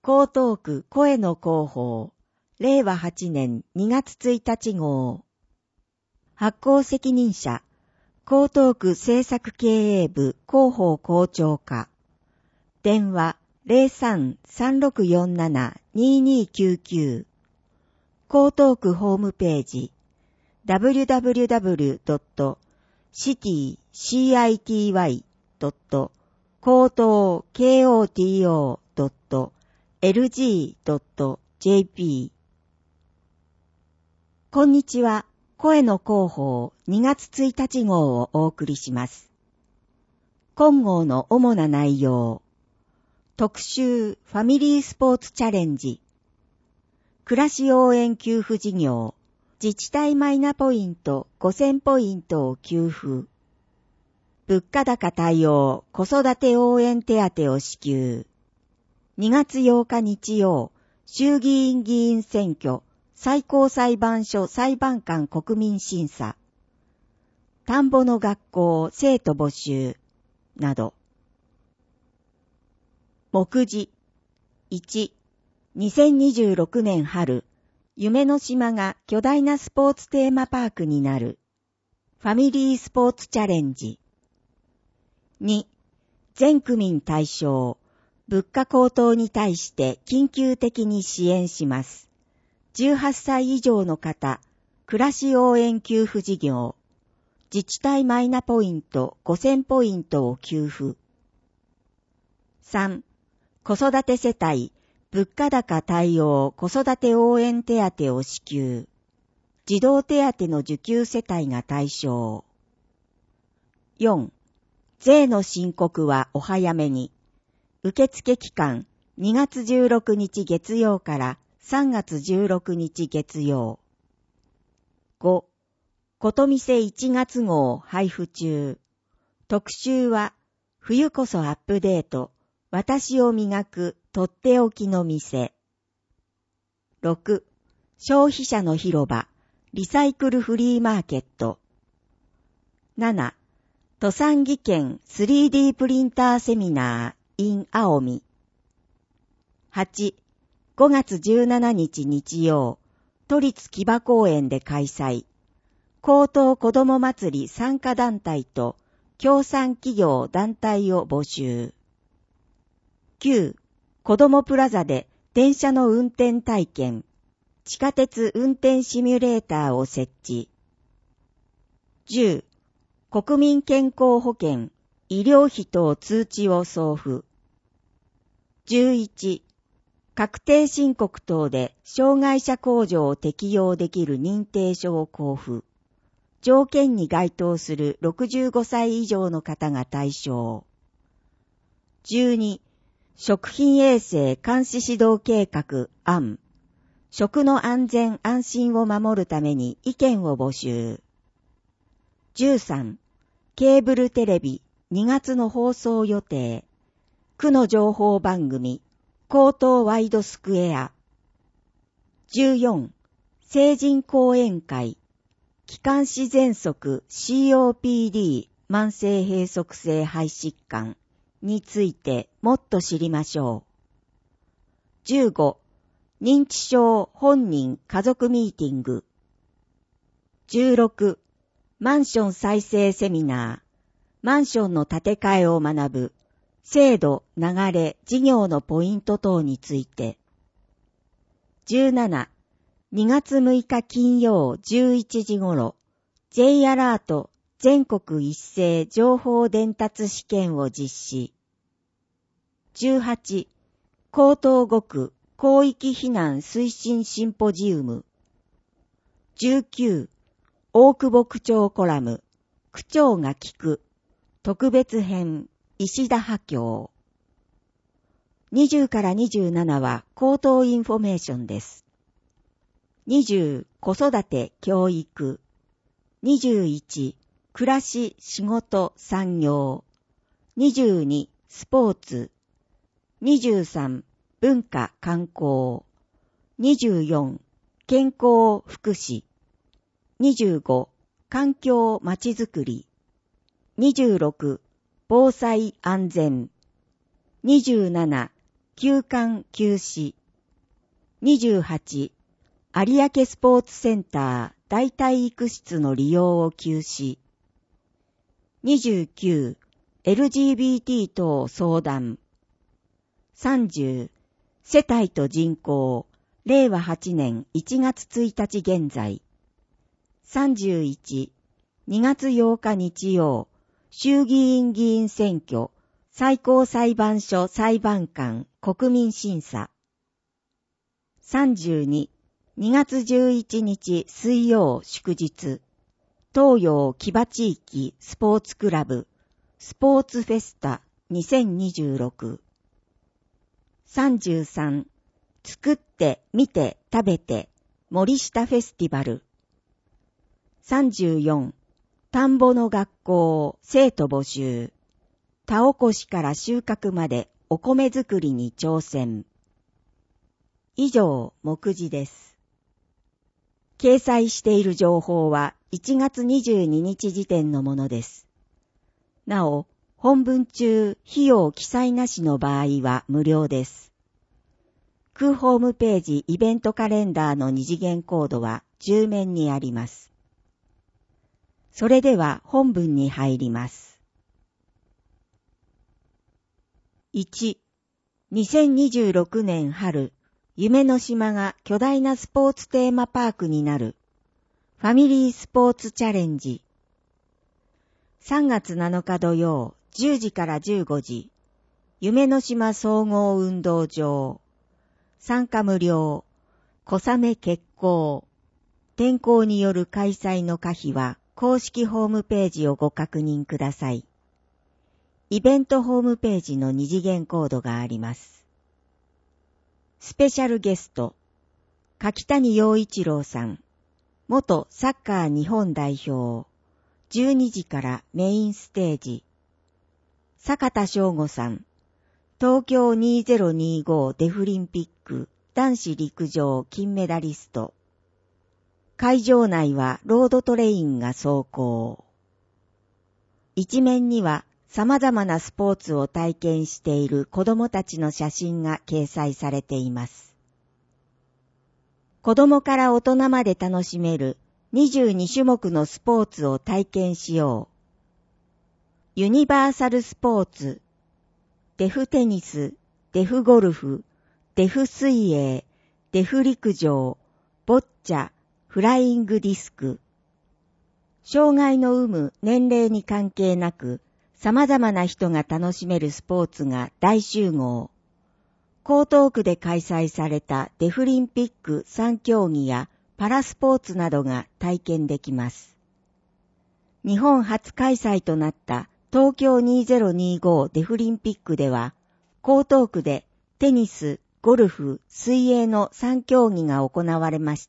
江東区声の広報、令和8年2月1日号。発行責任者、江東区政策経営部広報校長課。電話03-3647-2299。江東区ホームページ www.city.koto.lg.jp。 こんにちは。声の広報2月1日号をお送りします。今号の主な内容。特集ファミリースポーツチャレンジ。暮らし応援給付事業。自治体マイナポイント5000ポイントを給付。物価高対応子育て応援手当を支給。2月8日日曜、衆議院議員選挙、最高裁判所裁判官国民審査。田んぼの学校生徒募集。など。目次。1、2026年春、夢の島が巨大なスポーツテーマパークになる。ファミリースポーツチャレンジ。2、全区民対象、物価高騰に対して緊急的に支援します。18歳以上の方、暮らし応援給付事業。自治体マイナポイント5000ポイントを給付。3、子育て世帯、物価高対応子育て応援手当を支給。児童手当の受給世帯が対象。4、税の申告はお早めに。受付期間2月16日月曜から3月16日月曜。5、ことみせ1月号配布中。特集は、冬こそアップデート、私を磨くとっておきの店。6、消費者の広場、リサイクルフリーマーケット。7、土産技研 3D プリンターセミナー in 青海。8、5月17日日曜、都立木場公園で開催。江東子ども祭り参加団体と協賛企業団体を募集。9、子どもプラザで電車の運転体験、地下鉄運転シミュレーターを設置。10、国民健康保険、医療費等通知を送付。11、確定申告等で障害者控除を適用できる認定書を交付。条件に該当する65歳以上の方が対象。12、食品衛生監視指導計画案。食の安全安心を守るために意見を募集。13、ケーブルテレビ2月の放送予定。区の情報番組、江東ワイドスクエア。14、成人講演会。気管支喘息 COPD 慢性閉塞性肺疾患についてもっと知りましょう。15、認知症本人家族ミーティング。16、マンション再生セミナー。マンションの建て替えを学ぶ。制度、流れ、事業のポイント等について。17、2月6日金曜11時頃、J アラート全国一斉情報伝達試験を実施。18、江東5区広域避難推進シンポジウム。19、大久保区長コラム、区長が聞く、特別編、石田波郷。20から27は江東インフォメーションです。20、子育て、教育。21、暮らし、仕事、産業。22、スポーツ。23、文化、観光。24、健康、福祉。25、環境、まちづくり。26、防災、安全。27、 休館休止。28、有明スポーツセンター大体育室の利用を休止。29、LGBT 等相談。30、世帯と人口、令和8年1月1日現在。31、2月8日日曜、衆議院議員選挙、最高裁判所裁判官国民審査。32、2月11日水曜祝日、東洋木場地域スポーツクラブ、スポーツフェスタ2026。33、作って見て食べて森下フェスティバル。34、田んぼの学校生徒募集。田起こしから収穫までお米作りに挑戦。以上、目次です。掲載している情報は1月22日時点のものです。なお、本文中費用記載なしの場合は無料です。空ホームページイベントカレンダーの二次元コードは10面にあります。それでは本文に入ります。1、2026年春、夢の島が巨大なスポーツテーマパークになる。ファミリースポーツチャレンジ。3月7日土曜、10時から15時、夢の島総合運動場。参加無料。小雨決行。天候による開催の可否は公式ホームページをご確認ください。イベントホームページの二次元コードがあります。スペシャルゲスト、柿谷陽一郎さん、元サッカー日本代表、12時からメインステージ。坂田翔吾さん、東京2025デフリンピック男子陸上金メダリスト。会場内はロードトレインが走行。一面には様々なスポーツを体験している子供たちの写真が掲載されています。子供から大人まで楽しめる22種目のスポーツを体験しよう。ユニバーサルスポーツ、デフテニス、デフゴルフ、デフ水泳、デフ陸上、ボッチャ、フライングディスク。障害の有無、年齢に関係なく、様々な人が楽しめるスポーツが大集合。江東区で開催されたデフリンピック3競技やパラスポーツなどが体験できます。日本初開催となった東京2025デフリンピックでは、江東区でテニス、ゴルフ、水泳の3競技が行われました。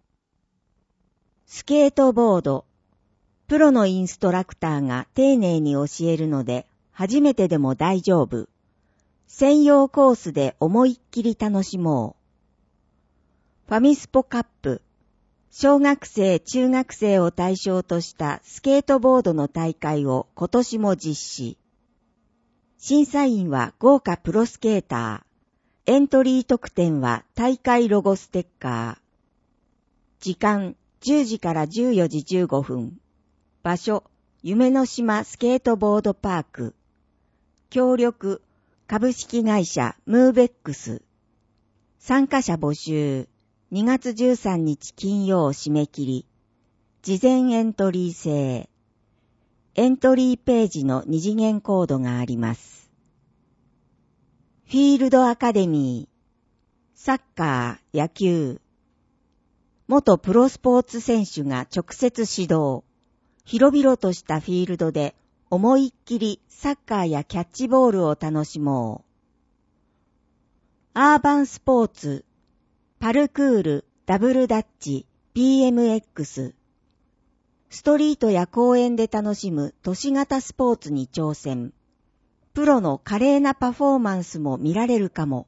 スケートボード。プロのインストラクターが丁寧に教えるので、初めてでも大丈夫。専用コースで思いっきり楽しもう。ファミスポカップ。小学生、中学生を対象としたスケートボードの大会を今年も実施。審査員は豪華プロスケーター。エントリー特典は大会ロゴステッカー。時間10時から14時15分。場所、夢の島スケートボードパーク。協力、株式会社ムーベックス。参加者募集、2月13日金曜締め切り。事前エントリー制。エントリーページの二次元コードがあります。フィールドアカデミー。サッカー、野球。元プロスポーツ選手が直接指導。広々としたフィールドで思いっきりサッカーやキャッチボールを楽しもう。アーバンスポーツ、パルクール、ダブルダッチ、BMX。ストリートや公園で楽しむ都市型スポーツに挑戦。プロの華麗なパフォーマンスも見られるかも。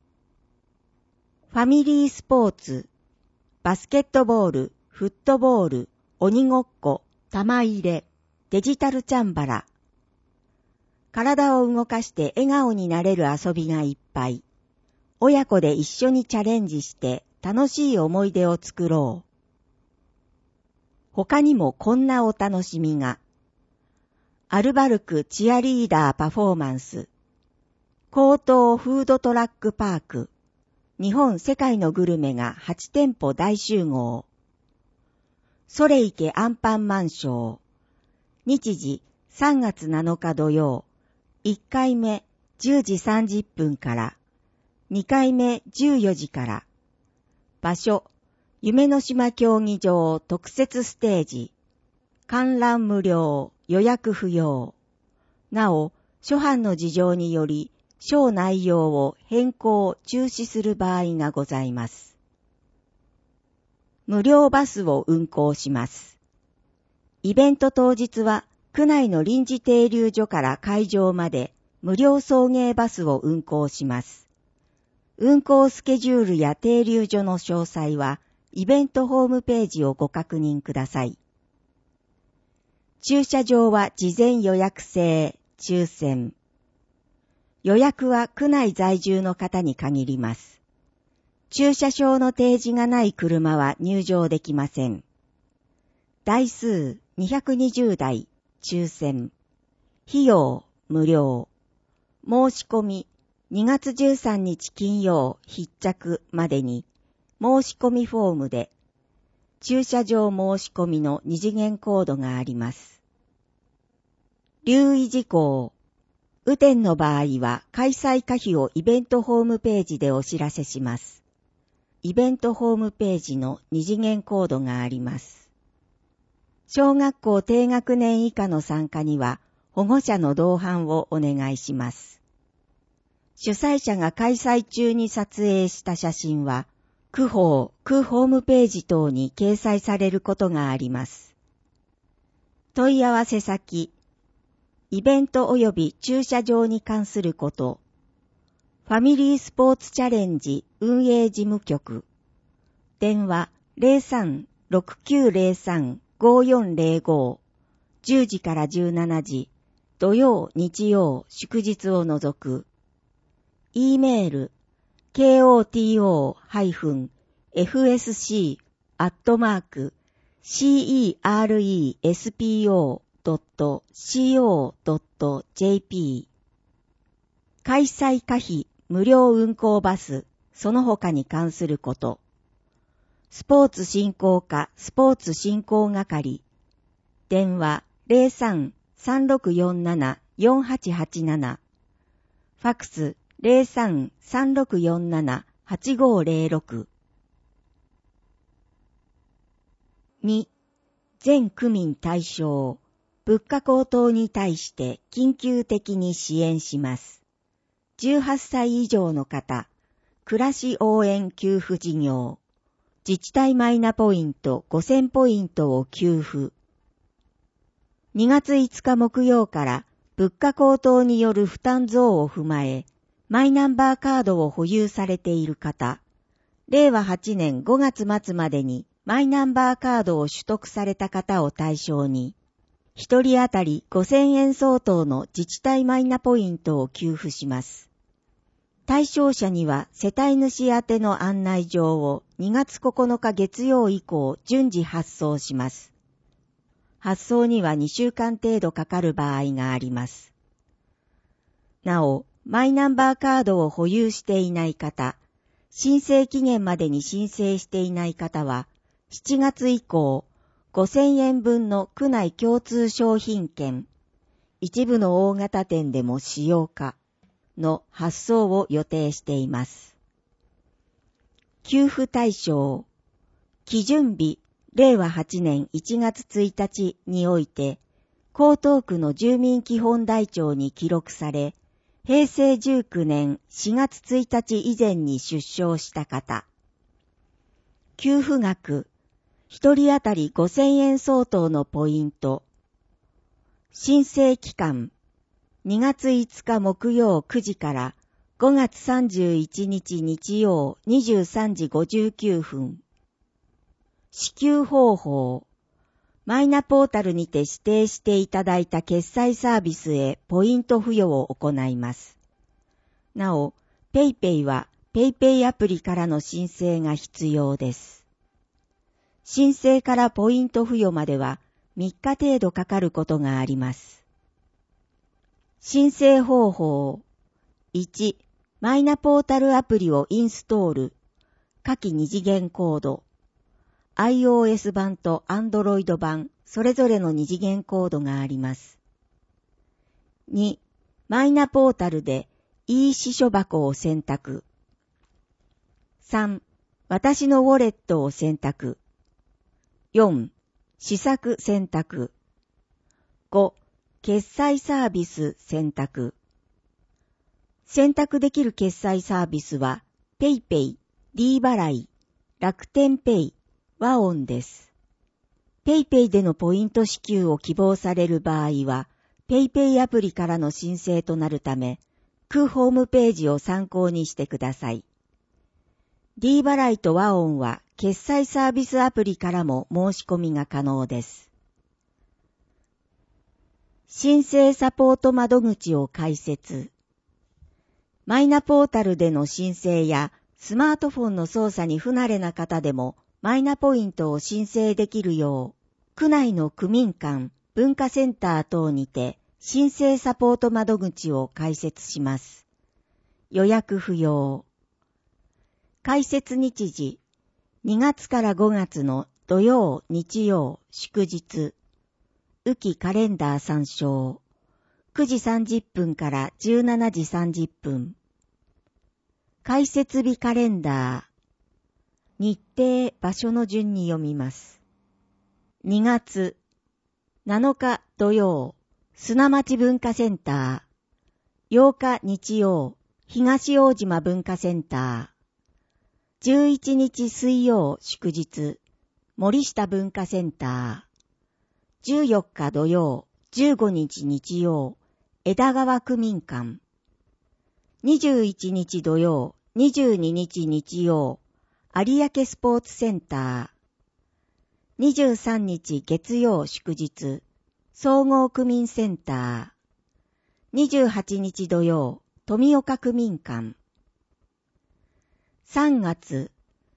ファミリースポーツ、バスケットボール、フットボール、鬼ごっこ、玉入れ、デジタルチャンバラ。体を動かして笑顔になれる遊びがいっぱい。 親子で一緒にチャレンジして楽しい思い出を作ろう。他にもこんなお楽しみが。アルバルクチアリーダーパフォーマンス、江東フードトラックパーク、日本世界のグルメが8店舗大集合。ソレイケアンパンマンショー。日時3月7日土曜。1回目10時30分から。2回目14時から。場所、夢の島競技場特設ステージ。観覧無料、予約不要。なお、諸般の事情により、ショー内容を変更・中止する場合がございます。無料バスを運行します。イベント当日は、区内の臨時停留所から会場まで無料送迎バスを運行します。運行スケジュールや停留所の詳細は、イベントホームページをご確認ください。駐車場は事前予約制、抽選。予約は区内在住の方に限ります。駐車証の提示がない車は入場できません。台数220台、抽選。費用無料。申し込み2月13日金曜必着までに申し込みフォームで駐車場申し込みの2次元コードがあります。留意事項。雨天の場合は開催可否をイベントホームページでお知らせします。イベントホームページの2次元コードがあります。小学校低学年以下の参加には保護者の同伴をお願いします。主催者が開催中に撮影した写真は区ホームページ等に掲載されることがあります。問い合わせ先、イベント及び駐車場に関すること、ファミリースポーツチャレンジ運営事務局、電話 03-6903-5405、10時から17時、土曜、日曜、祝日を除く、E メール、koto-fsc@cerespo.co.jp 開催可否無料運行バスその他に関することスポーツ振興課スポーツ振興係電話 03-3647-4887 ファクス 03-3647-8506 2. 全区民対象物価高騰に対して緊急的に支援します。18歳以上の方、暮らし応援給付事業、自治体マイナポイント5000ポイントを給付。2月5日木曜から物価高騰による負担増を踏まえ、マイナンバーカードを保有されている方、令和8年5月末までにマイナンバーカードを取得された方を対象に、1人当たり5000円相当の自治体マイナポイントを給付します。対象者には世帯主宛ての案内状を2月9日月曜以降順次発送します。発送には2週間程度かかる場合があります。なお、マイナンバーカードを保有していない方、申請期限までに申請していない方は、7月以降、5000円分の区内共通商品券、一部の大型店でも使用可の発送を予定しています。給付対象、基準日、令和8年1月1日において、江東区の住民基本台帳に記録され、平成19年4月1日以前に出生した方。給付額、1人当たり5000円相当のポイント。申請期間、2月5日木曜9時から5月31日日曜23時59分。支給方法。マイナポータルにて指定していただいた決済サービスへポイント付与を行います。なお、PayPayは PayPay アプリからの申請が必要です。申請からポイント付与までは3日程度かかることがあります。申請方法。1、マイナポータルアプリをインストール。下記2次元コード。iOS 版と Android 版、それぞれの2次元コードがあります。2、マイナポータルで e 私書箱を選択。3、私のウォレットを選択。4、施策選択。5、決済サービス選択。選択できる決済サービスは PayPay、D 払い、楽天ペイ、ワオンです。PayPay でのポイント支給を希望される場合は PayPay アプリからの申請となるため、空ホームページを参考にしてください。D 払いとワオンは決済サービスアプリからも申し込みが可能です。申請サポート窓口を開設。マイナポータルでの申請やスマートフォンの操作に不慣れな方でもマイナポイントを申請できるよう、区内の区民館、文化センター等にて申請サポート窓口を開設します。予約不要。開設日時、2月から5月の土曜、日曜、祝日。雨季カレンダー参照。9時30分から17時30分。開設日カレンダー。日程、場所の順に読みます。2月7日土曜、砂町文化センター。8日日曜、東大島文化センター。11日水曜祝日、森下文化センター。14日土曜、15日日曜、枝川区民館。21日土曜、22日日曜、有明スポーツセンター。23日月曜祝日、総合区民センター。28日土曜、富岡区民館。3月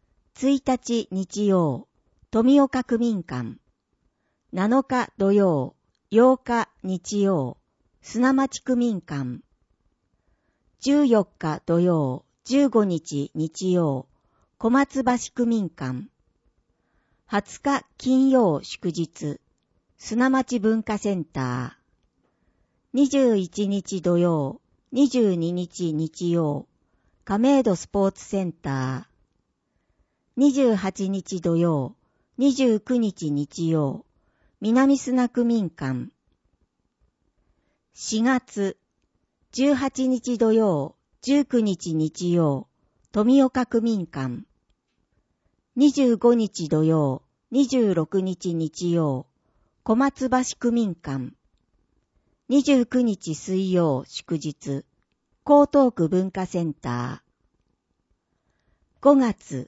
1日日曜、富岡区民館。7日土曜、8日日曜、砂町区民館。14日土曜、15日日曜、小松橋区民館。20日金曜祝日、砂町文化センター。21日土曜、22日日曜、亀戸スポーツセンター。28日土曜、29日日曜、南砂区民館。4月18日土曜、19日日曜、富岡区民館。25日土曜、26日日曜、小松橋区民館。29日水曜祝日、江東区文化センター。5月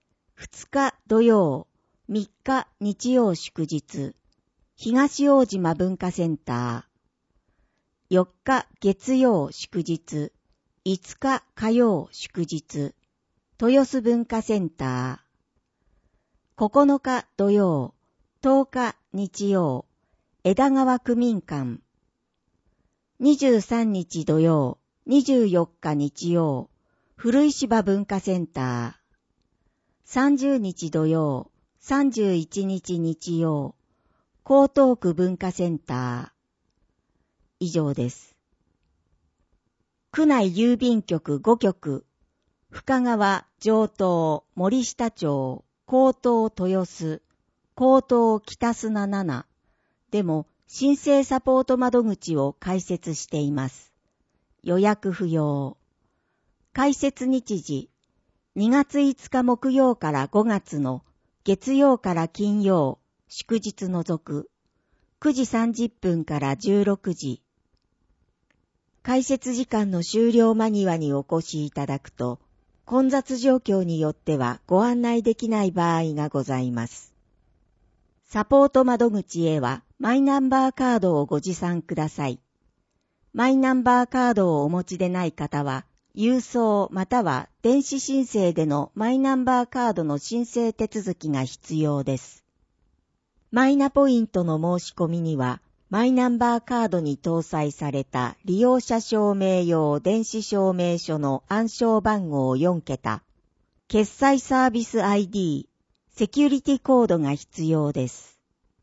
2日土曜、3日日曜祝日、東大島文化センター。4日月曜祝日、5日火曜祝日、豊洲文化センター。9日土曜、10日日曜、枝川区民館。23日土曜、24日日曜、古石芝文化センター。30日土曜、31日日曜、江東区文化センター。以上です。区内郵便局5局、深川、城東、森下町、江東豊洲、江東北砂7でも申請サポート窓口を開設しています。予約不要。開設日時、2月5日木曜から5月の月曜から金曜、祝日除く、9時30分から16時。開設時間の終了間際にお越しいただくと、混雑状況によってはご案内できない場合がございます。サポート窓口へはマイナンバーカードをご持参ください。マイナンバーカードをお持ちでない方は、 郵送または電子申請でのマイナンバーカードの申請手続きが必要です。マイナポイントの申し込みには、マイナンバーカードに搭載された利用者証明用電子証明書の暗証番号4桁、決済サービス ID、セキュリティコードが必要です。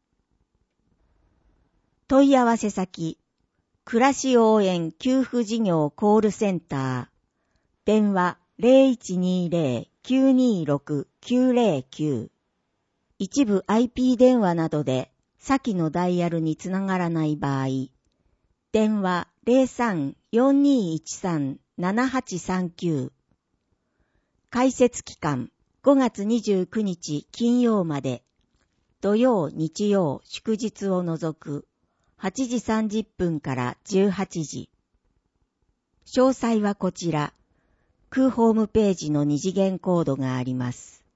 問い合わせ先、暮らし応援給付事業コールセンター、電話 0120-926-909。一部 IP 電話などで先のダイヤルにつながらない場合、電話 03-4213-7839。開設期間5月29日金曜まで、土曜、日曜、祝日を除く8時30分から18時。詳細はこちら。空ホームページの二次元コードがあります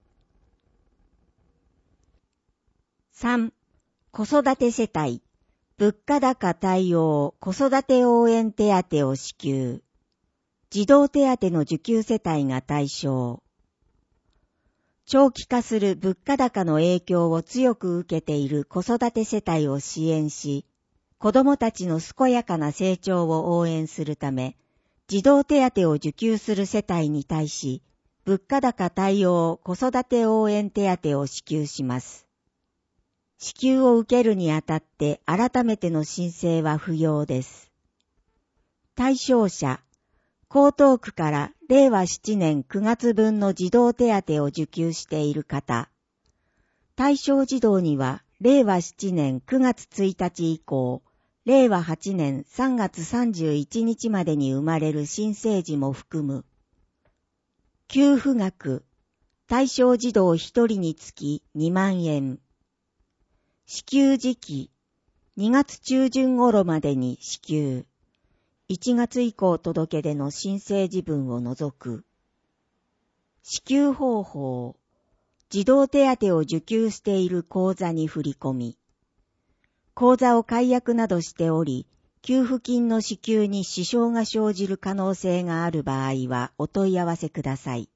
。3. 子育て世帯、物価高対応子育て応援手当を支給。児童手当の受給世帯が対象。長期化する物価高の影響を強く受けている子育て世帯を支援し、子どもたちの健やかな成長を応援するため、児童手当を受給する世帯に対し、物価高対応子育て応援手当を支給します。支給を受けるにあたって改めての申請は不要です。対象者、江東区から令和7年9月分の児童手当を受給している方。対象児童には令和7年9月1日以降、令和8年3月31日までに生まれる新生児も含む。給付額、対象児童1人につき2万円。支給時期、2月中旬頃までに支給。1月以降届け出の新生児分を除く。支給方法、児童手当を受給している口座に振り込み。口座を解約などしており、給付金の支給に支障が生じる可能性がある場合はお問い合わせください。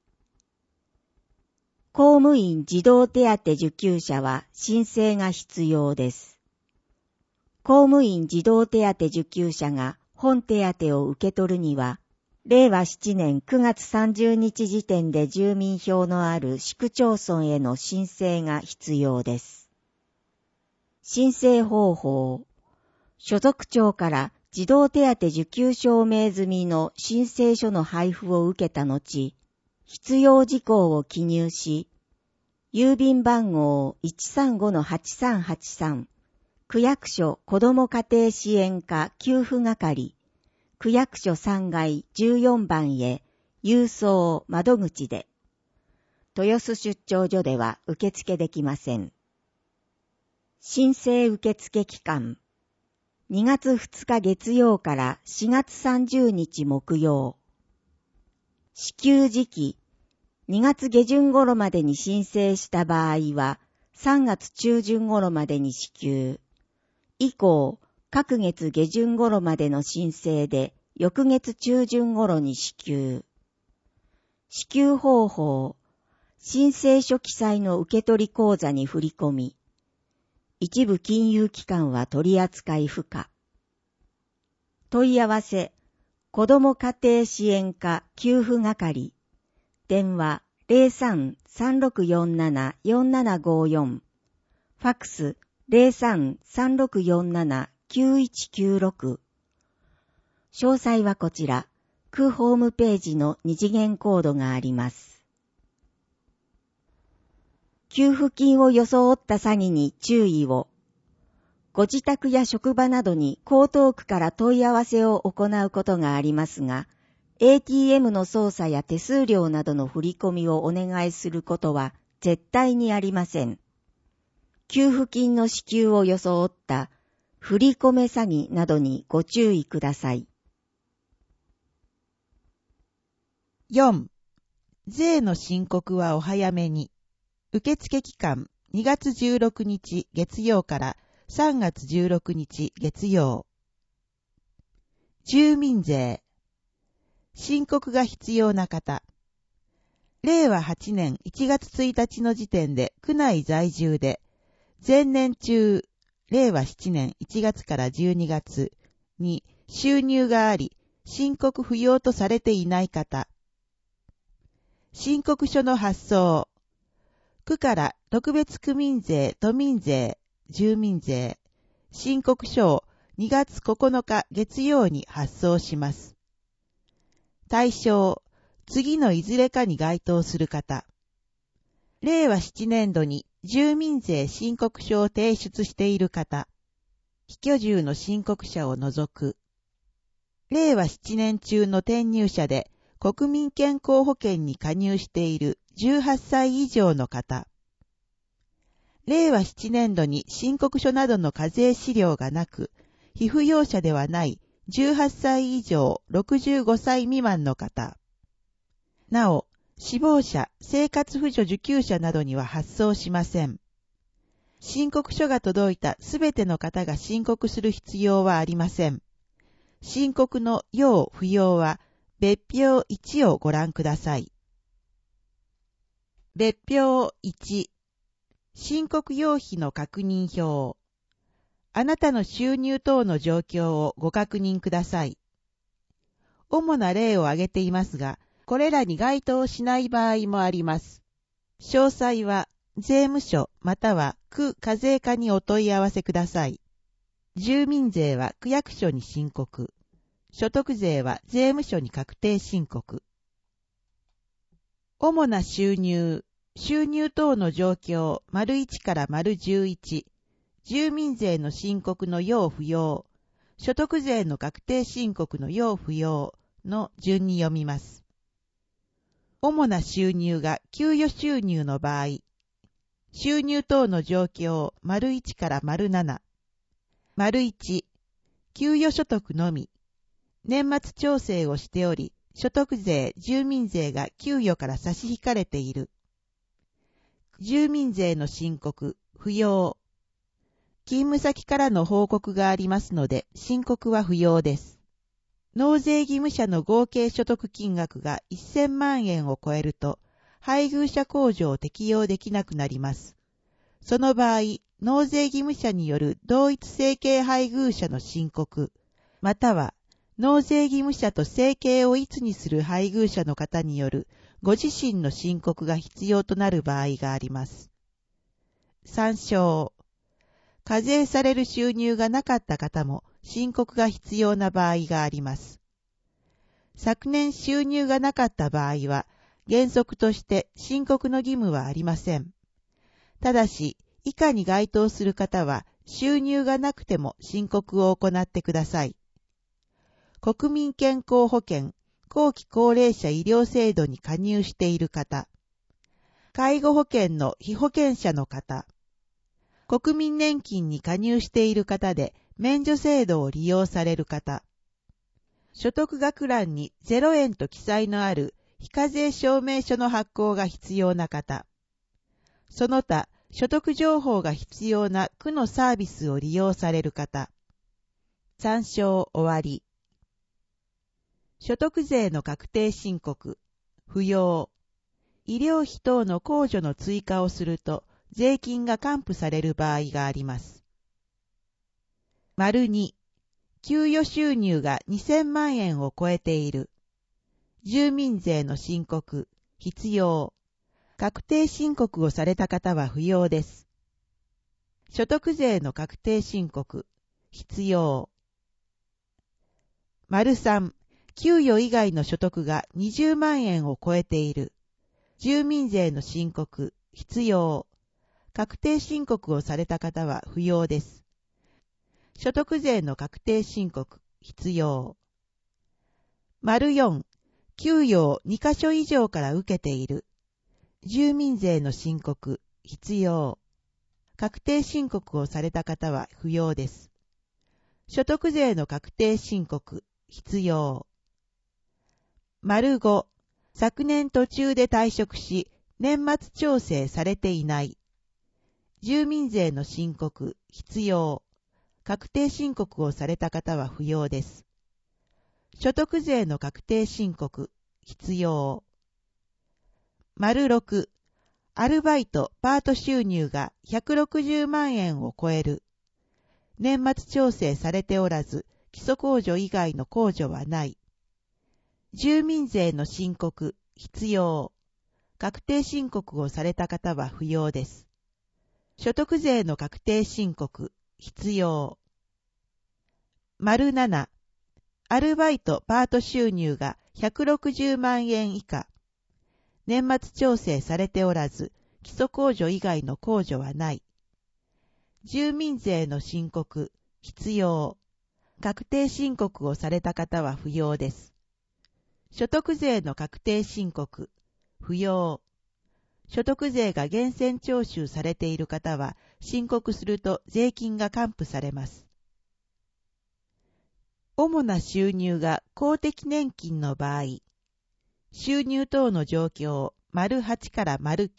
公務員児童手当受給者は申請が必要です。公務員児童手当受給者が本手当を受け取るには、令和7年9月30日時点で住民票のある市区町村への申請が必要です。申請方法、所属庁から児童手当受給証明済みの申請書の配布を受けた後、必要事項を記入し、郵便番号 135-8383、区役所子ども家庭支援課給付係、区役所3階14番へ郵送窓口で、豊洲出張所では受付できません。申請受付期間、2月2日月曜から4月30日木曜。支給時期、2月下旬頃までに申請した場合は、3月中旬頃までに支給。以降、各月下旬頃までの申請で、翌月中旬頃に支給。支給方法、申請書記載の受取口座に振り込み。一部金融機関は取扱い不可。問い合わせ、子ども家庭支援課給付係。電話 03-3647-4754。ファックス 03-3647-9196。詳細はこちら、区ホームページの二次元コードがあります。給付金を装った詐欺に注意を。ご自宅や職場などに江東区から問い合わせを行うことがありますが、ATM の操作や手数料などの振り込みをお願いすることは絶対にありません。給付金の支給を装った振り込め詐欺などにご注意ください。 4. 税の申告はお早めに。受付期間2月16日月曜から3月16日月曜。住民税。 申告が必要な方。令和8年1月1日の時点で区内在住で、前年中、令和7年1月から12月に収入があり、申告不要とされていない方。申告書の発送。区から特別区民税、都民税、住民税、申告書を2月9日月曜に発送します。対象、次のいずれかに該当する方。令和7年度に住民税申告書を提出している方。非居住の申告者を除く。令和7年中の転入者で国民健康保険に加入している18歳以上の方。令和7年度に申告書などの課税資料がなく、被扶養者ではない18歳以上65歳未満の方。なお、死亡者、生活扶助受給者などには発送しません。申告書が届いたすべての方が申告する必要はありません。申告の要不要は別表1をご覧ください。別表1、申告要否の確認表。あなたの収入等の状況をご確認ください。主な例を挙げていますが、これらに該当しない場合もあります。詳細は税務署または区課税課にお問い合わせください。住民税は区役所に申告。所得税は税務署に確定申告。主な収入、収入等の状況、1から11、住民税の申告の要不要、所得税の確定申告の要不要の順に読みます。主な収入が給与収入の場合、収入等の状況、1から7、1、給与所得のみ、年末調整をしており、所得税、住民税が給与から差し引かれている。住民税の申告、不要。勤務先からの報告がありますので、申告は不要です。納税義務者の合計所得金額が1000万円を超えると、配偶者控除を適用できなくなります。その場合、納税義務者による同一生計配偶者の申告、または、納税義務者と生計を一にする配偶者の方によるご自身の申告が必要となる場合があります。参照。課税される収入がなかった方も申告が必要な場合があります。昨年収入がなかった場合は、原則として申告の義務はありません。ただし、以下に該当する方は、収入がなくても申告を行ってください。国民健康保険、後期高齢者医療制度に加入している方、介護保険の被保険者の方、国民年金に加入している方で免除制度を利用される方、所得額欄に0円と記載のある非課税証明書の発行が必要な方、その他所得情報が必要な区のサービスを利用される方。参照終わり。所得税の確定申告、不要。医療費等の控除の追加をすると、税金が還付される場合があります。2、給与収入が2000万円を超えている。住民税の申告、必要。確定申告をされた方は不要です。所得税の確定申告、必要。3、給与以外の所得が20万円を超えている。住民税の申告、必要。確定申告をされた方は不要です。所得税の確定申告、必要。4、給与を2カ所以上から受けている。住民税の申告、必要。確定申告をされた方は不要です。所得税の確定申告、必要。5、昨年途中で退職し、年末調整されていない。住民税の申告、必要。確定申告をされた方は不要です。 所得税の確定申告、必要。6、アルバイト・パート収入が160万円を超える。年末調整されておらず、基礎控除以外の控除はない。住民税の申告、必要。確定申告をされた方は不要です。所得税の確定申告、必要。7、アルバイト・パート収入が160万円以下。年末調整されておらず、基礎控除以外の控除はない。住民税の申告、必要。確定申告をされた方は不要です。所得税の確定申告、不要。所得税が源泉徴収されている方は、申告すると税金が還付されます。主な収入が公的年金の場合、収入等の状況、8から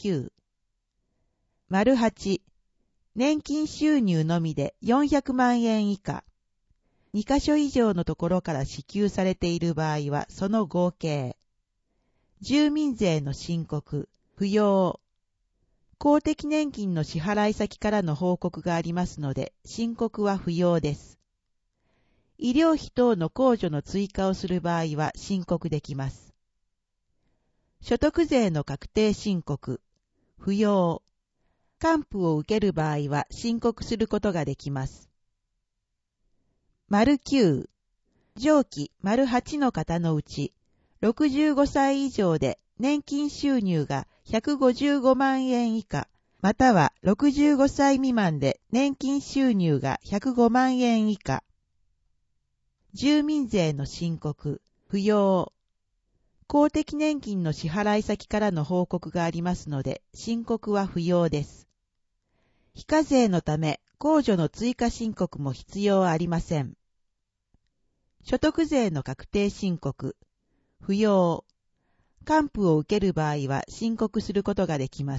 9。8、年金収入のみで400万円以下。2カ所以上のところから支給されている場合はその合計。住民税の申告、不要。公的年金の支払い先からの報告がありますので、申告は不要です。医療費等の控除の追加をする場合は申告できます。所得税の確定申告、不要。還付を受ける場合は申告することができます。9、上記8の方のうち、65歳以上で年金収入が155万円以下、または65歳未満で年金収入が105万円以下。住民税の申告、不要。公的年金の支払い先からの報告がありますので、申告は不要です。非課税のため、控除の追加申告も必要ありません。所得税の確定申告、不要。還付を受ける場合は申告することができます。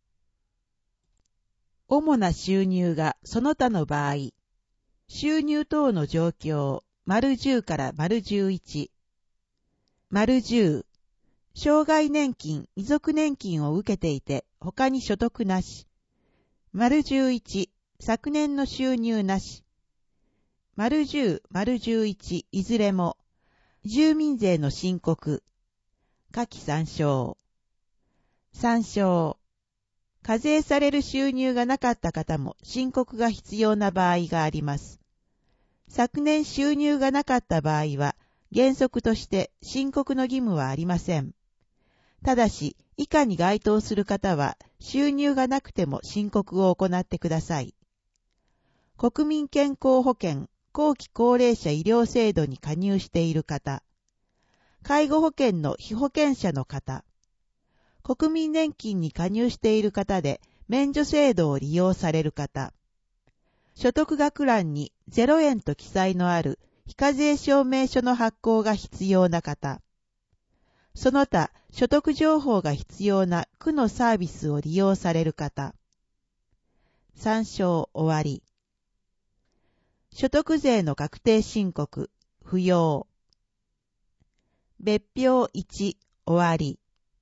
主な収入がその他の場合、収入等の状況、10から11。10、障害年金、遺族年金を受けていて、他に所得なし。11、昨年の収入なし。10、11、いずれも、住民税の申告。下記参照。参照。課税される収入がなかった方も申告が必要な場合があります。昨年収入がなかった場合は、原則として申告の義務はありません。ただし、以下に該当する方は、収入がなくても申告を行ってください。国民健康保険、後期高齢者医療制度に加入している方、介護保険の被保険者の方、国民年金に加入している方で免除制度を利用される方、所得額欄に0円と記載のある非課税証明書の発行が必要な方、その他所得情報が必要な区のサービスを利用される方。参照終わり。所得税の確定申告、不要。別表1、終わり。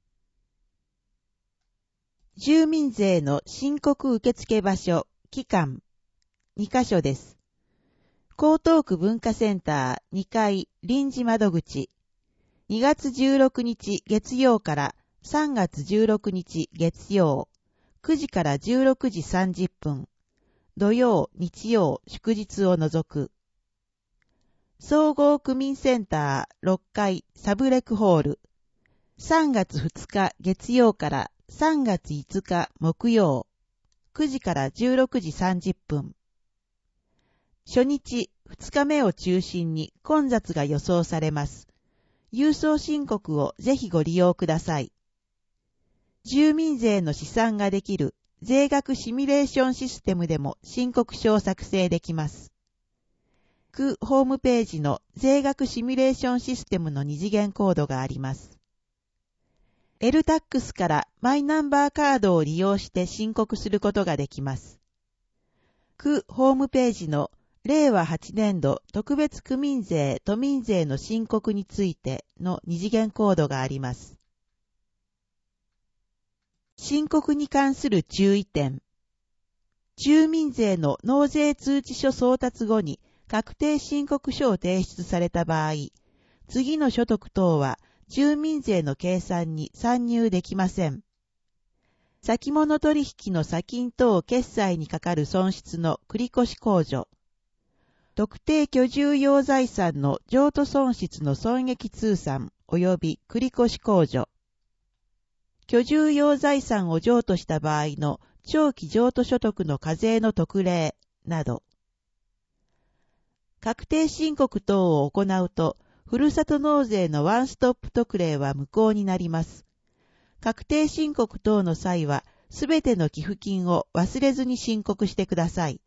住民税の申告受付場所、期間、2カ所です。江東区文化センター2階臨時窓口、2月16日月曜から3月16日月曜、9時から16時30分、土曜、日曜、祝日を除く。総合区民センター6階サブレクホール、3月2日月曜から3月5日木曜、9時から16時30分。初日、2日目を中心に混雑が予想されます。郵送申告をぜひご利用ください。住民税の試算ができる税額シミュレーションシステムでも申告書を作成できます。区ホームページの税額シミュレーションシステムの二次元コードがあります。LTAX からマイナンバーカードを利用して申告することができます。区ホームページの令和8年度特別区民税・都民税の申告についての二次元コードがあります。申告に関する注意点。住民税の納税通知書送達後に確定申告書を提出された場合、次の所得等は住民税の計算に算入できません。先物取引の差金等決済にかかる損失の繰越控除、特定居住用財産の譲渡損失の損益通算及び繰越控除、居住用財産を譲渡した場合の長期譲渡所得の課税の特例など、確定申告等を行うと、ふるさと納税のワンストップ特例は無効になります。確定申告等の際は、すべての寄付金を忘れずに申告してください。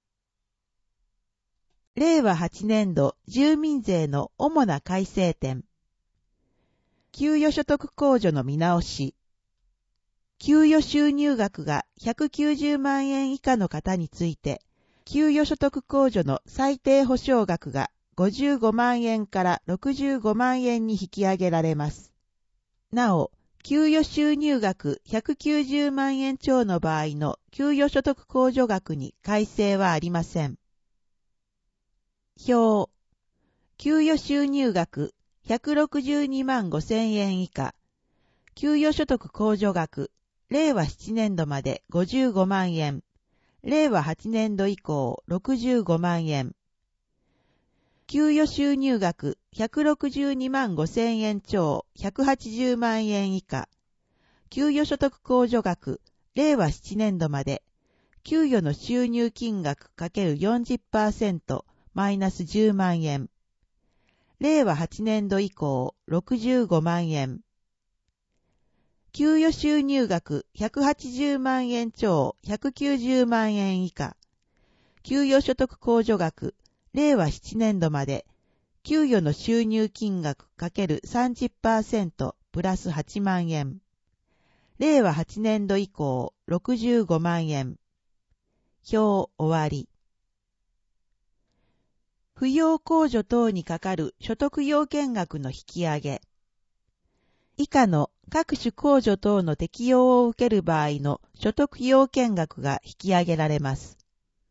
令和8年度住民税の主な改正点。給与所得控除の見直し。給与収入額が190万円以下の方について、給与所得控除の最低保証額が55万円から65万円に引き上げられます。なお、給与収入額190万円超の場合の給与所得控除額に改正はありません。表。給与収入額162万5千円以下。給与所得控除額、令和7年度まで55万円。令和8年度以降65万円。給与収入額162万5千円超180万円以下。給与所得控除額、令和7年度まで、給与の収入金額 ×40% マイナス10万円。令和8年度以降65万円。給与収入額180万円超190万円以下。給与所得控除額、令和7年度まで、給与の収入金額 ×30% プラス8万円。令和8年度以降65万円。表終わり。扶養控除等にかかる所得要件額の引き上げ。以下の各種控除等の適用を受ける場合の所得要件額が引き上げられます。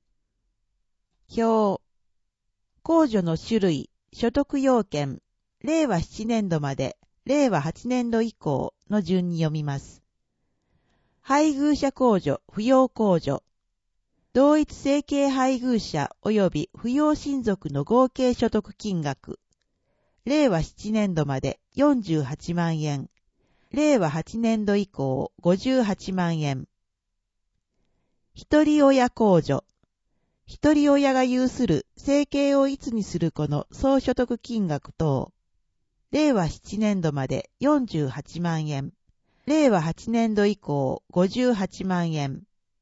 表。控除の種類、所得要件、令和7年度まで、令和8年度以降の順に読みます。配偶者控除、扶養控除。同一生計配偶者及び扶養親族の合計所得金額。令和7年度まで48万円。令和8年度以降58万円。一人親控除。一人親が有する生計をいつにする子の総所得金額等。令和7年度まで48万円。令和8年度以降58万円。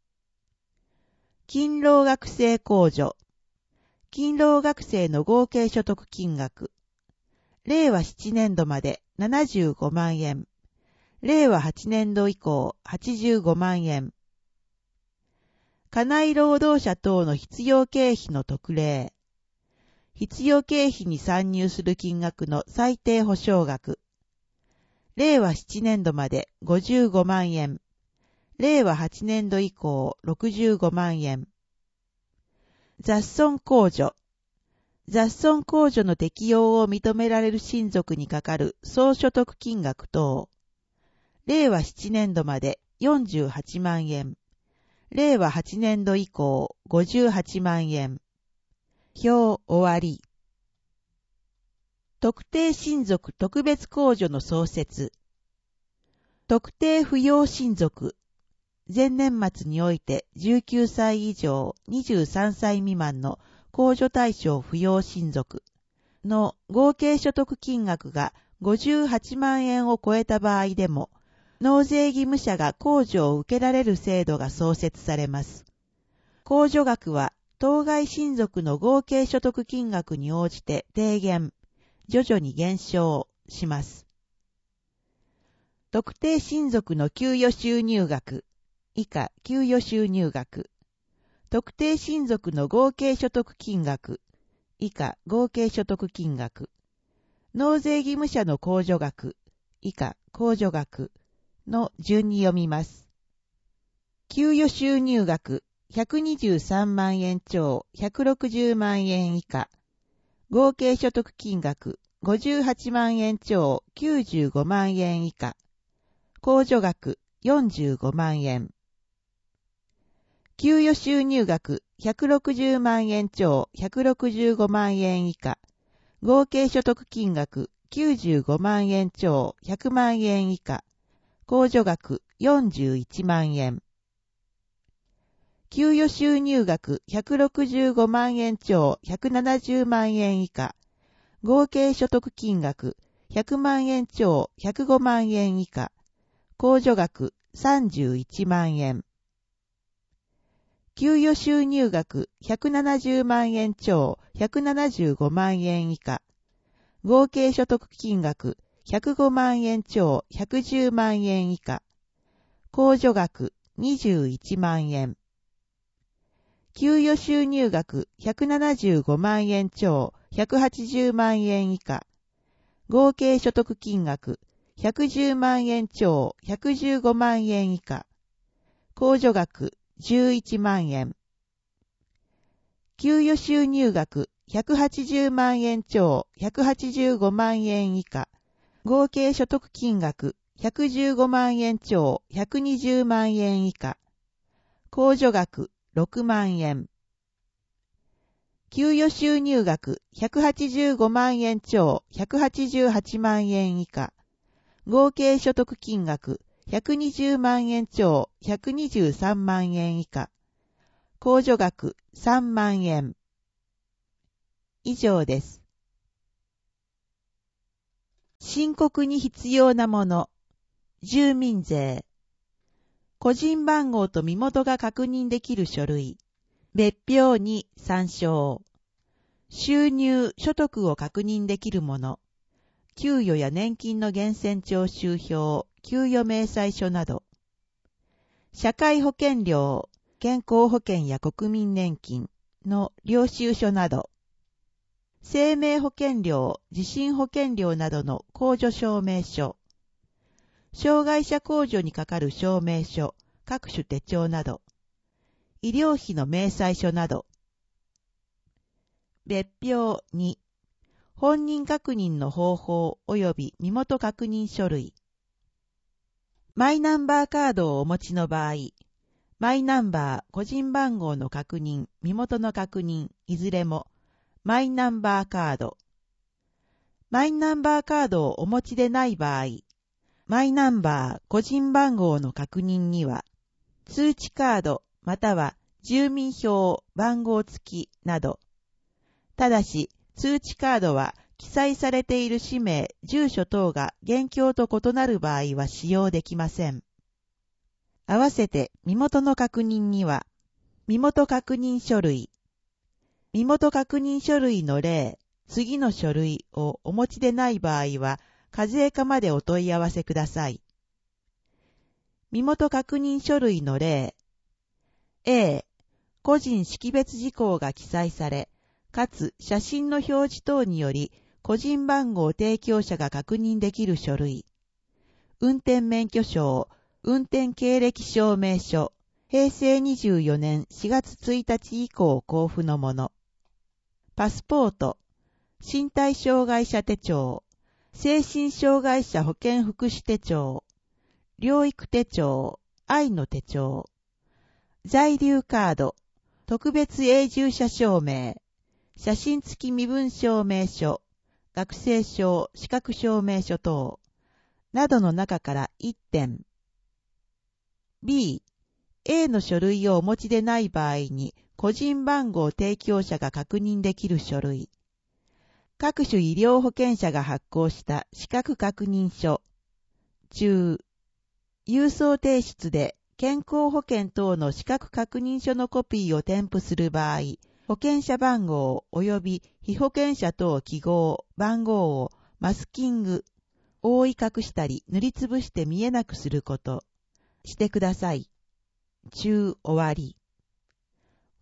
勤労学生控除。勤労学生の合計所得金額。令和7年度まで75万円。令和8年度以降85万円。家内労働者等の必要経費の特例。必要経費に算入する金額の最低保証額。令和7年度まで55万円。令和8年度以降65万円。雑損控除。雑損控除の適用を認められる親族にかかる総所得金額等。令和7年度まで48万円。令和8年度以降58万円。表終わり。特定親族特別控除の創設。特定扶養親族。前年末において19歳以上23歳未満の控除対象扶養親族の合計所得金額が58万円を超えた場合でも、納税義務者が控除を受けられる制度が創設されます。控除額は当該親族の合計所得金額に応じて低減、徐々に減少します。特定親族の給与収入額、以下給与収入額。 特定親族の合計所得金額以下合計所得金額、納税義務者の控除額以下控除額の順に読みます。給与収入額123万円超160万円以下、合計所得金額58万円超95万円以下、控除額45万円。給与収入額160万円超165万円以下、合計所得金額95万円超100万円以下、控除額41万円。給与収入額165万円超170万円以下、合計所得金額100万円超105万円以下、控除額31万円。給与収入額170万円超175万円以下、合計所得金額105万円超110万円以下、控除額21万円。給与収入額175万円超180万円以下、合計所得金額110万円超115万円以下、控除額11万円。給与収入額180万円超185万円以下、合計所得金額115万円超120万円以下、控除額6万円。給与収入額185万円超188万円以下、合計所得金額120万円超123万円以下、控除額3万円。以上です。申告に必要なもの、住民税、個人番号と身元が確認できる書類、別表に参照、収入・所得を確認できるもの、給与や年金の源泉徴収票、給与明細書など、社会保険料、健康保険や国民年金の領収書など、生命保険料、地震保険料などの控除証明書、障害者控除にかかる証明書、各種手帳など、医療費の明細書など、別表2、本人確認の方法及び身元確認書類。マイナンバーカードをお持ちの場合、マイナンバー、個人番号の確認、身元の確認、いずれも、マイナンバーカード。マイナンバーカードをお持ちでない場合、マイナンバー、個人番号の確認には、通知カードまたは住民票番号付きなど、ただし通知カードは記載されている氏名、住所等が現況と異なる場合は使用できません。合わせて身元の確認には、身元確認書類、身元確認書類の例、次の書類をお持ちでない場合は、課税課までお問い合わせください。身元確認書類の例、A、個人識別事項が記載され、かつ写真の表示等により、個人番号提供者が確認できる書類、運転免許証、運転経歴証明書、平成24年4月1日以降交付のもの、パスポート、身体障害者手帳、精神障害者保健福祉手帳、療育手帳、愛の手帳、在留カード、特別永住者証明、写真付き身分証明書、学生証、資格証明書等、などの中から1点。B、A の書類をお持ちでない場合に、個人番号提供者が確認できる書類。各種医療保険者が発行した資格確認書。中、郵送提出で健康保険等の資格確認書のコピーを添付する場合、保険者番号及び被保険者等記号、番号をマスキング、覆い隠したり塗りつぶして見えなくすること、してください。中終わり。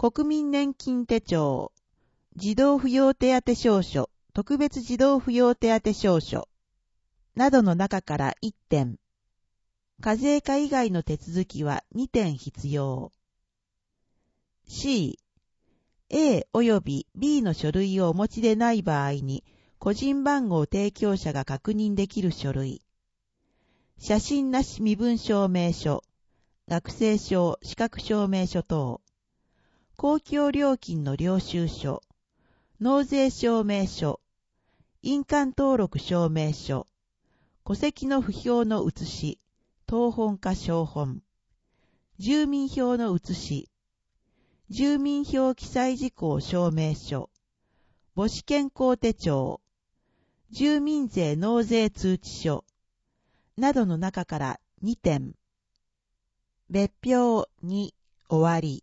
国民年金手帳、児童扶養手当証書、特別児童扶養手当証書などの中から1点、課税課以外の手続きは2点必要。C、A 及び B の書類をお持ちでない場合に、個人番号提供者が確認できる書類。写真なし身分証明書、学生証、資格証明書等。公共料金の領収書、納税証明書、印鑑登録証明書、戸籍の符表の写し、謄本か照本、住民票の写し、住民票記載事項証明書、母子健康手帳、住民税納税通知書などの中から2点。別表2終わり。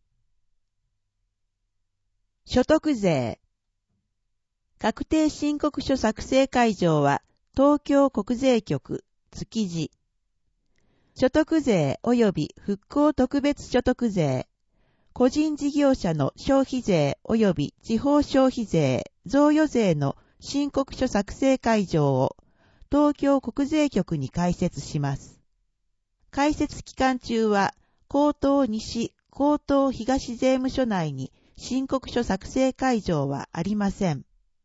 所得税。確定申告書作成会場は東京国税局築地。所得税及び復興特別所得税、個人事業者の消費税及び地方消費税、贈与税の申告書作成会場を東京国税局に開設します。開設期間中は江東西、江東東税務署内に申告書作成会場はありません。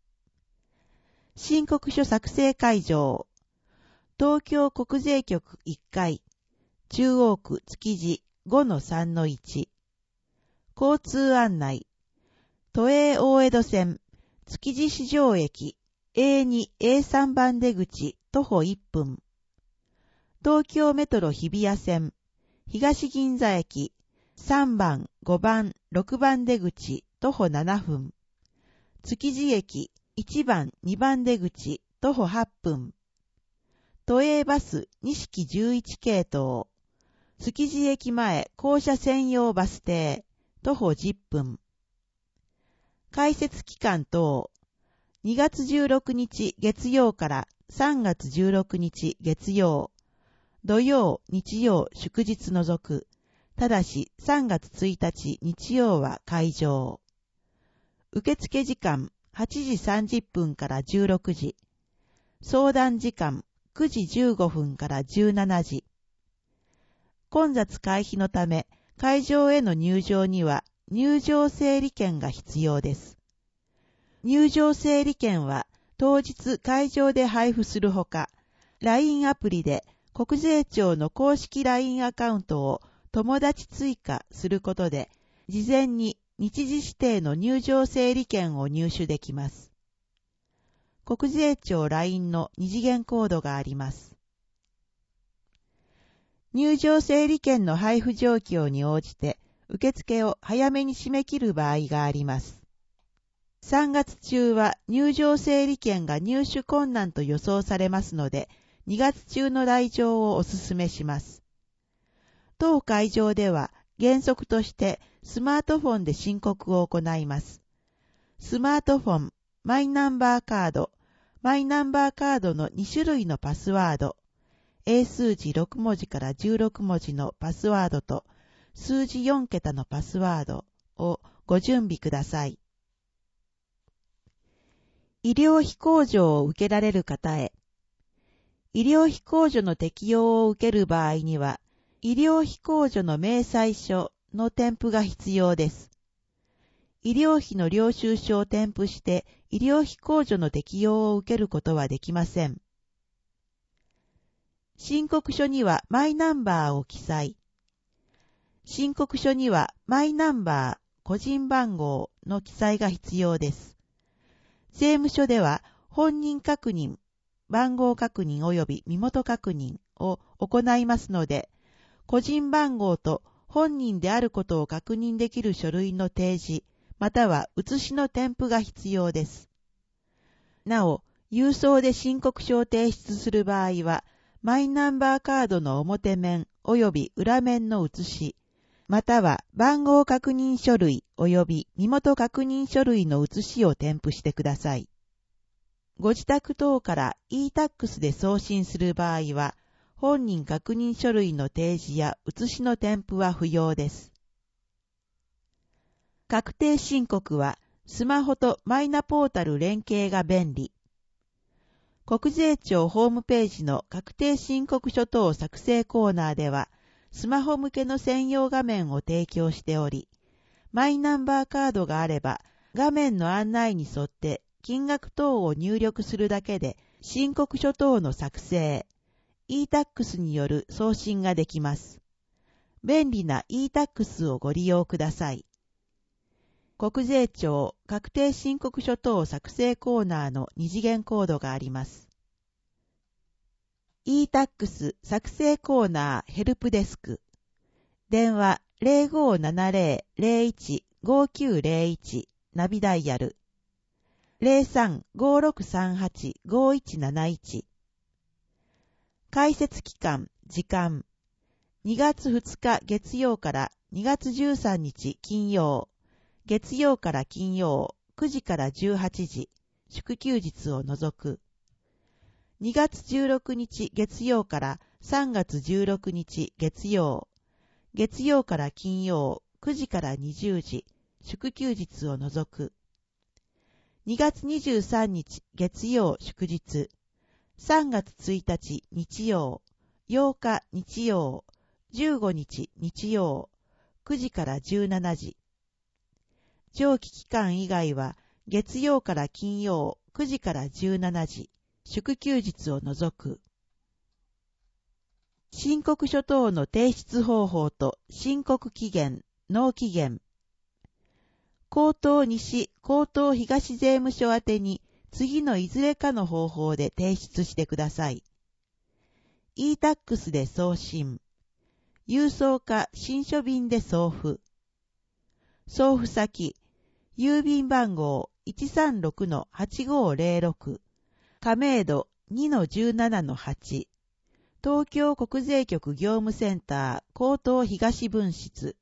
申告書作成会場、東京国税局1階、中央区築地 5-3-1、交通案内、都営大江戸線、築地市場駅、A2、A3 番出口、徒歩1分。東京メトロ日比谷線、東銀座駅、3番、5番、6番出口、徒歩7分。築地駅、1番、2番出口、徒歩8分。都営バス、錦11系統。築地駅前、降車専用バス停、徒歩10分。開設期間等、2月16日月曜から3月16日月曜、土曜、日曜、祝日除く。ただし3月1日日曜は開場。受付時間8時30分から16時。相談時間9時15分から17時。混雑回避のため、会場への入場には入場整理券が必要です。入場整理券は当日会場で配布するほか、LINE アプリで国税庁の公式 LINE アカウントを友達追加することで、事前に日時指定の入場整理券を入手できます。国税庁 LINE の二次元コードがあります。入場整理券の配布状況に応じて、受付を早めに締め切る場合があります。3月中は入場整理券が入手困難と予想されますので、2月中の来場をお勧めします。当会場では原則としてスマートフォンで申告を行います。スマートフォン、マイナンバーカード、マイナンバーカードの2種類のパスワード、英数字6文字から16文字のパスワードと数字4桁のパスワードをご準備ください。医療費控除を受けられる方へ。医療費控除の適用を受ける場合には、医療費控除の明細書の添付が必要です。医療費の領収書を添付して医療費控除の適用を受けることはできません。申告書にはマイナンバーを記載。申告書にはマイナンバー、個人番号の記載が必要です。税務署では本人確認、番号確認及び身元確認を行いますので、個人番号と本人であることを確認できる書類の提示、または写しの添付が必要です。なお、郵送で申告書を提出する場合は、マイナンバーカードの表面及び裏面の写し、または番号確認書類及び身元確認書類の写しを添付してください。ご自宅等から e-tax で送信する場合は、本人確認書類の提示や写しの添付は不要です。 確定申告はスマホとマイナポータル連携が便利。国税庁ホームページの確定申告書等作成コーナーでは、スマホ向けの専用画面を提供しており、マイナンバーカードがあれば、画面の案内に沿って金額等を入力するだけで申告書等の作成、e-tax による送信ができます。便利な e-tax をご利用ください。国税庁確定申告書等作成コーナーの二次元コードがあります。e-tax 作成コーナーヘルプデスク。電話 0570-01-5901 ナビダイヤル 03-5638-5171。開設期間、時間。2月2日月曜から2月13日金曜。月曜から金曜、9時から18時、祝休日を除く。2月16日月曜から3月16日月曜、月曜から金曜、9時から20時、祝休日を除く。2月23日月曜祝日、3月1日日曜、8日日曜、15日日曜、9時から17時。上記期間以外は、月曜から金曜9時から17時、祝休日を除く。申告書等の提出方法と申告期限、納期限。江東西、江東東税務署宛てに、次のいずれかの方法で提出してください。e-tax で送信。郵送か信書便で送付。送付先。郵便番号 136-8506 亀戸 2-17-8 東京国税局業務センター江東東分室。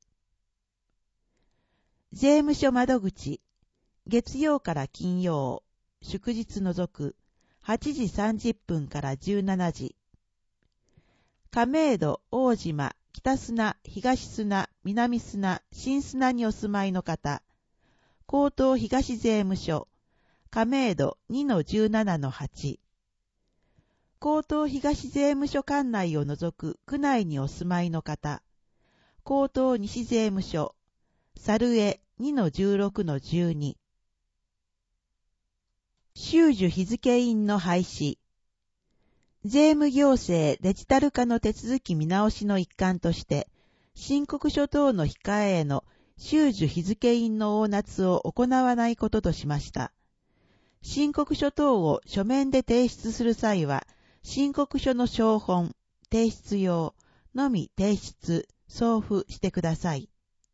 税務署窓口月曜から金曜祝日除く8時30分から17時。亀戸、大島、北砂、東砂、南砂、新砂にお住まいの方、江東東税務署、亀戸 2-17-8。江東東税務署管内を除く区内にお住まいの方、江東西税務署、猿江 2-16-12。収受日付印の廃止。税務行政デジタル化の手続き見直しの一環として、申告書等の控えへの収受日付印の押捺を行わないこととしました。申告書等を書面で提出する際は、申告書の抄本、提出用のみ提出、送付してください。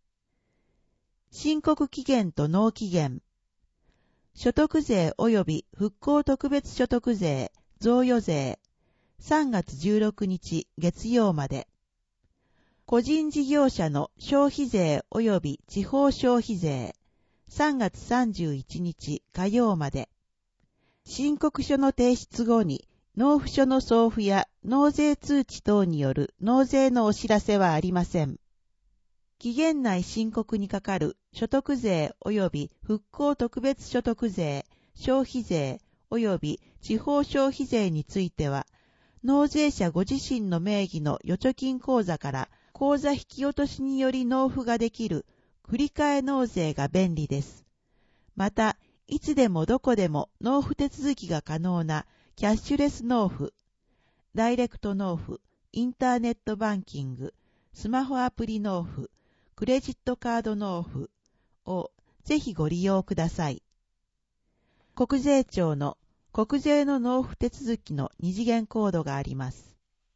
申告期限と納期限。所得税及び復興特別所得税、贈与税、3月16日月曜まで。個人事業者の消費税及び地方消費税、3月31日火曜まで。申告書の提出後に、納付書の送付や納税通知等による納税のお知らせはありません。期限内申告にかかる所得税及び復興特別所得税、消費税及び地方消費税については、納税者ご自身の名義の預貯金口座から口座引き落としにより納付ができる振替納税が便利です。また、いつでもどこでも納付手続きが可能なキャッシュレス納付、ダイレクト納付、インターネットバンキング、スマホアプリ納付、クレジットカード納付をぜひご利用ください。国税庁の国税の納付手続きの二次元コードがあります。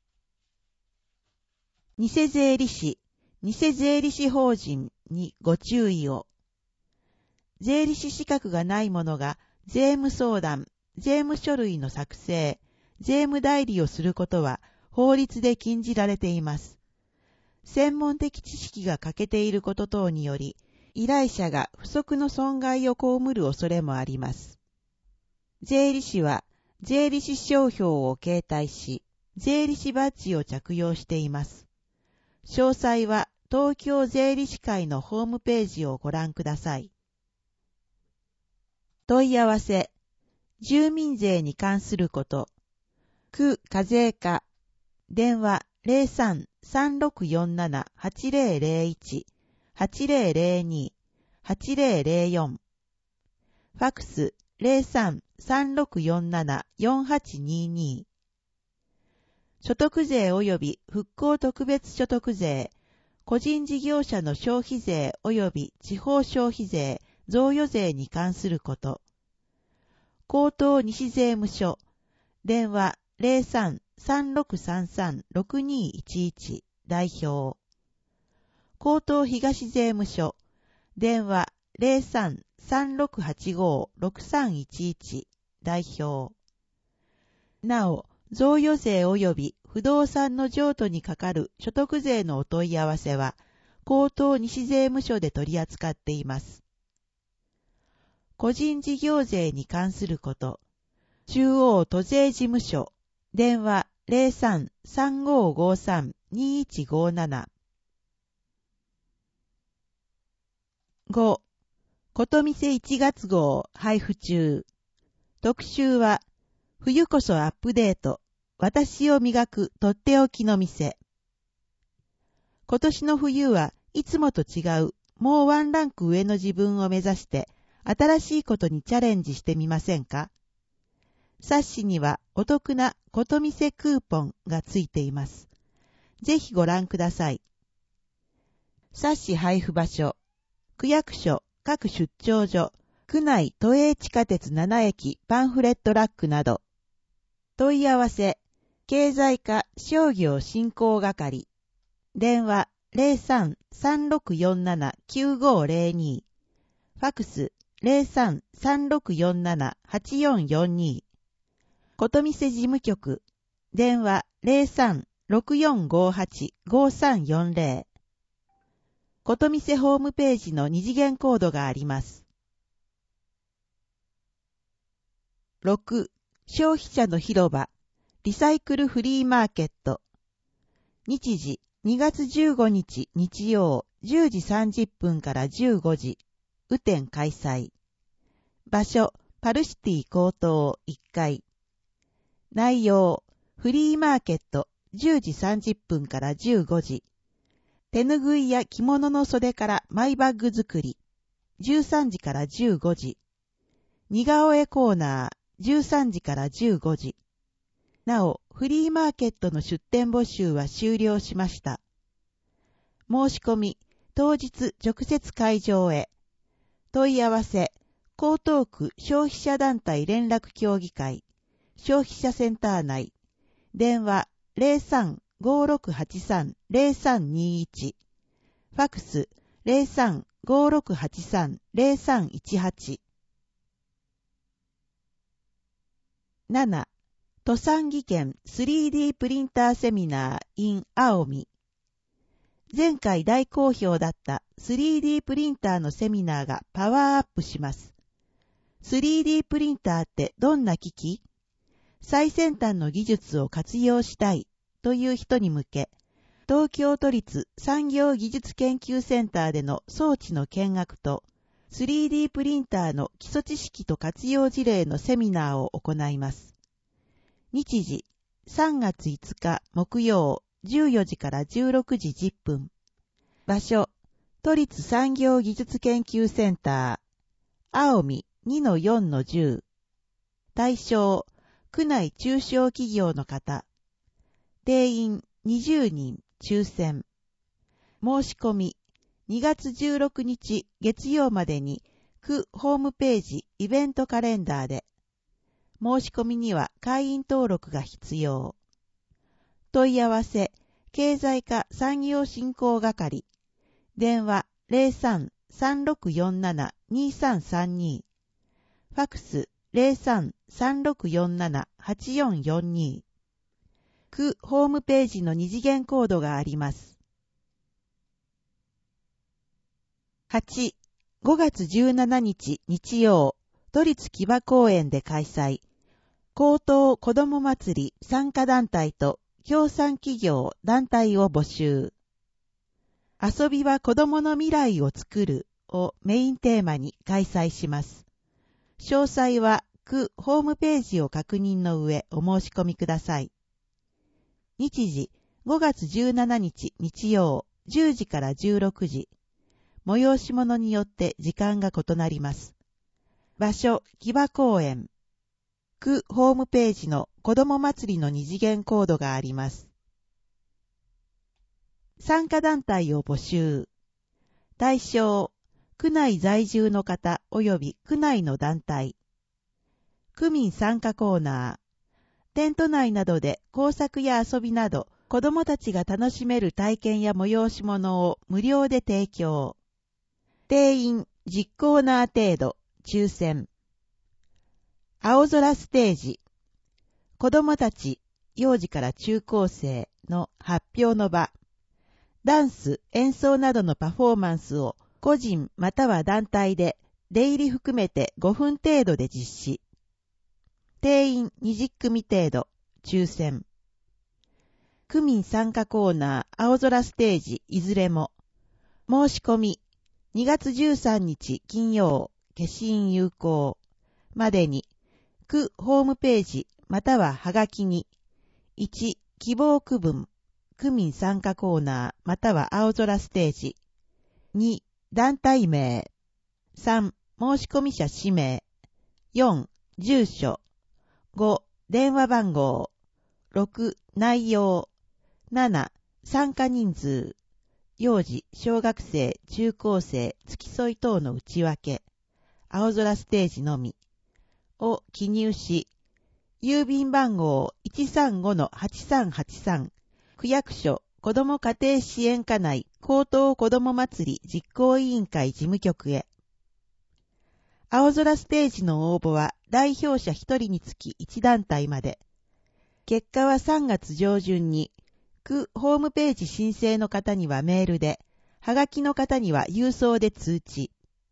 偽税理士、偽税理士法人にご注意を。税理士資格がない者が税務相談、税務書類の作成、税務代理をすることは法律で禁じられています。専門的知識が欠けていること等により、依頼者が不足の損害を被る恐れもあります。税理士は税理士商標を携帯し、税理士バッジを着用しています。詳細は東京税理士会のホームページをご覧ください。問い合わせ。住民税に関すること。区課税課。電話03-3647-8001、8002、8004。ファクス03-3647-4822。所得税及び復興特別所得税、個人事業者の消費税及び地方消費税、贈与税に関すること。江東西税務署。電話03-3633-6211代表。江東東税務署。電話03-3685-6311代表。なお、贈与税及び不動産の譲渡にかかる所得税のお問い合わせは、江東西税務署で取り扱っています。個人事業税に関すること。中央都税事務所。電話03-3553-2157。5. ことみせ1月号配布中。特集は、冬こそアップデート。私を磨くとっておきの店。今年の冬はいつもと違う、もうワンランク上の自分を目指して、新しいことにチャレンジしてみませんか？冊子にはお得なことみせクーポンがついています。ぜひご覧ください。冊子配布場所、区役所、各出張所、区内都営地下鉄7駅パンフレットラックなど。問い合わせ、経済課商業振興係。電話03-3647-9502。ファクス03-3647-8442。ことみせ事務局。電話03-6458-5340。ことみせホームページの二次元コードがあります。6. 消費者の広場。リサイクルフリーマーケット。日時2月15日日曜10時30分から15時。雨天開催。場所、パルシティ高等1階。内容、フリーマーケット10時30分から15時。手ぬぐいや着物の袖からマイバッグ作り。13時から15時。似顔絵コーナー13時から15時。なお、フリーマーケットの出店募集は終了しました。申し込み、当日直接会場へ。問い合わせ、江東区消費者団体連絡協議会、消費者センター内、電話03-5683-0321、ファクス03-5683-0318。7. 土産技研 3D プリンターセミナー in 青海。前回大好評だった 3D プリンターのセミナーがパワーアップします。3D プリンターってどんな機器？最先端の技術を活用したいという人に向け、東京都立産業技術研究センターでの装置の見学と 3D プリンターの基礎知識と活用事例のセミナーを行います。日時3月5日木曜14時から16時10分。場所、都立産業技術研究センター、青海 2-4-10。対象、区内中小企業の方。定員20人抽選。申し込み、2月16日月曜までに区ホームページイベントカレンダーで。申し込みには会員登録が必要。問い合わせ、経済課産業振興係。電話03-3647-2332。ファクス03-3647-8442。区ホームページの二次元コードがあります。8. 5月17日日曜、都立木場公園で開催。高等子ども祭り参加団体と協賛企業団体を募集。 遊びは子供の未来を作るをメインテーマに開催します。詳細は区ホームページを確認の上お申し込みください。日時5月17日日曜10時から16時。催し物によって時間が異なります。場所、木場公園。区ホームページの子ども祭りの二次元コードがあります。参加団体を募集。対象、区内在住の方及び区内の団体。区民参加コーナー。テント内などで工作や遊びなど子どもたちが楽しめる体験や催し物を無料で提供。定員10コーナー程度、抽選。青空ステージ。子どもたち、幼児から中高生の発表の場。ダンス、演奏などのパフォーマンスを個人または団体で出入り含めて5分程度で実施。定員20組程度、抽選。区民参加コーナー、青空ステージ、いずれも。申し込み、2月13日金曜、消印有効。までに、区ホームページ、またははがきに、1、希望区分。区民参加コーナーまたは青空ステージ。2、団体名。3、申込者氏名。4、住所。5、電話番号。6、内容。7、参加人数。幼児、小学生、中高生、付き添い等の内訳。青空ステージのみ。を記入し、郵便番号 135-8383 区役所子ども家庭支援課内高等子ども祭り実行委員会事務局へ。青空ステージの応募は代表者1人につき1団体まで。結果は3月上旬に、区ホームページ申請の方にはメールで、はがきの方には郵送で通知。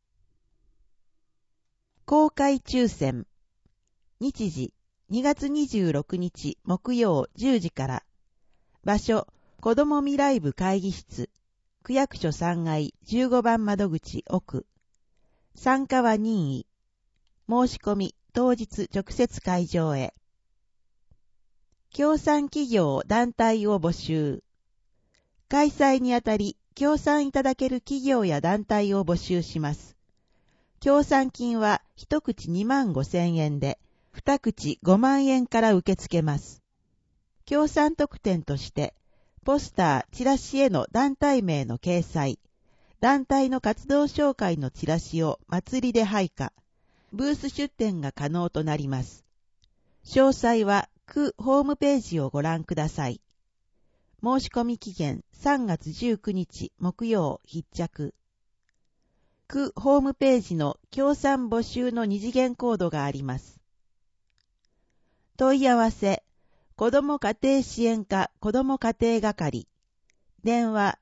公開抽選。日時2月26日木曜10時から。場所、子ども未来部会議室。区役所3階15番窓口奥。参加は任意。申し込み当日直接会場へ。協賛企業団体を募集。開催にあたり協賛いただける企業や団体を募集します。協賛金は一口25,000円で、二口5万円から受け付けます。協賛特典として、ポスター、チラシへの団体名の掲載、団体の活動紹介のチラシを祭りで配下、ブース出展が可能となります。詳細は区ホームページをご覧ください。申し込み期限3月19日木曜必着。区ホームページの協賛募集の二次元コードがあります。問い合わせ、子ども家庭支援課子ども家庭係。電話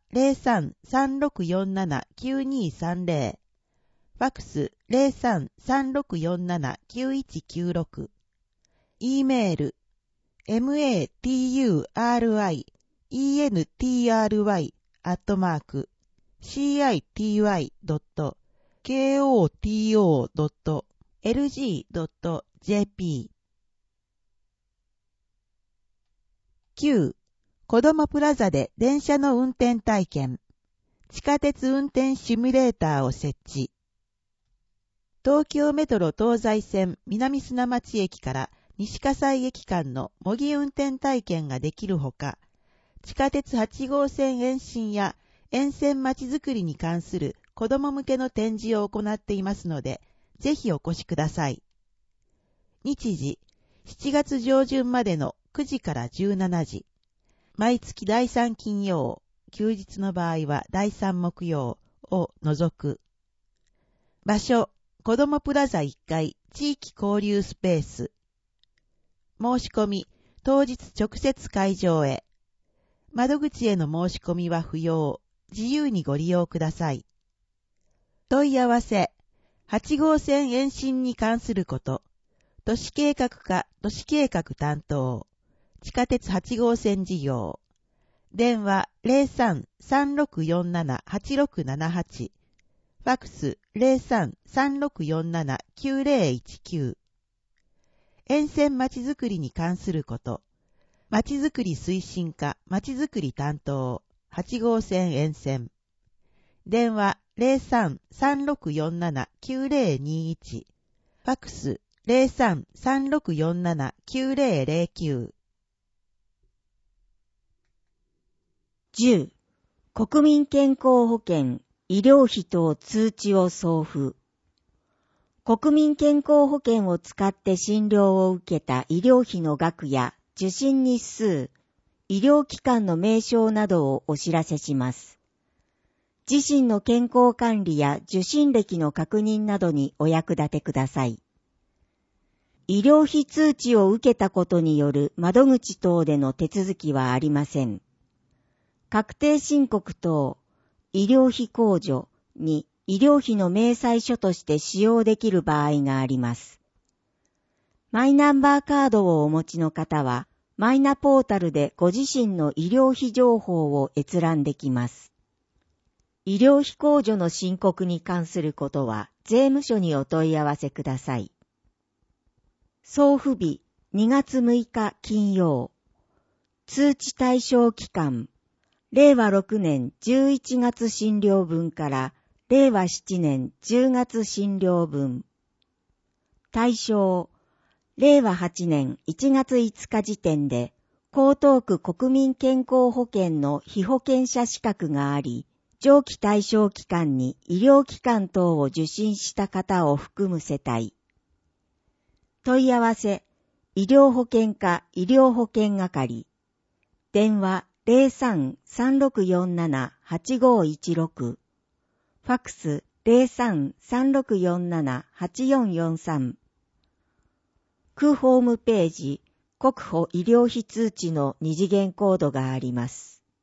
03-3647-9230。ファクス 03-3647-9196。E メール matruentry@city.koto.lg.jp。 9. 子どもプラザで電車の運転体験。地下鉄運転シミュレーターを設置。東京メトロ東西線南砂町駅から西葛西駅間の模擬運転体験ができるほか、地下鉄8号線延伸や沿線まちづくりに関する子ども向けの展示を行っていますので、ぜひお越しください。日時、7月上旬までの9時から17時。毎月第3金曜、休日の場合は第3木曜を除く。場所、子どもプラザ1階地域交流スペース。申し込み、当日直接会場へ。窓口への申し込みは不要。自由にご利用ください。問い合わせ、8号線延伸に関すること。都市計画課都市計画担当。地下鉄8号線事業。 電話 03-3647-8678。ファクス 03-3647-9019。沿線まちづくりに関すること。まちづくり推進課まちづくり担当8号線沿線。電話 03-3647-9021。ファクス 03-3647-9009。 10. 国民健康保険医療費等通知を送付。国民健康保険を使って診療を受けた医療費の額や受診日数、医療機関の名称などをお知らせします。自身の健康管理や受診歴の確認などにお役立てください。医療費通知を受けたことによる窓口等での手続きはありません。確定申告等、医療費控除に医療費の明細書として使用できる場合があります。マイナンバーカードをお持ちの方は、マイナポータルでご自身の医療費情報を閲覧できます。医療費控除の申告に関することは、税務署にお問い合わせください。送付日2月6日金曜。通知対象期間、令和6年11月診療分から令和7年10月診療分。対象、令和8年1月5日時点で、江東区国民健康保険の被保険者資格があり、上記対象期間に医療機関等を受診した方を含む世帯。問い合わせ、医療保険課医療保険係。電話03-3647-8516。ファクス03-3647-8443。区ホームページ、国保医療費通知の二次元コードがあります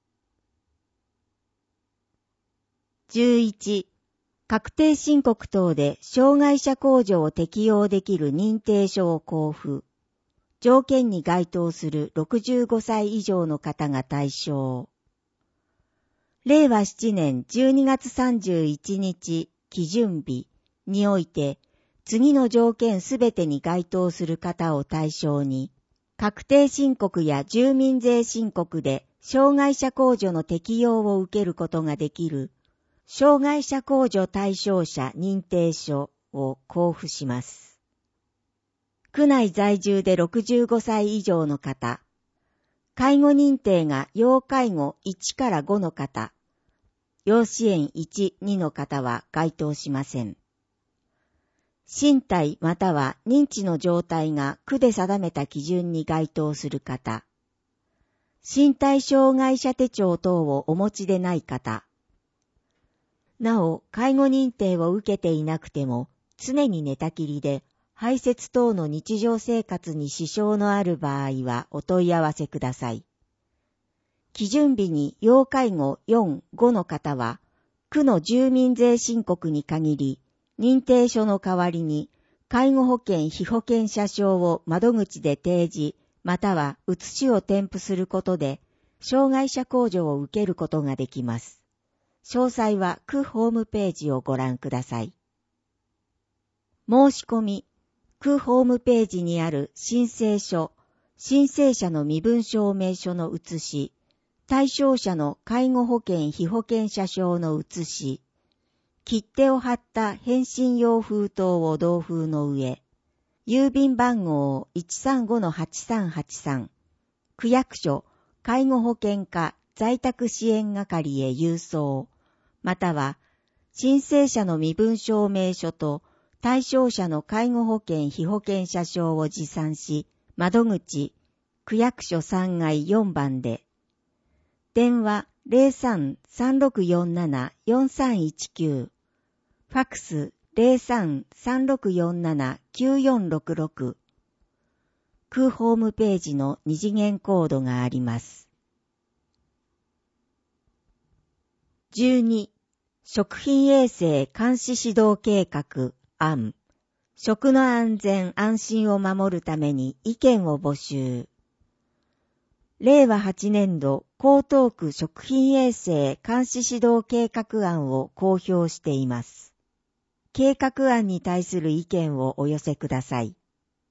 。11. 確定申告等で障害者控除を適用できる認定書を交付。条件に該当する65歳以上の方が対象。令和7年12月31日基準日において、次の条件すべてに該当する方を対象に、確定申告や住民税申告で障害者控除の適用を受けることができる、障害者控除対象者認定書を交付します。区内在住で65歳以上の方、介護認定が要介護1から5の方、要支援1、2の方は該当しません。身体または認知の状態が区で定めた基準に該当する方、身体障害者手帳等をお持ちでない方、なお介護認定を受けていなくても常に寝たきりで排泄等の日常生活に支障のある場合はお問い合わせください。基準日に要介護4、5の方は、区の住民税申告に限り、認定書の代わりに、介護保険被保険者証を窓口で提示、または写しを添付することで、障害者控除を受けることができます。詳細は区ホームページをご覧ください。申し込み。区ホームページにある申請書、申請者の身分証明書の写し、対象者の介護保険被保険者証の写し、切手を貼った返信用封筒を同封の上、郵便番号 135-8383、区役所、介護保険課在宅支援係へ郵送、または、申請者の身分証明書と、対象者の介護保険被保険者証を持参し、窓口、区役所3階4番で、電話 03-3647-4319、ファクス 03-3647-9466、区ホームページの二次元コードがあります。12. 食品衛生監視指導計画案、食の安全安心を守るために意見を募集。 令和8年度江東区食品衛生監視指導計画案を公表しています。計画案に対する意見をお寄せください。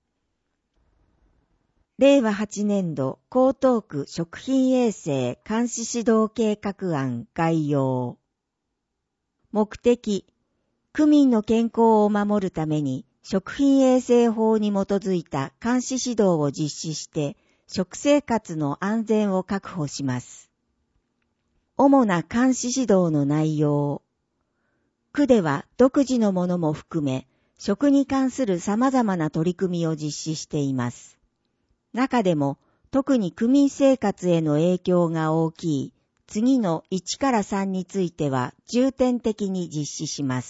令和8年度江東区食品衛生監視指導計画案概要。目的、区民の健康を守るために食品衛生法に基づいた監視指導を実施して食生活の安全を確保します。主な監視指導の内容。区では独自のものも含め食に関する様々な取り組みを実施しています。中でも特に区民生活への影響が大きい次の1から3については重点的に実施します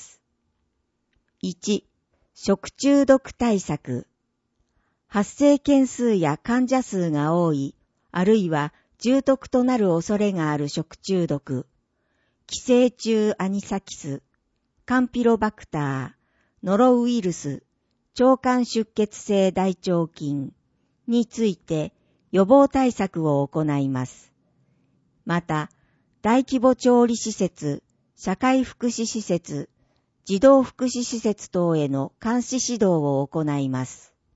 。1、食中毒対策。発生件数や患者数が多い、あるいは重篤となる恐れがある食中毒、寄生虫アニサキス、カンピロバクター、ノロウイルス、腸管出血性大腸菌について予防対策を行います。また、大規模調理施設、社会福祉施設、児童福祉施設等への監視指導を行います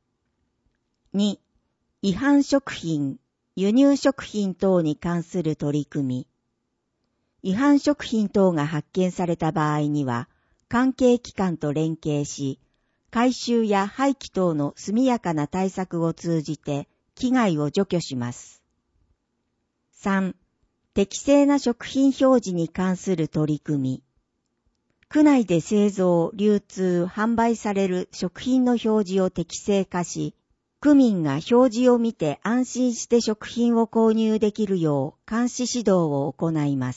。2、違反食品、輸入食品等に関する取り組み。違反食品等が発見された場合には、関係機関と連携し、回収や廃棄等の速やかな対策を通じて、危害を除去します。3、適正な食品表示に関する取り組み。区内で製造、流通、販売される食品の表示を適正化し、区民が表示を見て安心して食品を購入できるよう監視指導を行います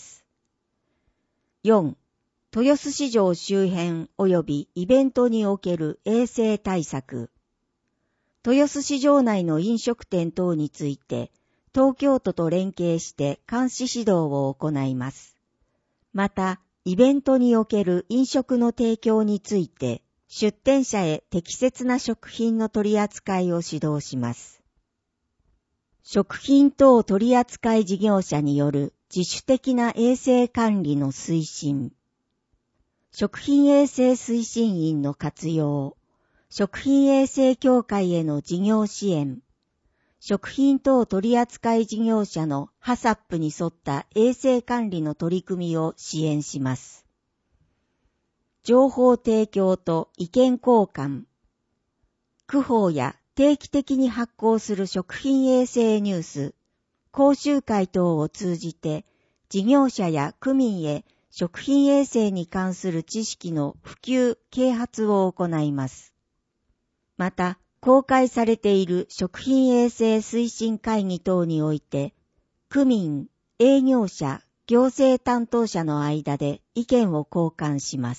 。4、豊洲市場周辺及びイベントにおける衛生対策。豊洲市場内の飲食店等について、東京都と連携して監視指導を行います。また、イベントにおける飲食の提供について、出店者へ適切な食品の取り扱いを指導します。食品等取扱事業者による自主的な衛生管理の推進。食品衛生推進員の活用。食品衛生協会への事業支援。食品等取扱事業者のハサップに沿った衛生管理の取り組みを支援します。情報提供と意見交換。区法や定期的に発行する食品衛生ニュース、講習会等を通じて、事業者や区民へ食品衛生に関する知識の普及・啓発を行います。また、公開されている食品衛生推進会議等において、区民、営業者、行政担当者の間で意見を交換します。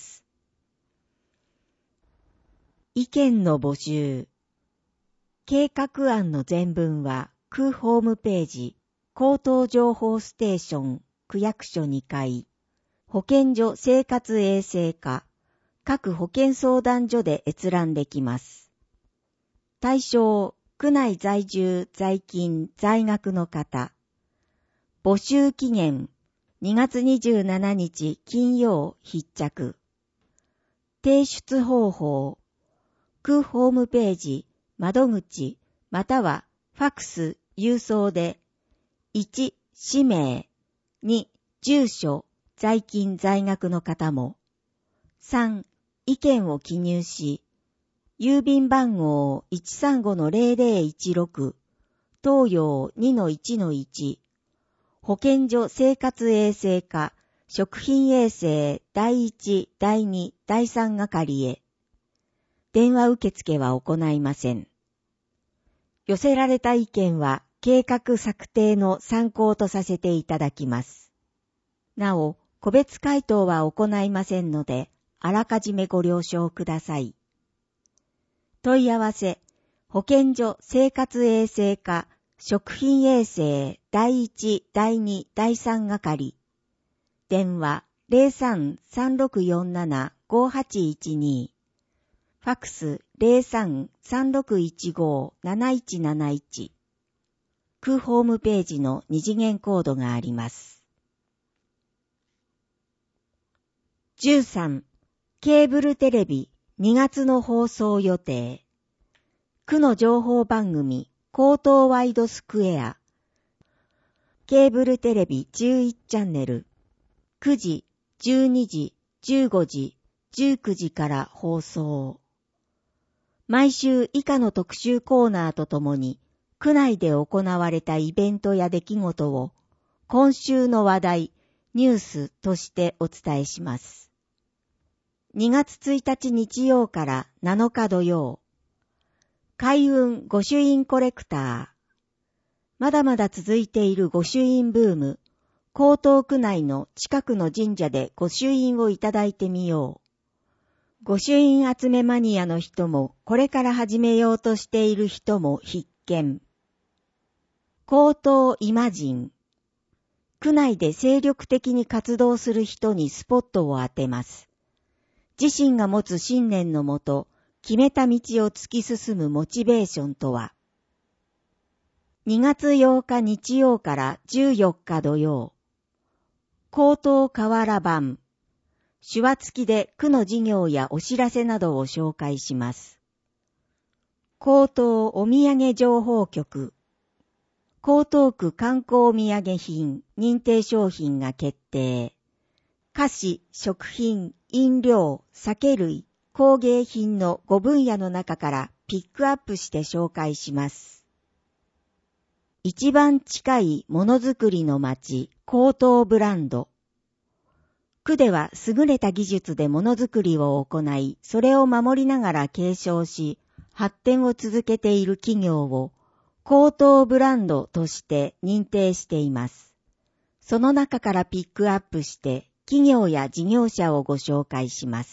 意見の募集。計画案の全文は、区ホームページ、口頭情報ステーション、区役所2階、保健所生活衛生課、各保健相談所で閲覧できます。対象、区内在住、在勤、在学の方。募集期限、2月27日金曜必着。提出方法、区ホームページ、窓口、またはファクス、郵送で、1、氏名、2、住所、在勤在学の方も、3、意見を記入し、郵便番号 135-0016、東洋 2-1-1、保健所生活衛生課、食品衛生第1、第2、第3係へ。電話受付は行いません。寄せられた意見は計画策定の参考とさせていただきます。なお、個別回答は行いませんので、あらかじめご了承ください。問い合わせ、保健所生活衛生課、食品衛生第1、第2、第3係。電話03-3647-5812。ファックス 03-3615-7171。 空ホームページの二次元コードがあります。13. ケーブルテレビ2月の放送予定。区の情報番組江東ワイドスクエア。ケーブルテレビ11チャンネル。9時、12時、15時、19時から放送。毎週以下の特集コーナーとともに、区内で行われたイベントや出来事を、今週の話題、ニュースとしてお伝えします。2月1日日曜から7日土曜。開運御朱印コレクター。まだまだ続いている御朱印ブーム。江東区内の近くの神社で御朱印をいただいてみよう。御朱印集めマニアの人も、これから始めようとしている人も必見。江東イマジン。区内で精力的に活動する人にスポットを当てます。自身が持つ信念のもと、決めた道を突き進むモチベーションとは。2月8日日曜から14日土曜。江東河原版。手話付きで区の事業やお知らせなどを紹介します。江東お土産情報局。江東区観光お土産品認定商品が決定。菓子、食品、飲料、酒類、工芸品の5分野の中からピックアップして紹介します。一番近いものづくりの街、江東ブランド。区では優れた技術でものづくりを行い、それを守りながら継承し、発展を続けている企業を江東ブランドとして認定しています。その中からピックアップして企業や事業者をご紹介します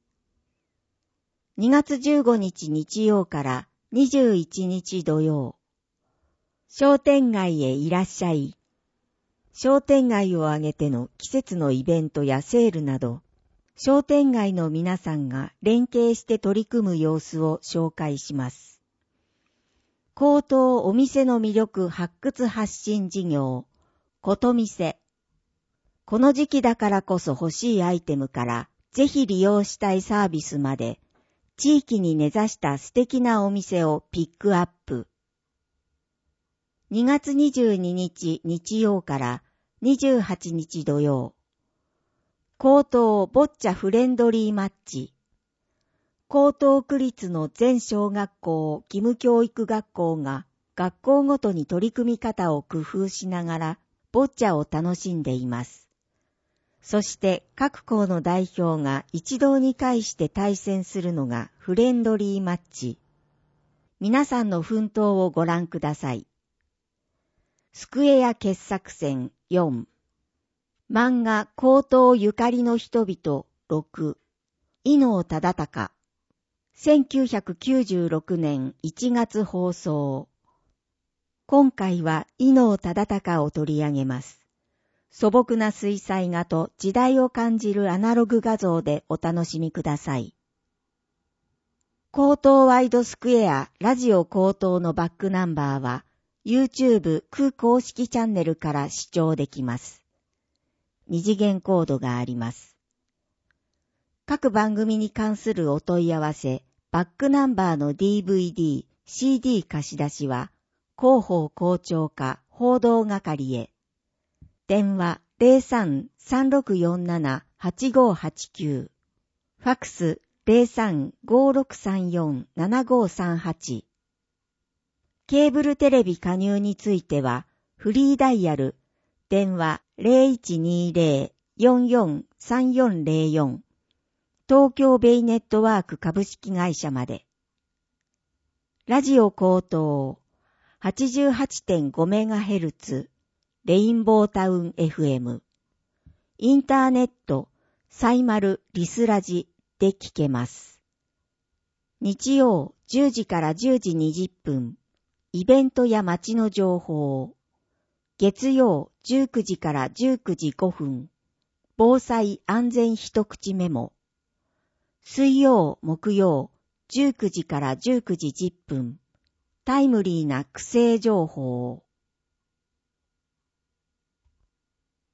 。2月15日日曜から21日土曜。商店街へいらっしゃい。商店街を挙げての季節のイベントやセールなど、商店街の皆さんが連携して取り組む様子を紹介します。江東お店の魅力発掘発信事業、ことみせ。この時期だからこそ欲しいアイテムから、ぜひ利用したいサービスまで、地域に根ざした素敵なお店をピックアップ。2月22日日曜から28日土曜。江東ボッチャフレンドリーマッチ。江東区立の全小学校義務教育学校が学校ごとに取り組み方を工夫しながらボッチャを楽しんでいます。そして各校の代表が一堂に会して対戦するのがフレンドリーマッチ。皆さんの奮闘をご覧ください。スクエア傑作選4。漫画江東ゆかりの人々6。伊能忠敬。1996年1月放送。今回は伊能忠敬を取り上げます。素朴な水彩画と時代を感じるアナログ画像でお楽しみください。江東ワイドスクエアラジオ江東のバックナンバーは YouTube 区公式チャンネルから視聴できます。二次元コードがあります。各番組に関するお問い合わせ、バックナンバーの DVD、CD 貸し出しは広報校長課報道係へ。電話 03-3647-8589。ファクス 03-5634-7538。ケーブルテレビ加入については、フリーダイヤル、電話 0120-443404。東京ベイネットワーク株式会社まで。ラジオ江東 88.5MHz レインボータウン FM。インターネットサイマルリスラジで聞けます。日曜10時から10時20分。イベントや街の情報。月曜19時から19時5分。防災安全一口メモ。水曜木曜19時から19時10分。タイムリーな区政情報。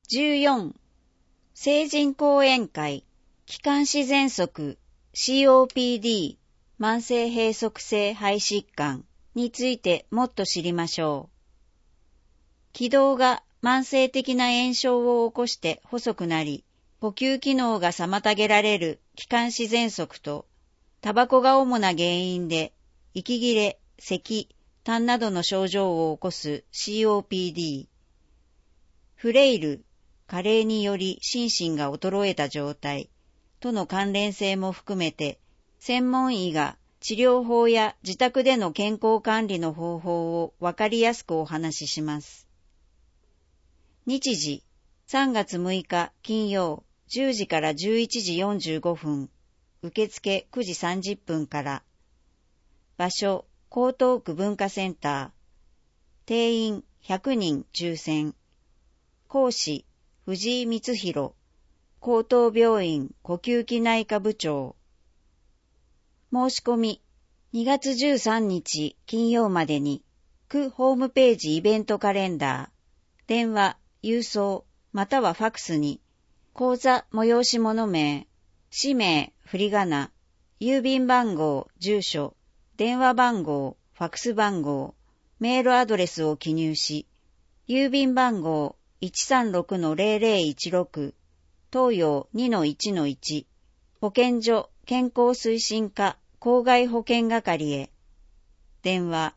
14. 成人講演会、気管支喘息、COPD、慢性閉塞性肺疾患についてもっと知りましょう。気道が慢性的な炎症を起こして細くなり、呼吸機能が妨げられる気管支喘息と、タバコが主な原因で、息切れ、咳、痰などの症状を起こす COPD、フレイル、加齢により心身が衰えた状態との関連性も含めて、専門医が治療法や自宅での健康管理の方法をわかりやすくお話しします。日時、3月6日金曜10時から11時45分、受付9時30分から。場所、江東区文化センター。定員100人抽選。講師、藤井光弘。江東病院呼吸器内科部長。申し込み、2月13日金曜までに、区ホームページイベントカレンダー、電話、郵送、またはファクスに、口座催し物名、氏名、振り仮名、郵便番号、住所、電話番号、ファクス番号、メールアドレスを記入し、郵便番号 136-0016、東洋 2-1-1、保健所健康推進課公害保険係へ。電話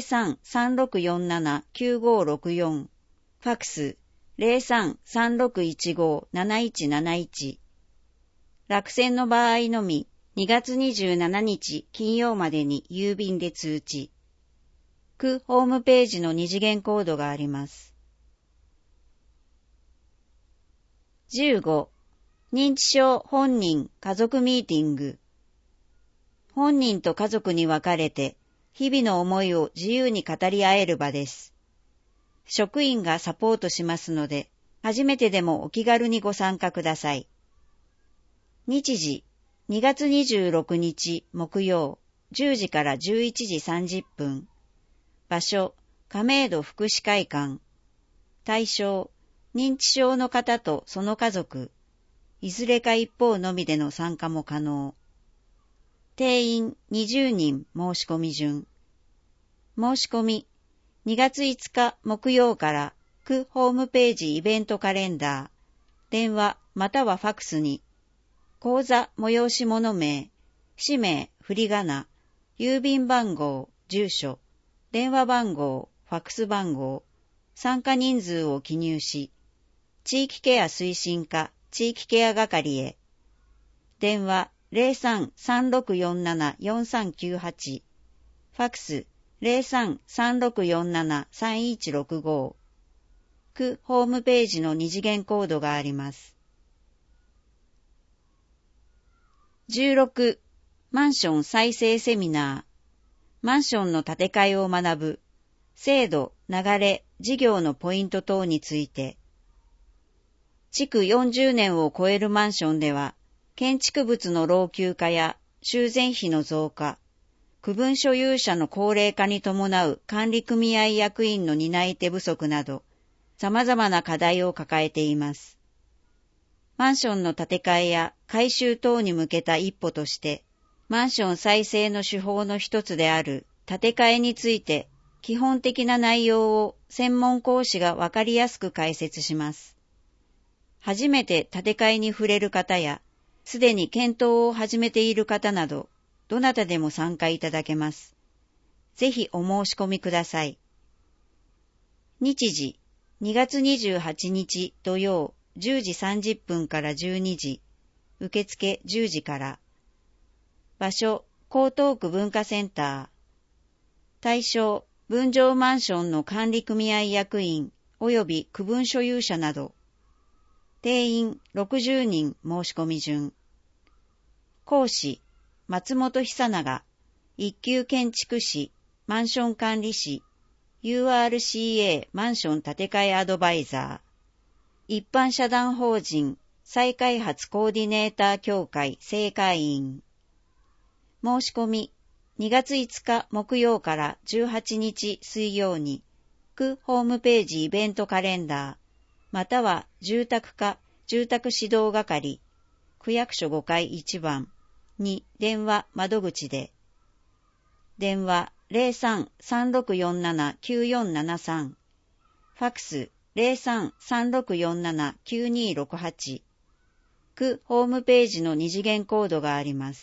03-3647-9564、ファクス03-3615-7171。落選の場合のみ、2月27日金曜までに郵便で通知。区ホームページの二次元コードがあります。15. 認知症本人家族ミーティング。本人と家族に分かれて、日々の思いを自由に語り合える場です。職員がサポートしますので、初めてでもお気軽にご参加ください。日時、2月26日木曜、10時から11時30分。場所、亀戸福祉会館。対象、認知症の方とその家族。いずれか一方のみでの参加も可能。定員20人申し込み順。申し込み、2月5日木曜から区ホームページイベントカレンダー、電話またはファクスに、口座催し物名、氏名、振り仮名、郵便番号、住所、電話番号、ファクス番号、参加人数を記入し、地域ケア推進課地域ケア係へ。電話03-3647-4398、ファクス03-3647-3165。区ホームページの二次元コードがあります。16. マンション再生セミナー。マンションの建て替えを学ぶ。制度、流れ、事業のポイント等について。築40年を超えるマンションでは、建築物の老朽化や修繕費の増加、区分所有者の高齢化に伴う管理組合役員の担い手不足など、様々な課題を抱えています。マンションの建て替えや改修等に向けた一歩として、マンション再生の手法の一つである建て替えについて、基本的な内容を専門講師がわかりやすく解説します。初めて建て替えに触れる方や、すでに検討を始めている方など、どなたでも参加いただけます。ぜひお申し込みください。日時、2月28日土曜10時30分から12時、受付10時から。場所、江東区文化センター。対象、分譲マンションの管理組合役員及び区分所有者など。定員60人申し込み順。講師、松本久永、一級建築士、マンション管理士、URCA マンション建て替えアドバイザー、一般社団法人再開発コーディネーター協会正会員。申し込み、2月5日木曜から18日水曜に、区ホームページイベントカレンダー、 または住宅課住宅指導係、区役所5階1番に電話窓口で。電話03-3647-9473、ファクス03-3647-9268、区ホームページの二次元コードがあります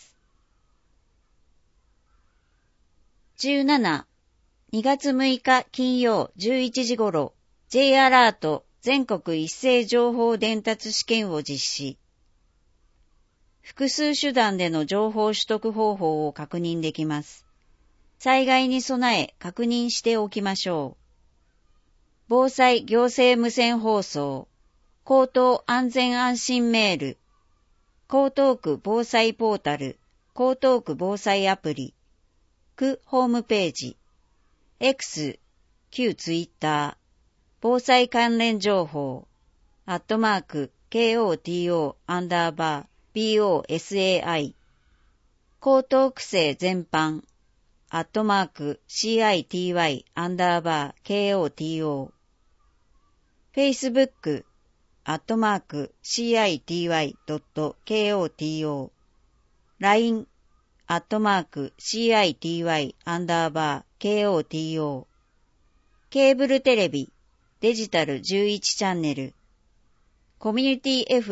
。17、2月6日金曜11時頃、J アラート全国一斉情報伝達試験を実施。複数手段での情報取得方法を確認できます。災害に備え確認しておきましょう。防災行政無線放送、江東安全安心メール、江東区防災ポータル、江東区防災アプリ、区ホームページ、X、旧ツイッター、防災関連情報、@KOTO_BOSAI、江東区政全般、@CITY_KOTO、Facebook、@CITY.KOTO、LINE、@CITY_KOTO、ケーブルテレビ、デジタル11チャンネル、コミュニティ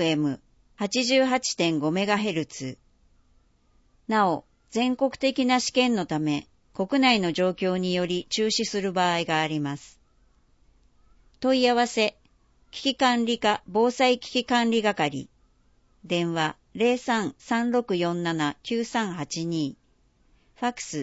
FM88.5MHz。なお、全国的な試験のため、国内の状況により中止する場合があります。問い合わせ、危機管理課防災危機管理係、電話03-3647-9382、ファクス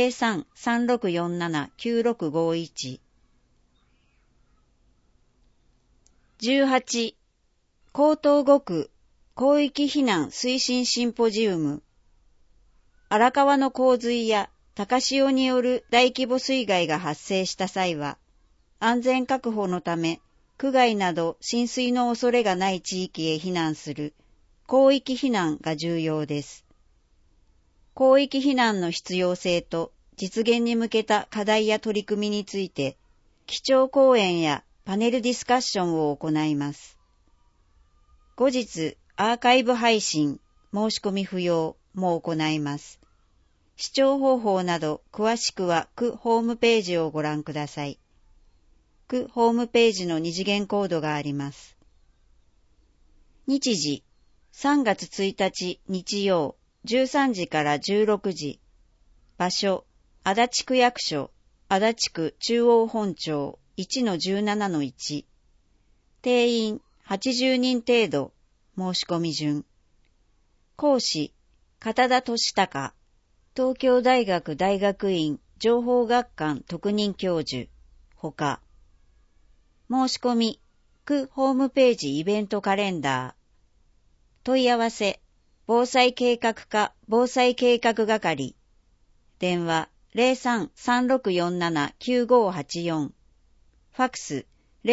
03-3647-9651。18、江東5区広域避難推進シンポジウム。荒川の洪水や高潮による大規模水害が発生した際は、安全確保のため、区外など浸水の恐れがない地域へ避難する広域避難が重要です。広域避難の必要性と実現に向けた課題や取り組みについて、基調講演やパネルディスカッションを行います。後日、アーカイブ配信、申し込み不要も行います。視聴方法など詳しくは区ホームページをご覧ください。区ホームページの二次元コードがあります。日時、3月1日日曜、13時から16時。場所、足立区役所、足立区中央本町 1-17-1。定員80人程度、申し込み順。講師、片田俊孝、東京大学大学院情報学館特任教授、ほか。申し込み、区ホームページイベントカレンダー。問い合わせ、防災計画課防災計画係。電話03-3647-9584。ファクス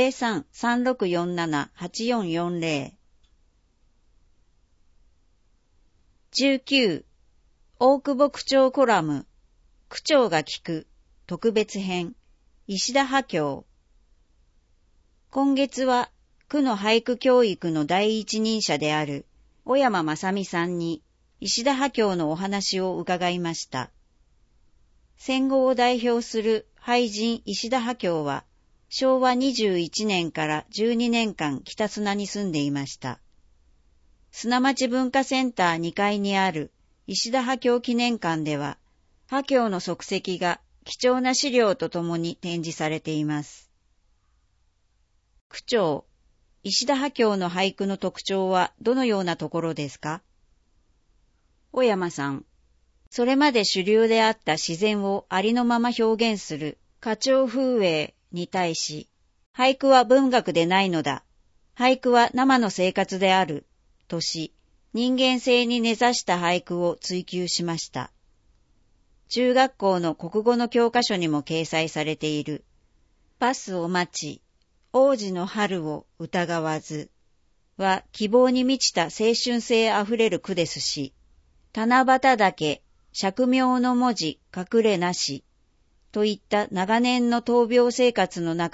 03-3647-8440。19、大久保区長コラム、区長が聞く、特別編、石田波郷。今月は、区の俳句教育の第一人者である、小山正美さんに、石田波郷のお話を伺いました。戦後を代表する俳人石田波郷は、昭和21年から12年間北砂に住んでいました。砂町文化センター2階にある石田波郷記念館では、波郷の足跡が貴重な資料とともに展示されています。区長、石田波郷の俳句の特徴はどのようなところですか？小山さん、それまで主流であった自然をありのまま表現する花鳥風景に対し、俳句は文学でないのだ。俳句は生の生活である。とし、人間性に根ざした俳句を追求しました。中学校の国語の教科書にも掲載されている。パスを待ち、王子の春を疑わずは希望に満ちた青春性あふれる句ですし、七夕岳、釈明の文字隠れなしといった長年の闘病生活の中で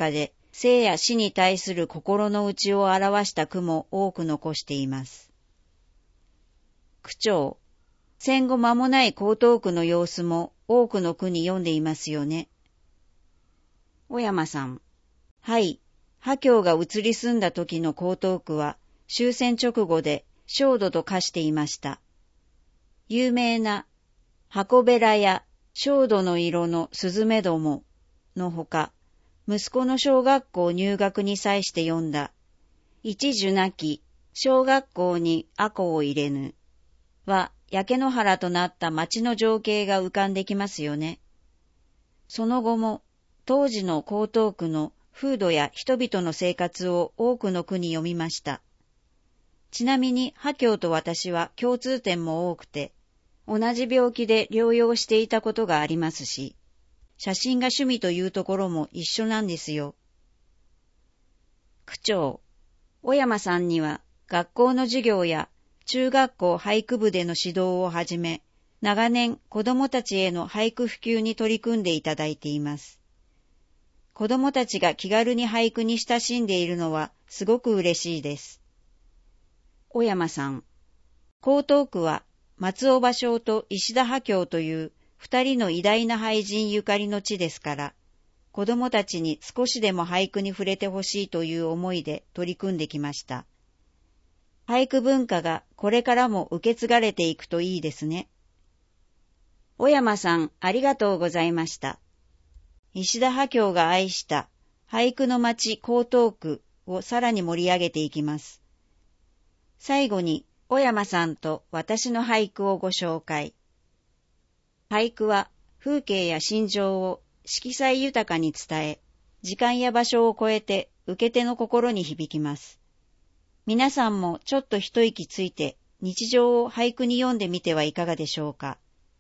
生や死に対する心の内を表した句も多く残しています。句長、戦後間もない江東区の様子も多くの句に読んでいますよね。小山さん、はい、破境が移り住んだ時の江東区は終戦直後で焦土と化していました。有名な箱べらや焦土の色のスズメどものほか、息子の小学校入学に際して読んだ一樹なき小学校に吾子を入れぬは焼け野原となった町の情景が浮かんできますよね。その後も当時の江東区の風土や人々の生活を多くの句に読みました。ちなみに破境と私は共通点も多くて、同じ病気で療養していたことがありますし、写真が趣味というところも一緒なんですよ。区長、小山さんには学校の授業や中学校俳句部での指導をはじめ、長年子どもたちへの俳句普及に取り組んでいただいています。子どもたちが気軽に俳句に親しんでいるのはすごく嬉しいです。小山さん、江東区は松尾芭蕉と石田波郷という二人の偉大な俳人ゆかりの地ですから、子どもたちに少しでも俳句に触れてほしいという思いで取り組んできました。俳句文化がこれからも受け継がれていくといいですね。小山さん、ありがとうございました。石田波郷が愛した俳句の町江東区をさらに盛り上げていきます。最後に小山さんと私の俳句をご紹介。俳句は風景や心情を色彩豊かに伝え、時間や場所を超えて受け手の心に響きます。皆さんもちょっと一息ついて日常を俳句に読んでみてはいかがでしょうか。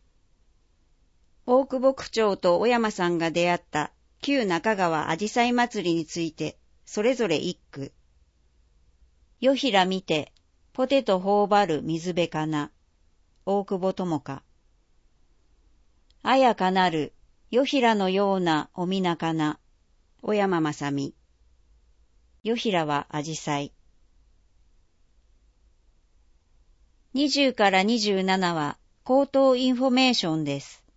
大久保区長と小山さんが出会った旧中川あじさい祭りについてそれぞれ一句。夜平見てポテト頬張る水辺かな、大久保智香。あやかなる夜平のようなおみなかな、小山正美。夜平はあじさい。20から27は口頭インフォメーションです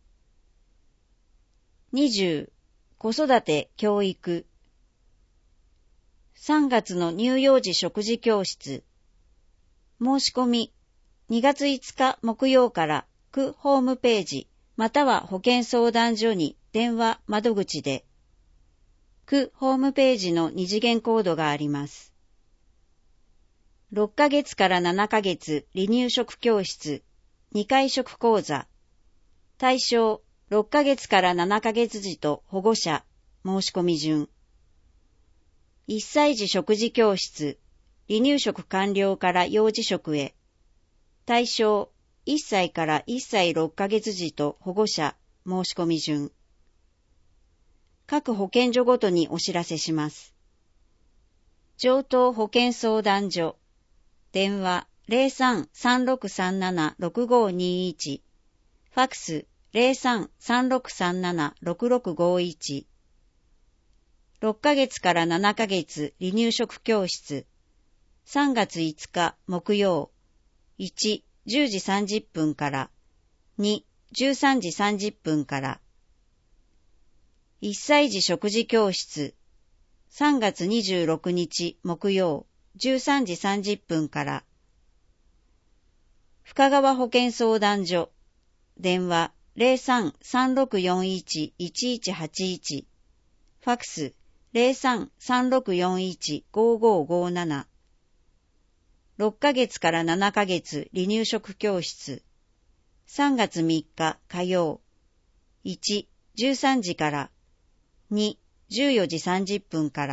。20、子育て教育。3月の乳幼児食事教室。申し込み、2月5日木曜から区ホームページ、または保健相談所に電話窓口で、区ホームページの二次元コードがあります。6ヶ月から7ヶ月離乳食教室、2回食講座。対象、6ヶ月から7ヶ月児と保護者、申し込み順。1歳児食事教室、離乳食完了から幼児食へ。対象、1歳から1歳6ヶ月児と保護者、申し込み順。各保健所ごとにお知らせします。城東保健相談所。電話03-3637-6521。ファクス03-3637-6651。6ヶ月から7ヶ月離乳食教室。3月5日木曜。1、10時30分から。2、13時30分から。1歳児食事教室。3月26日木曜。13時30分から。深川保健相談所。電話03-3641-1181。ファクス03-3641-5557。6ヶ月から7ヶ月離乳食教室。3月3日火曜。1、13時から。2、14時30分から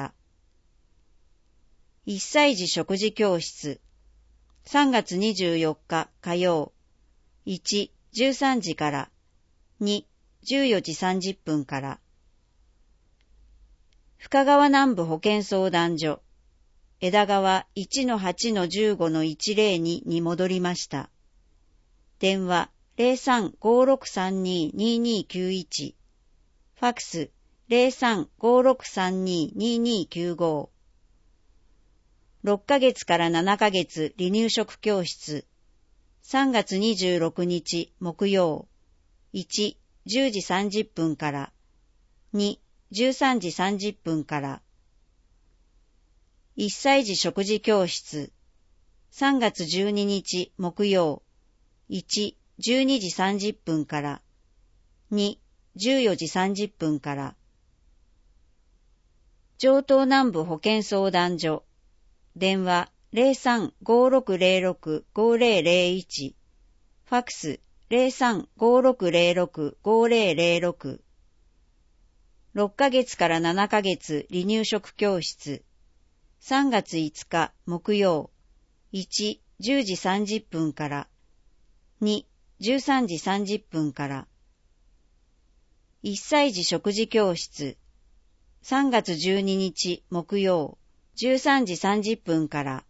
。1歳児食事教室。3月24日火曜。1、13時から。2、14時30分から。深川南部保健相談所。枝川 1-8-15-102 に戻りました。電話03-5632-2291。ファクス 03-5632-2295 6ヶ月から7ヶ月離乳食教室3月26日木曜1、10時30分から2、13時30分から1歳児食事教室3月12日木曜1、12時30分から2、14時30分から城東南部保健相談所電話 03-5606-5001 ファックス 03-5606-5006 6ヶ月から7ヶ月離乳食教室3月5日木曜1、10時30分から2、13時30分から1歳児食事教室3月12日木曜13時30分から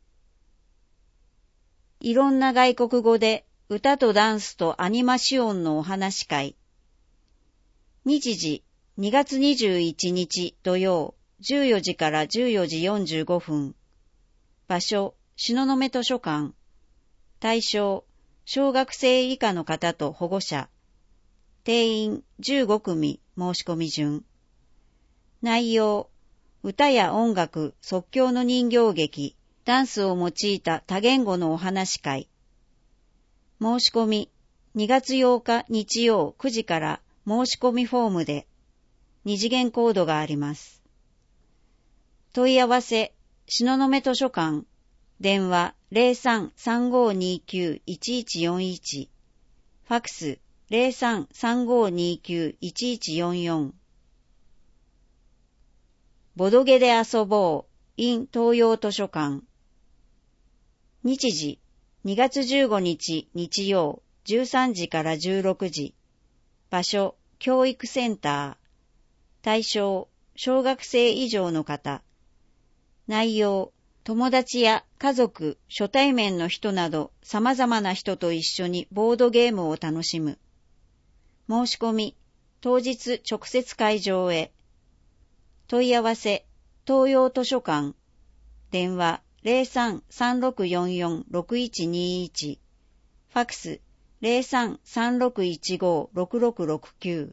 いろんな外国語で歌とダンスとアニマシオンのお話会日時2月21日土曜14時から14時45分場所東雲図書館対象小学生以下の方と保護者定員15組申し込み順内容歌や音楽、即興の人形劇、ダンスを用いた多言語のお話会申し込み2月8日日曜9時から申し込みフォームで二次元コードがあります。問い合わせ東雲図書館電話 03-3529-1141 ファックス 03-3529-1144 ボドゲで遊ぼう in 東洋図書館日時2月15日日曜13時から16時場所教育センター対象小学生以上の方内容友達や家族、初対面の人など様々な人と一緒にボードゲームを楽しむ申し込み当日直接会場へ問い合わせ、東洋図書館、電話03-3644-6121、ファックス03-3615-6669。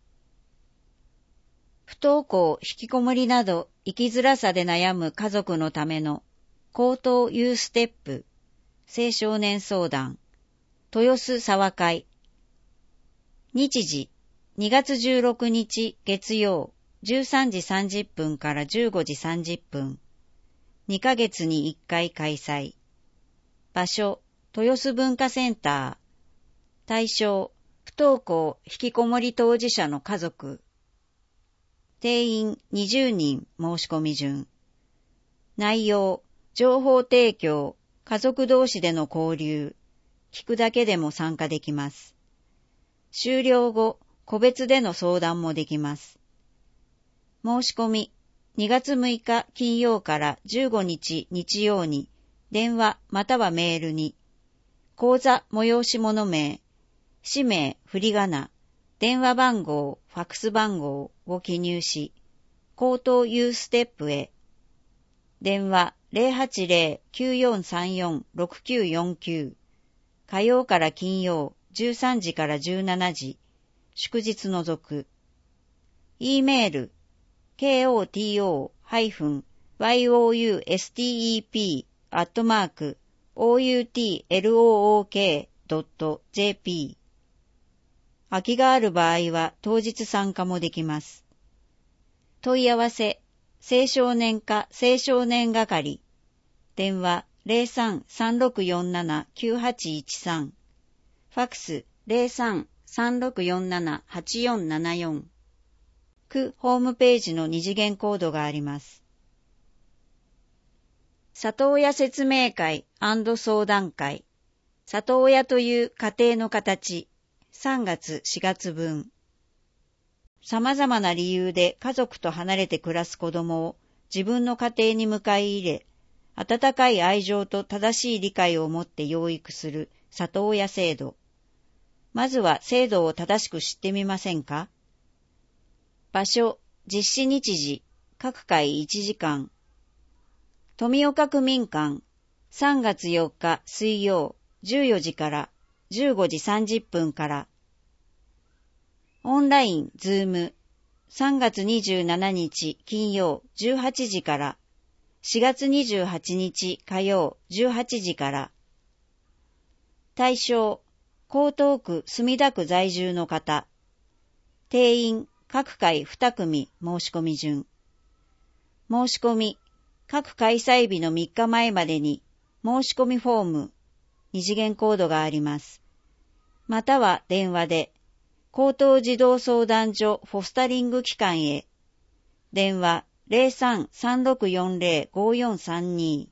不登校、引きこもりなど生きづらさで悩む家族のための高等ユーステップ、青少年相談、豊洲沢会。日時2月16日月曜13時30分から15時30分。2ヶ月に1回開催。場所、豊洲文化センター。対象、不登校引きこもり当事者の家族。定員20人申し込み順。内容、情報提供、家族同士での交流。聞くだけでも参加できます。終了後、個別での相談もできます。申し込み、2月6日金曜から15日日曜に、電話またはメールに、講座催し物名、氏名、振り仮名、電話番号、ファックス番号を記入し、高等ユーステップへ、電話080-9434-6949、火曜から金曜13時から17時、祝日除く。E メール、koto-youstep@outlook.jp 空きがある場合は当日参加もできます。問い合わせ、青少年課青少年係、電話03-3647-9813、ファックス03-3647-8474、区ホームページの二次元コードがあります。里親説明会&相談会、里親という家庭の形、3月4月分。様々な理由で家族と離れて暮らす子供を自分の家庭に迎え入れ、温かい愛情と正しい理解を持って養育する里親制度。まずは制度を正しく知ってみませんか？ 場所、実施日時、各回1時間。富岡区民館、3月4日水曜、14時から15時30分から。オンライン、ズーム、3月27日金曜、18時から。4月28日火曜、18時から。対象、江東区墨田区在住の方。定員、各回2組申し込み順。申し込み、各開催日の3日前までに申し込みフォーム、2次元コードがあります。または電話で、高等児童相談所フォスタリング機関へ。電話 03-3640-5432。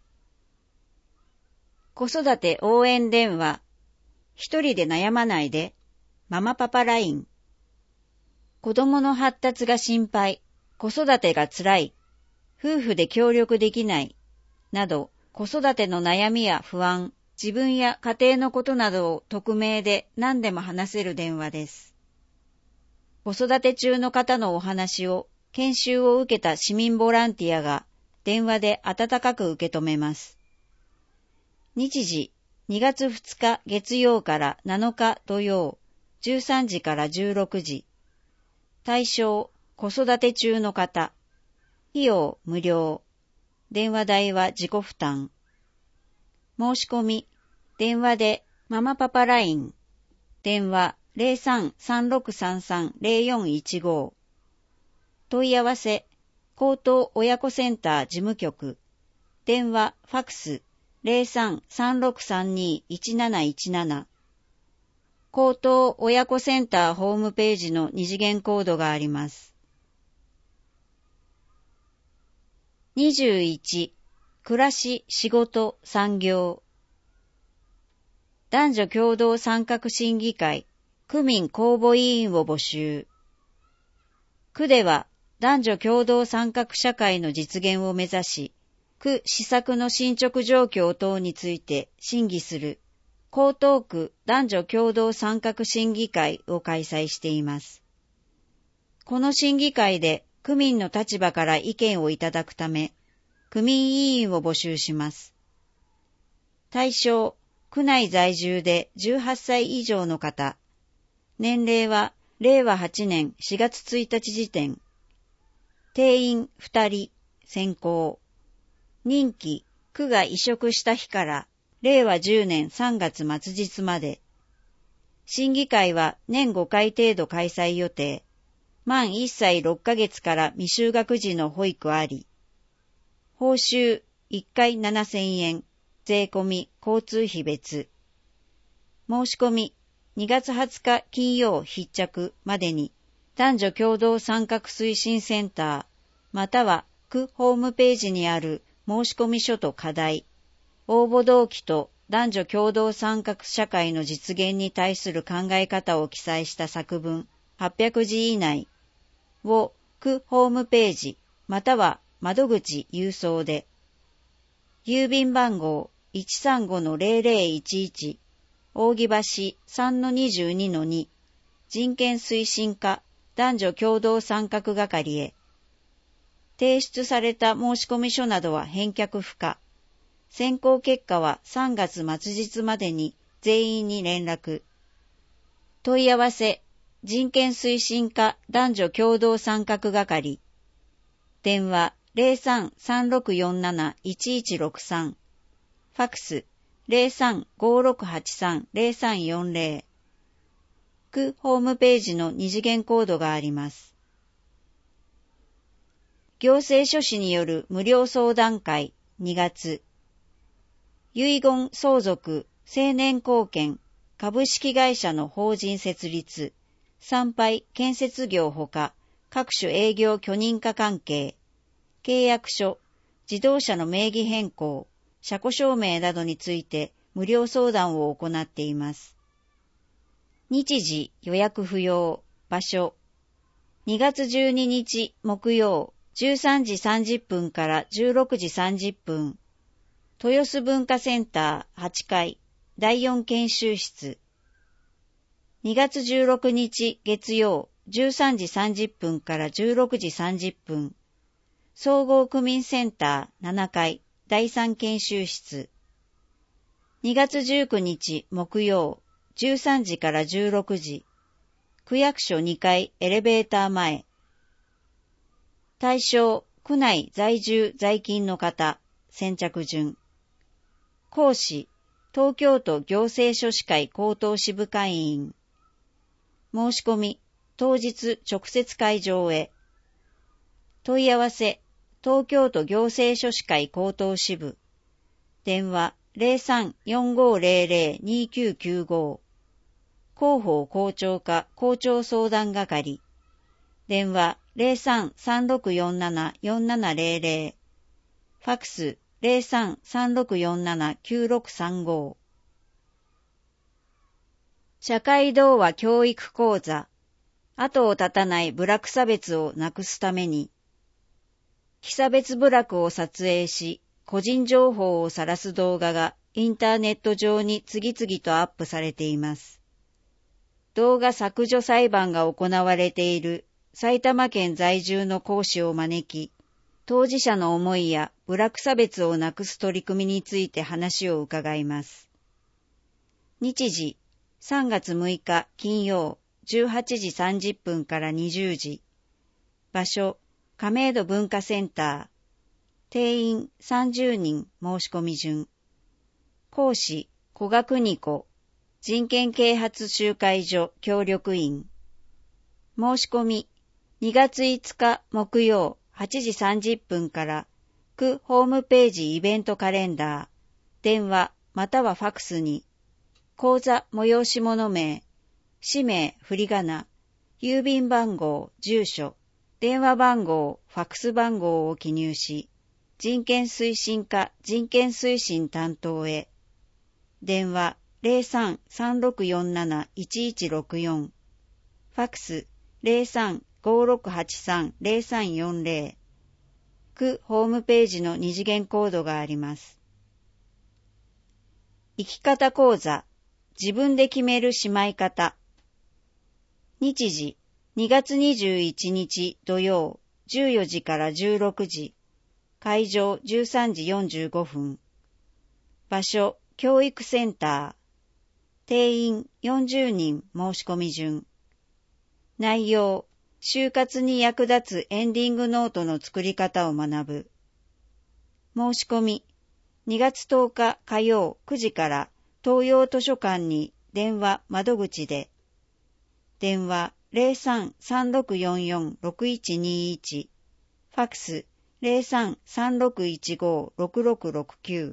子育て応援電話。一人で悩まないで。ママパパライン。子供の発達が心配。子育てがつらい。夫婦で協力できない。など、子育ての悩みや不安、自分や家庭のことなどを匿名で何でも話せる電話です。子育て中の方のお話を、研修を受けた市民ボランティアが電話で温かく受け止めます。日時、2月2日月曜から7日土曜、13時から16時。対象、子育て中の方。費用無料。電話代は自己負担。申し込み、電話でママパパライン。電話 03-3633-0415。問い合わせ、高等親子センター事務局。電話、ファクス 03-3632-1717。高等親子センターホームページの2次元コードがあります。21、暮らし、仕事、産業。男女共同参画審議会、区民公募委員を募集。区では男女共同参画社会の実現を目指し、区施策の進捗状況等について審議する江東区男女共同参画審議会を開催しています。この審議会で区民の立場から意見をいただくため、区民委員を募集します。対象、区内在住で18歳以上の方。年齢は令和8年4月1日時点。定員2人、選考。任期、区が移植した日から令和10年3月末日まで。審議会は年5回程度開催予定。満1歳6ヶ月から未就学児の保育あり。報酬1回7000円、税込み交通費別。申し込み2月20日金曜必着までに男女共同参画推進センターまたは区ホームページにある申し込み書と課題、応募動機と男女共同参画社会の実現に対する考え方を記載した作文800字以内を区ホームページまたは窓口郵送で、郵便番号 135-0011 扇橋 3-22-2 人権推進課男女共同参画係へ。提出された申込書などは返却不可。選考結果は3月末日までに全員に連絡。問い合わせ、人権推進課男女共同参画係。電話03-3647-1163。ファクス03-5683-0340。区ホームページの2次元コードがあります。行政書士による無料相談会2月。遺言相続青年貢献株式会社の法人設立、参拝建設業ほか各種営業許認可関係、契約書、自動車の名義変更、車庫証明などについて無料相談を行っています。日時予約不要、場所、2月12日木曜、13時30分から16時30分、豊洲文化センター8階、第4研修室。2月16日月曜、 13時30分から16時30分。総合区民センター7階第3研修室。2月19日木曜13時から16時。区役所2階エレベーター前。対象、区内在住在勤の方、先着順。講師、東京都行政書士会高等支部会員。申し込み、当日直接会場へ。問い合わせ、東京都行政書士会高等支部。電話 03-4500-2995。広報校長課校長相談係。電話 03-3647-4700。ファクス 03-3647-9635。社会童話教育講座。後を絶たない部落差別をなくすために。被差別部落を撮影し、個人情報を晒す動画がインターネット上に次々とアップされています。動画削除裁判が行われている埼玉県在住の講師を招き、当事者の思いや部落差別をなくす取り組みについて話を伺います。日時、3月6日金曜18時30分から20時。場所、亀戸文化センター。定員30人申し込み順。講師、古賀邦子。人権啓発集会所協力員。申し込み、2月5日木曜8時30分から区ホームページイベントカレンダー、電話またはファクスに、講座催し物名、氏名振り仮名、郵便番号、住所、電話番号、ファクス番号を記入し、人権推進課人権推進担当へ。電話03-3647-1164。ファクス03-5683-0340。区ホームページの二次元コードがあります。生き方講座、自分で決めるしまい方。日時、2月21日土曜、14時から16時。会場13時45分。場所、教育センター。定員40人申し込み順。内容、就活に役立つエンディングノートの作り方を学ぶ。申し込み、2月10日火曜9時から東洋図書館に電話窓口で。電話03-3644-6121。ファクス03-3615-6669。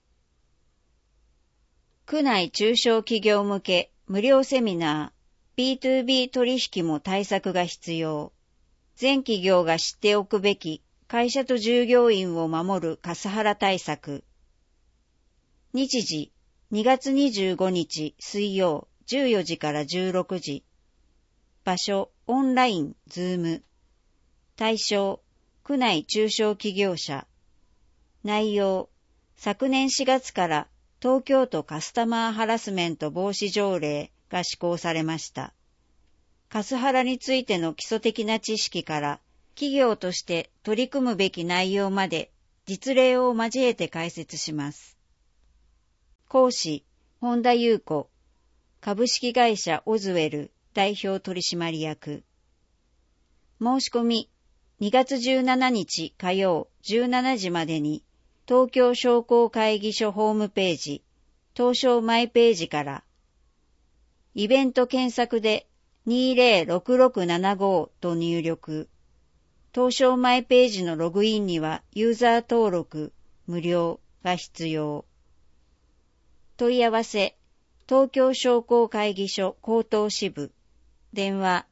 区内中小企業向け無料セミナー B2B 取引も対策が必要。全企業が知っておくべき会社と従業員を守るカスハラ対策。日時2月25日水曜14時から16時。場所オンラインズーム。対象区内中小企業者。内容昨年4月から東京都カスタマーハラスメント防止条例が施行されました。カスハラについての基礎的な知識から企業として取り組むべき内容まで実例を交えて解説します。講師、本田裕子、株式会社オズウェル代表取締役。申し込み、2月17日火曜17時までに東京商工会議所ホームページ、東証マイページから、イベント検索で206675と入力。東証マイページのログインにはユーザー登録、無料が必要。問い合わせ、東京商工会議所高等支部、電話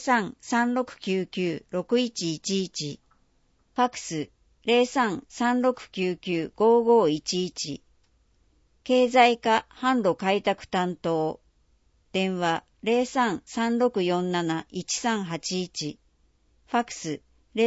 03-3699-6111、ファクス03-3699-5511。経済課販路開拓担当。電話03-3647-1381。ファクス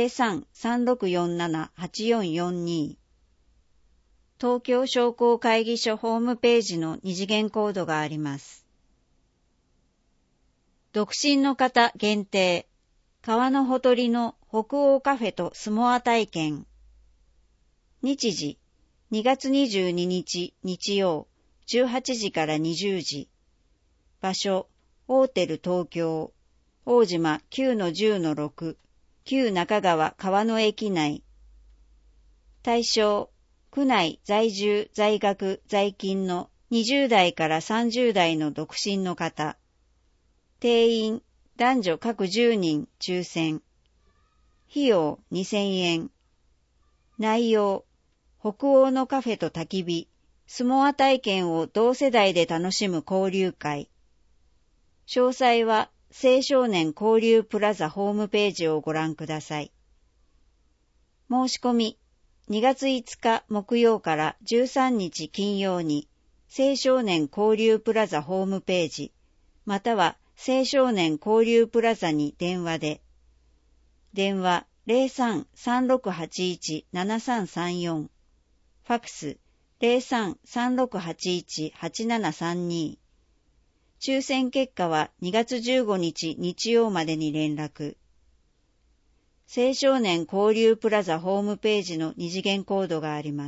03-3647-8442。東京商工会議所ホームページの二次元コードがあります。 独身の方限定、川のほとりの北欧カフェとスモア体験。日時、2月22日日曜、18時から20時。場所、オーテル東京、大島 9-10-6、旧中川川の駅内。対象、区内在住在学在勤の20代から30代の独身の方。定員、男女各10人抽選。費用2000円。内容、北欧のカフェと焚き火、スモア体験を同世代で楽しむ交流会。詳細は青少年交流プラザホームページをご覧ください。申し込み、2月5日木曜から13日金曜に青少年交流プラザホームページ、または青少年交流プラザに電話で、電話 03-3681-7334、ファクス 03-3681-8732。抽選結果は2月15日日曜までに連絡。青少年交流プラザホームページの二次元コードがあります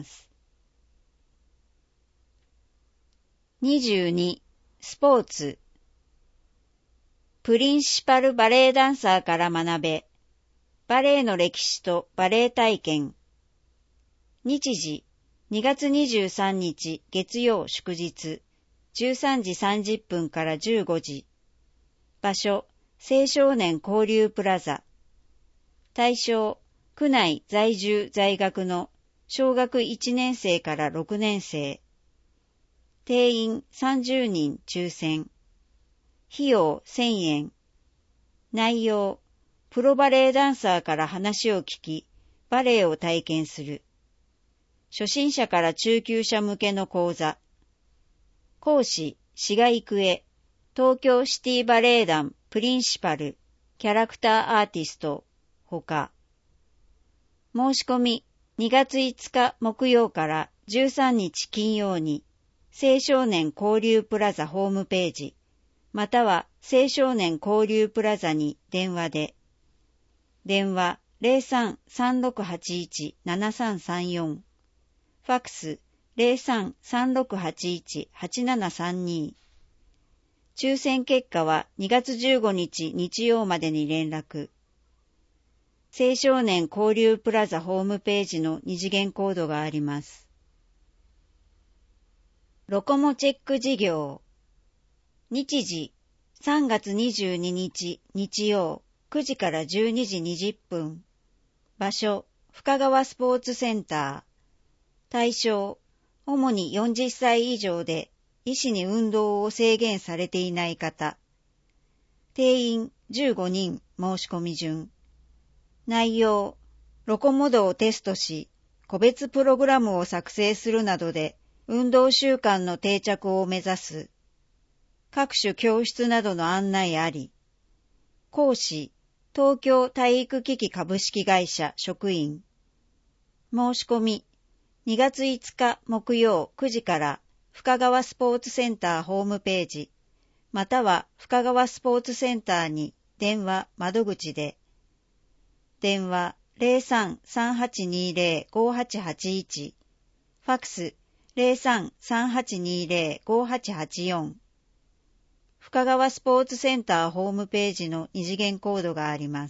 。22. スポーツ。プリンシパルバレエダンサーから学べ。バレエの歴史とバレエ体験。日時、2月23日月曜祝日、13時30分から15時。場所、青少年交流プラザ。対象、区内在住在学の小学1年生から6年生。定員30人抽選。費用1000円。内容、プロバレエダンサーから話を聞き、バレエを体験する。初心者から中級者向けの講座。講師、志賀郁恵、東京シティバレエ団プリンシパル、キャラクターアーティスト、ほか。申し込み、2月5日木曜から13日金曜に、青少年交流プラザホームページ、または青少年交流プラザに電話で、電話 03-3681-7334、ファクス 03-3681-8732。抽選結果は2月15日日曜までに連絡。青少年交流プラザホームページの二次元コードがあります。ロコモチェック事業。日時、3月22日日曜9時から12時20分。場所、深川スポーツセンター。対象、主に40歳以上で医師に運動を制限されていない方。定員15人申し込み順。内容、ロコモドをテストし、個別プログラムを作成するなどで運動習慣の定着を目指す。各種教室などの案内あり。講師、東京体育機器株式会社職員。申し込み、2月5日木曜9時から深川スポーツセンターホームページ、または深川スポーツセンターに電話窓口で、電話 03-3820-5881、ファクス 03-3820-5884。深川スポーツセンターホームページの二次元コードがあります。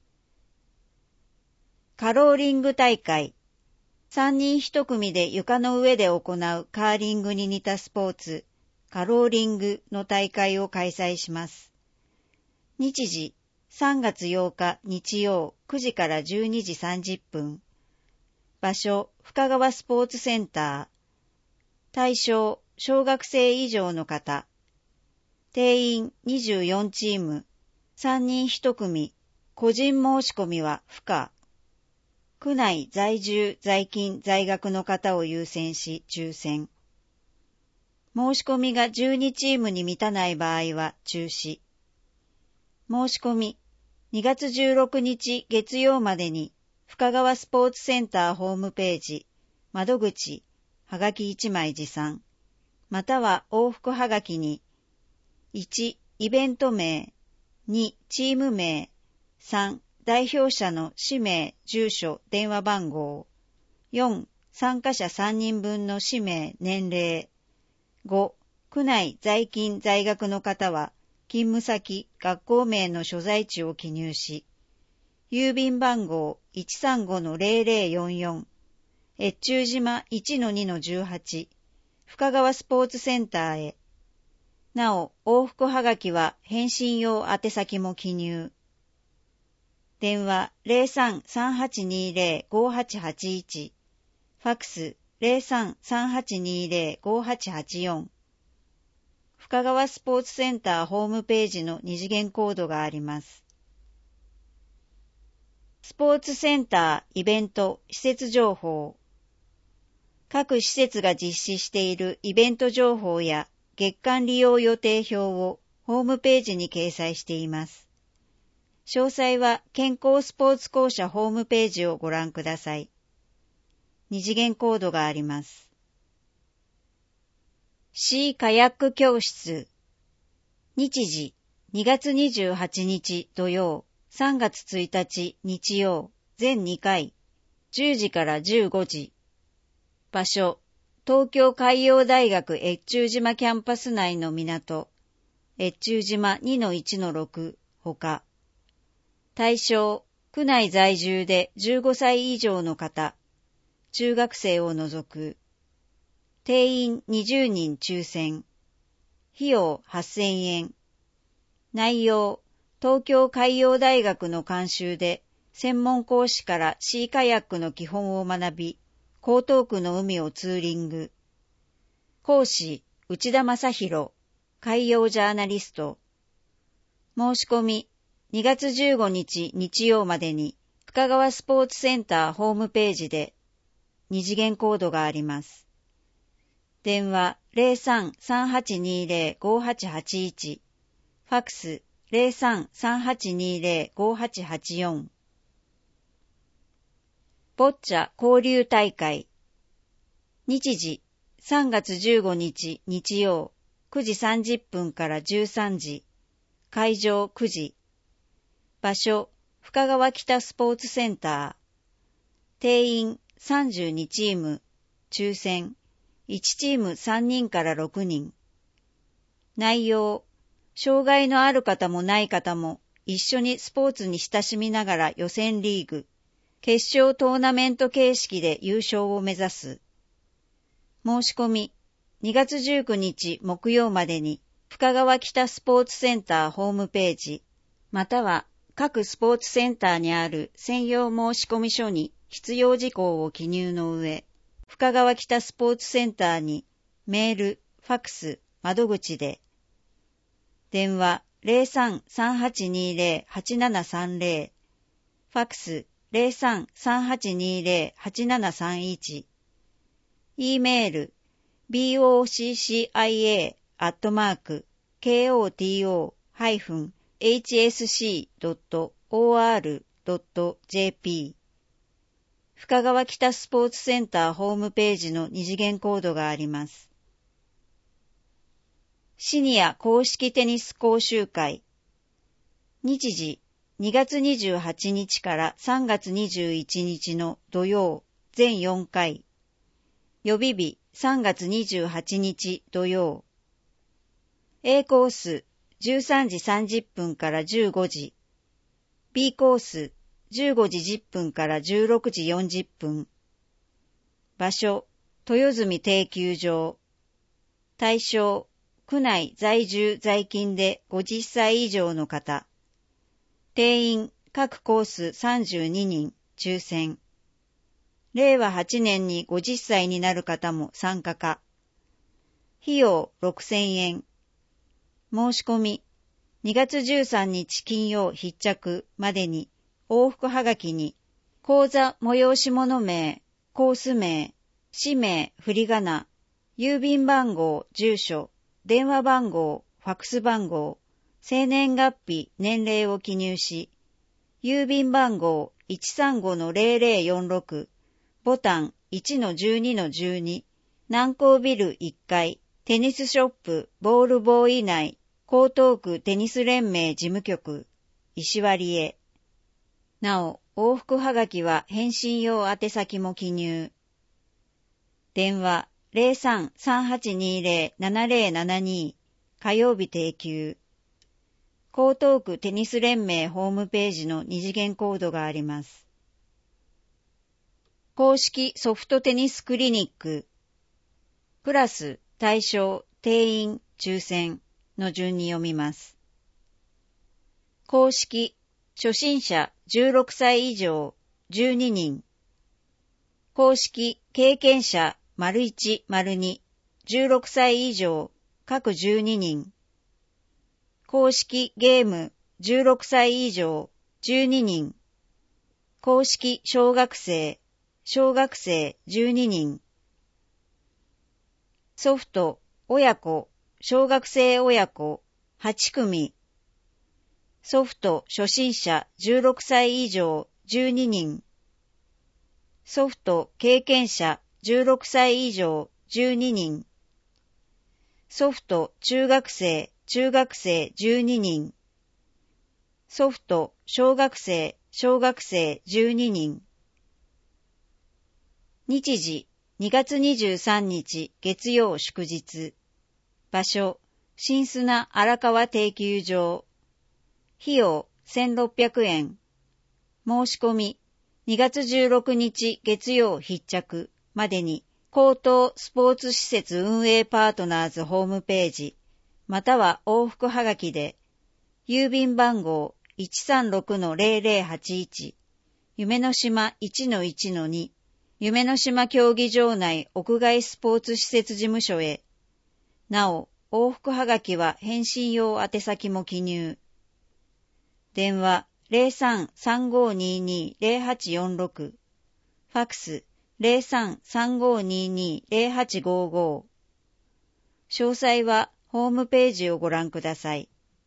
カローリング大会。3人1組で床の上で行うカーリングに似たスポーツ、カローリングの大会を開催します。日時、3月8日日曜9時から12時30分。場所、深川スポーツセンター。対象、小学生以上の方。定員24チーム、3人1組、個人申し込みは不可。区内在住在勤在学の方を優先し抽選。申し込みが12チームに満たない場合は中止。申し込み、2月16日月曜までに深川スポーツセンターホームページ、窓口、はがき1枚持参、または往復はがきに、1、イベント名、 2、チーム名。3、代表者の氏名、住所、電話番号。4、参加者3人分の氏名、年齢。5、区内在勤在学の方は、勤務先、学校名の所在地を記入し、郵便番号 135-0044、越中島 1-2-18、深川スポーツセンターへ。なお、往復はがきは返信用宛先も記入。電話 03-3820-5881、ファックス 03-3820-5884。深川スポーツセンターホームページの二次元コードがあります。スポーツセンターイベント施設情報。各施設が実施しているイベント情報や月間利用予定表をホームページに掲載しています。詳細は健康スポーツ公社ホームページをご覧ください。二次元コードがあります。シーカヤック教室。日時2月28日土曜、3月1日日曜、全2回、10時から15時。場所、東京海洋大学越中島キャンパス内の港、越中島 2-1-6 ほか。対象、区内在住で15歳以上の方、中学生を除く。定員20人抽選。費用8000円。内容、東京海洋大学の監修で、専門講師からシーカヤックの基本を学び、江東区の海をツーリング。講師、内田正宏、海洋ジャーナリスト。申し込み、2月15日日曜までに、深川スポーツセンターホームページで、二次元コードがあります。電話 03-3820-5881、ファックス 03-3820-5884。ボッチャ交流大会。日時3月15日日曜9時30分から13時。会場9時。場所深川北スポーツセンター。定員32チーム。抽選。1チーム3人から6人。内容、障害のある方もない方も一緒にスポーツに親しみながら予選リーグ、決勝トーナメント形式で優勝を目指す。申し込み、2月19日木曜までに深川北スポーツセンターホームページ、または各スポーツセンターにある専用申し込み書に必要事項を記入の上、深川北スポーツセンターにメール、ファックス、窓口で。電話 03-3820-8730、ファックス 03-3820-8731、E メール boccia-koto-hsc.or.jp。深川北スポーツセンターホームページの二次元コードがあります。シニア公式テニス講習会。日時2月28日から3月21日の土曜、全4回。予備日3月28日土曜。A コース13時30分から15時。B コース15時10分から16時40分。場所、豊住定休場。対象、区内在住在勤で50歳以上の方。定員、各コース32人、抽選。令和8年に50歳になる方も参加か。費用6000円。申し込み、2月13日金曜必着までに、往復はがきに、講座催し物名、コース名、氏名、振り仮名、郵便番号、住所、電話番号、ファックス番号、生年月日、年齢を記入し、郵便番号 135-0046、ボタン 1-12-12、南港ビル1階、テニスショップ、ボールボーイ内、 江東区テニス連盟事務局、石割へ。なお、往復はがきは返信用宛先も記入。電話03-3820-7072火曜日定休。江東区テニス連盟ホームページの二次元コードがあります。公式ソフトテニスクリニック。クラス、対象、定員、抽選の順に読みます。公式、初心者16歳以上12人。公式、経験者01、02、16歳以上各12人。公式ゲーム16歳以上12人。公式小学生12人。ソフト親子小学生親子8組。ソフト初心者16歳以上12人。ソフト経験者16歳以上12人。ソフト中学生12人。ソフト小学生12人。日時2月23日月曜祝日。場所新砂荒川定休場。費用1600円。申し込み2月16日月曜必着までに江東スポーツ施設運営パートナーズホームページまたは往復はがきで郵便番号 136-0081 夢の島 1-1-2 夢の島競技場内屋外スポーツ施設事務所へ。なお、往復はがきは返信用宛先も記入。電話03-3522-0846ファクス03-3522-0855詳細はホームページをご覧ください。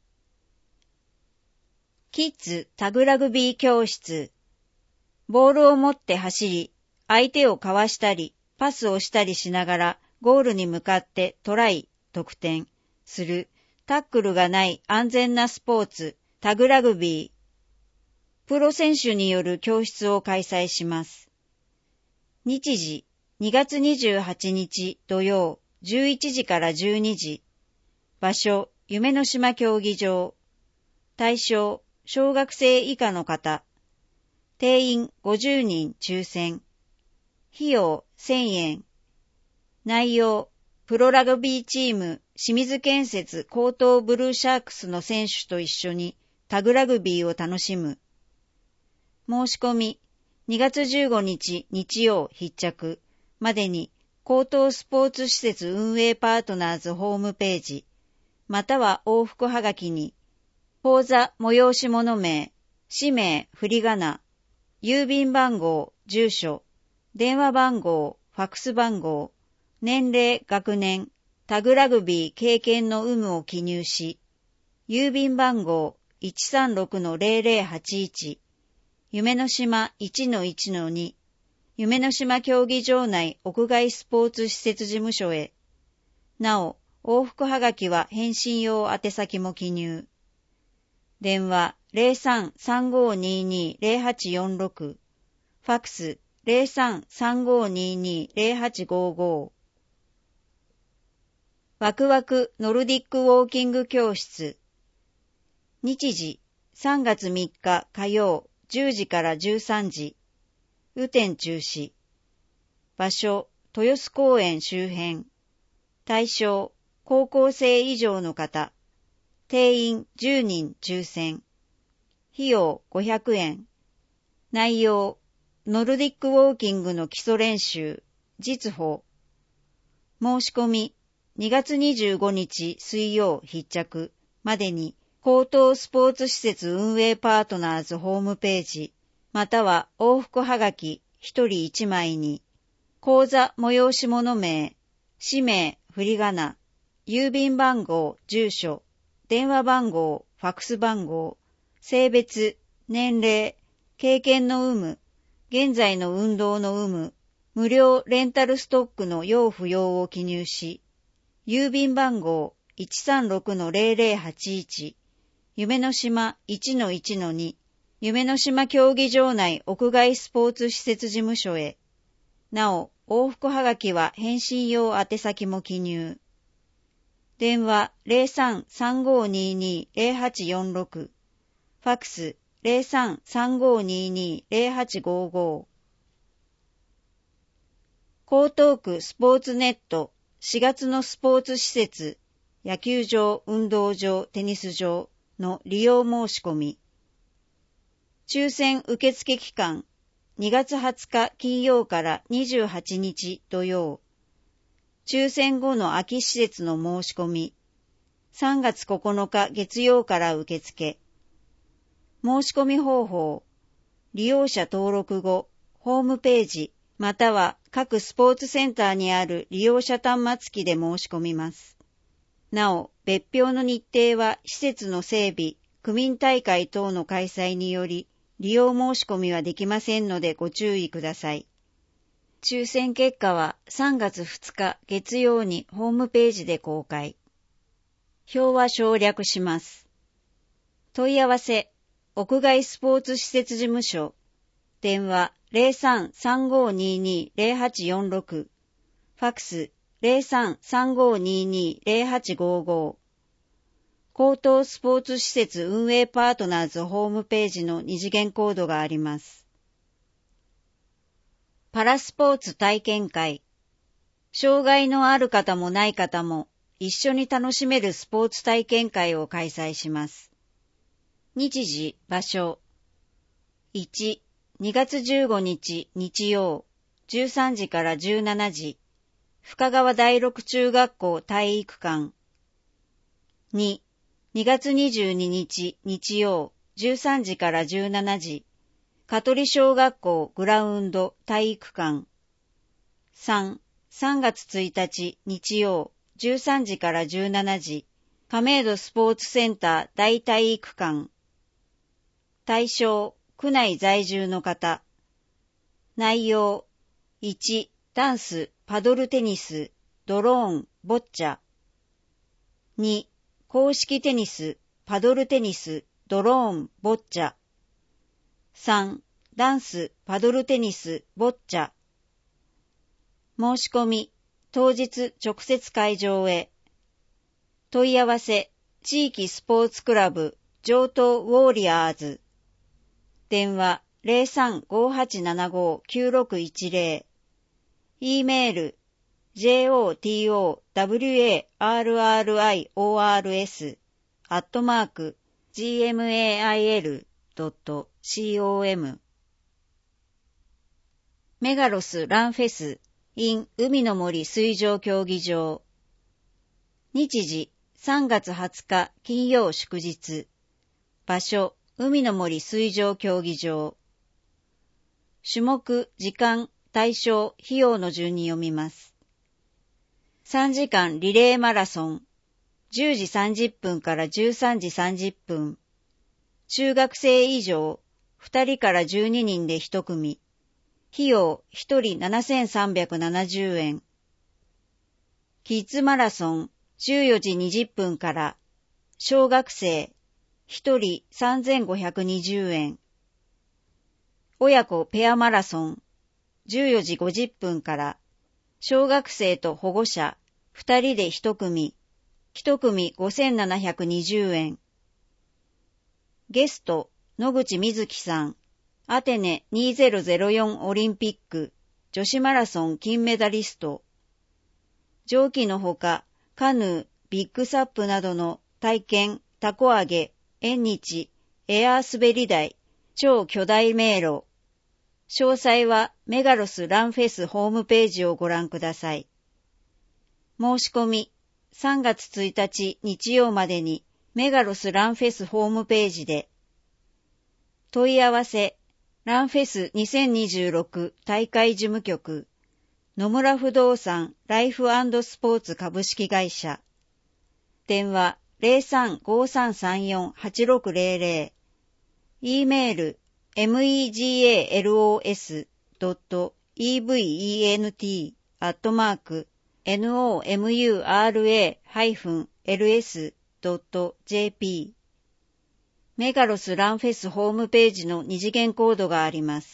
キッズタグラグビー教室。ボールを持って走り、相手をかわしたり、パスをしたりしながらゴールに向かってトライ、得点するタックルがない安全なスポーツ、タグラグビー。プロ選手による教室を開催します。日時2月28日土曜11時から12時。場所夢の島競技場。対象小学生以下の方。定員50人抽選。費用1000円。内容プロラグビーチーム清水建設江東ブルーシャークスの選手と一緒にタグラグビーを楽しむ。申し込み2月15日日曜必着までに江東スポーツ施設運営パートナーズホームページまたは往復はがきに口座催し物名、氏名、振り仮名、郵便番号、住所、電話番号、ファックス番号、年齢、学年、タグラグビー経験の有無を記入し、郵便番号 136-0081 夢の島 1-1-2 夢の島競技場内屋外スポーツ施設事務所へ。なお、往復はがきは返信用宛先も記入。電話03-3522-0846ファックス03-3522-0855ワクワクノルディックウォーキング教室。日時3月3日火曜10時から13時。雨天中止。場所豊洲公園周辺。対象高校生以上の方。定員10人抽選。費用500円。内容ノルディックウォーキングの基礎練習、実歩。申し込み2月25日水曜必着までに江東スポーツ施設運営パートナーズホームページまたは往復はがき1人1枚に口座催し物名、氏名、振り仮名、郵便番号、住所、電話番号、ファックス番号、性別、年齢、経験の有無、現在の運動の有無、無料レンタルストックの要不要を記入し、郵便番号 136-0081、夢の島 1-1-2、夢の島競技場内屋外スポーツ施設事務所へ。なお、往復はがきは返信用宛先も記入。電話 03-3522-0846、ファックス 03-3522-0855。江東区スポーツネット4月のスポーツ施設、野球場、運動場、テニス場の利用申し込み。抽選受付期間、2月20日金曜から28日土曜。抽選後の空き施設の申し込み。3月9日月曜から受付。申し込み方法。利用者登録後、ホームページ、または各スポーツセンターにある利用者端末機で申し込みます。なお、別表の日程は施設の整備、区民大会等の開催により、利用申し込みはできませんのでご注意ください。抽選結果は3月2日月曜にホームページで公開。表は省略します。問い合わせ、屋外スポーツ施設事務所、電話 03-3522-0846、ファックス 03-3522-0855。江東スポーツ施設運営パートナーズホームページの二次元コードがあります。パラスポーツ体験会。障害のある方もない方も一緒に楽しめるスポーツ体験会を開催します。日時、場所。1、2月15日日曜、13時から17時、深川第六中学校体育館。2、2月22日日曜、13時から17時、香取小学校グラウンド体育館。3、3月1日日曜、13時から17時、亀戸スポーツセンター大体育館。対象、区内在住の方。内容、1、ダンス、パドルテニス、ドローン、ボッチャ。2、公式テニス、パドルテニス、ドローン、ボッチャ。3、ダンス、パドルテニス、ボッチャ。申し込み、当日直接会場へ。問い合わせ、地域スポーツクラブ、城東ウォーリアーズ。電話 03-5875-9610。E メール、jotowariors@gmail.com。メガロスランフェス in 海の森水上競技場。日時、3月20日金曜祝日。場所、海の森水上競技場。種目、時間、対象、費用の順に読みます。3時間リレーマラソン。10時30分から13時30分。中学生以上、2人から12人で1組。費用、1人7370円。キッズマラソン、14時20分から。小学生、1人3520円。親子ペアマラソン、14時50分から。小学生と保護者、2人で1組。1組5720円。ゲスト、野口みずきさん。アテネ2004オリンピック女子マラソン金メダリスト。上記のほか、カヌー、ビッグサップなどの体験、タコ揚げ、縁日、エアー滑り台、超巨大迷路。詳細はメガロスランフェスホームページをご覧ください。申し込み、3月1日日曜までにメガロスランフェスホームページで。問い合わせ、ランフェス2026大会事務局、野村不動産ライフ&スポーツ株式会社。電話03-5334-8600。E メール、megals.event@nomura- ls.jp メガロスランフェスホームページの二次元コードがあります。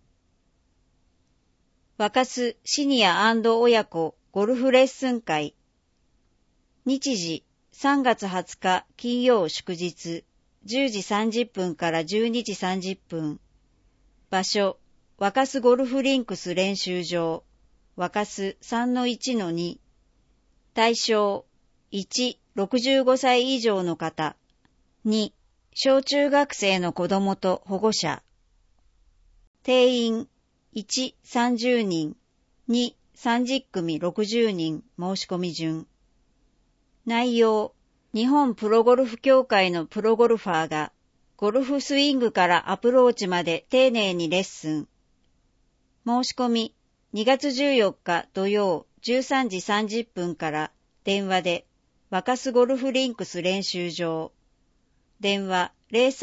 若洲シニア&親子ゴルフレッスン会。日時3月20日金曜祝日10時30分から12時30分。場所若洲ゴルフリンクス練習場若洲 3-1-2。対象1、65歳以上の方。2、小中学生の子供と保護者。定員1、30人。2、30組60人申し込み順。内容、日本プロゴルフ協会のプロゴルファーが、ゴルフスイングからアプローチまで丁寧にレッスン。申し込み、2月14日土曜13時30分から電話で、若洲ゴルフリンクス練習場。電話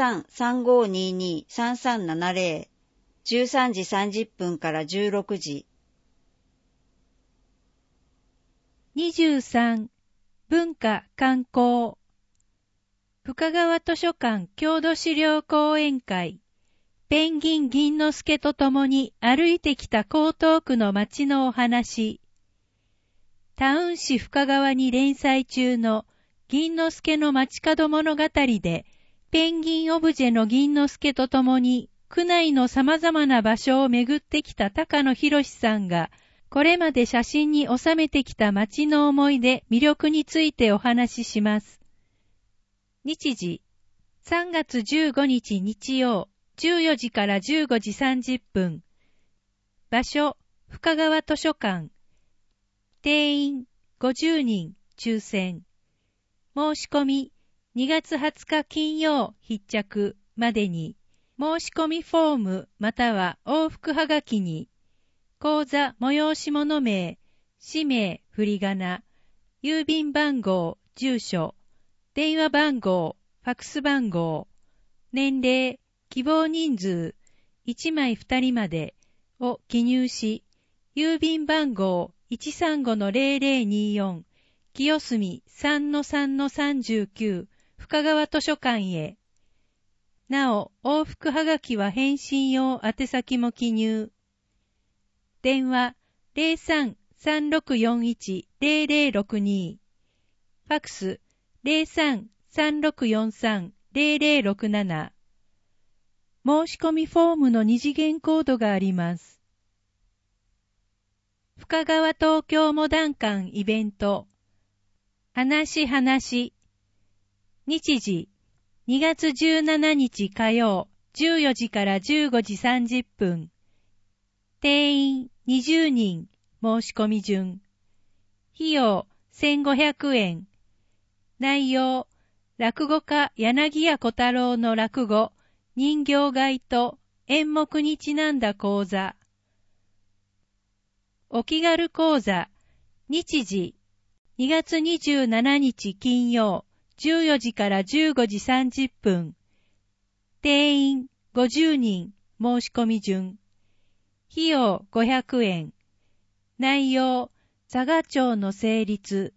03-3522-3370。13時30分から16時。 23. 文化観光深川図書館郷土資料講演会ペンギン銀之助と共に歩いてきた江東区の街のお話。タウン誌深川に連載中の銀之助の街角物語でペンギンオブジェの銀之助と共に区内の様々な場所を巡ってきた高野博さんがこれまで写真に収めてきた街の思い出、魅力についてお話しします。日時、3月15日日曜、14時から15時30分。場所、深川図書館。定員、50人、抽選。申し込み、2月20日金曜、必着までに、申し込みフォームまたは往復はがきに、講座催し物名、氏名、振り仮名、郵便番号、住所、電話番号、ファクス番号、年齢、希望人数、1枚2人までを記入し、郵便番号 135-0024、清澄 3-3-39、深川図書館へ。なお、往復はがきは返信用宛先も記入。電話 03-3641-0062 ファクス 03-3643-0067 申し込みフォームの二次元コードがあります。深川東京モダン館イベント話日時2月17日火曜14時から15時30分定員20人申し込み順。費用1500円。内容、落語家柳家小太郎の落語、人形街と演目にちなんだ講座。お気軽講座、日時、2月27日金曜、14時から15時30分。定員50人申し込み順。費用500円。内容、佐賀町の成立。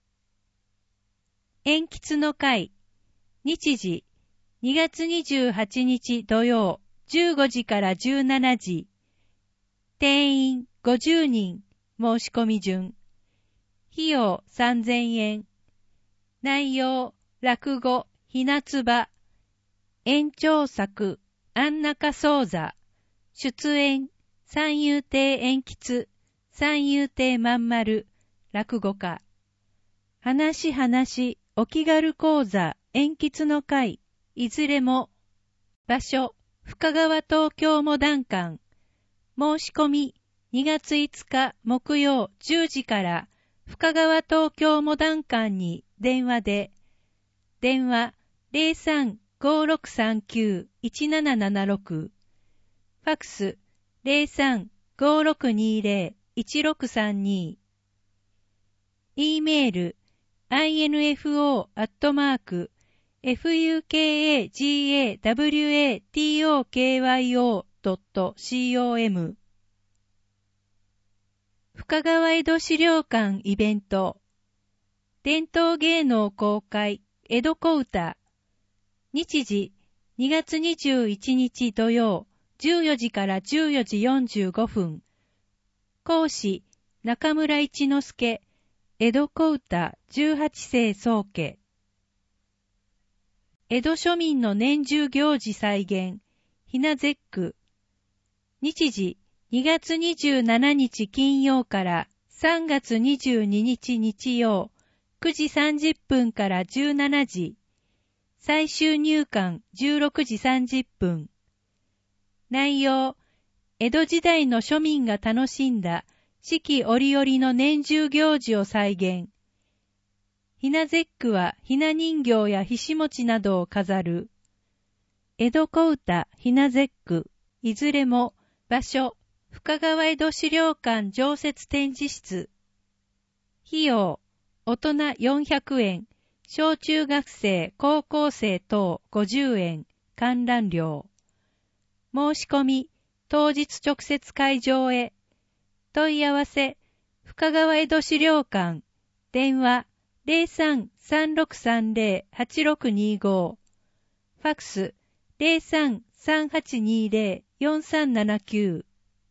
鉛筆の会。日時、2月28日土曜、15時から17時。定員50人申し込み順。費用3000円。内容、落語、ひなつば。延長作、安中宗座。出演、三遊亭鉛筆、三遊亭まんまる、落語家。話お気軽講座、鉛筆の会、いずれも。場所、深川東京モダン館。申し込み、2月5日木曜10時から、深川東京モダン館に電話で、電話03-5639-1776、ファクス03-5620-1632、E メール、info@fukagawatokyo.com 深川江戸資料館イベント伝統芸能公開、江戸小歌。日時、2月21日土曜、14時から14時45分。講師、中村一之助、江戸小歌18世宗家。江戸庶民の年中行事再現、ひな絶句。日時、2月27日金曜から3月22日日曜、9時30分から17時。最終入館16時30分。内容、江戸時代の庶民が楽しんだ四季折々の年中行事を再現。ひな絶句はひな人形やひし餅などを飾る。江戸小歌ひな絶句、いずれも場所、深川江戸資料館常設展示室。費用、大人400円、小中学生、高校生等50円、観覧料。申し込み、当日直接会場へ。問い合わせ、深川江戸資料館、電話03-3630-8625、ファクス03-3820-4379。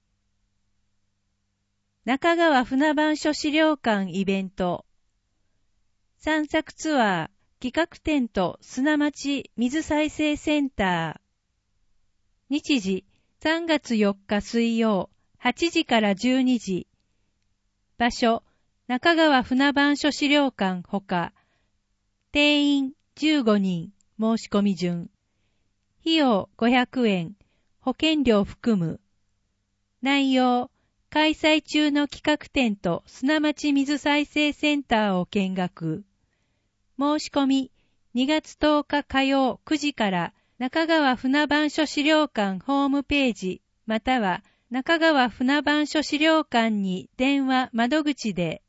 中川船番所資料館イベント。散策ツアー、企画展と砂町水再生センター。日時、3月4日水曜、8時から12時。場所、中川船番所資料館ほか。定員15人、申し込み順。費用500円、保険料含む。内容、開催中の企画展と砂町水再生センターを見学。申し込み、2月10日火曜9時から中川船番所資料館ホームページ、または中川船番所資料館に電話窓口で。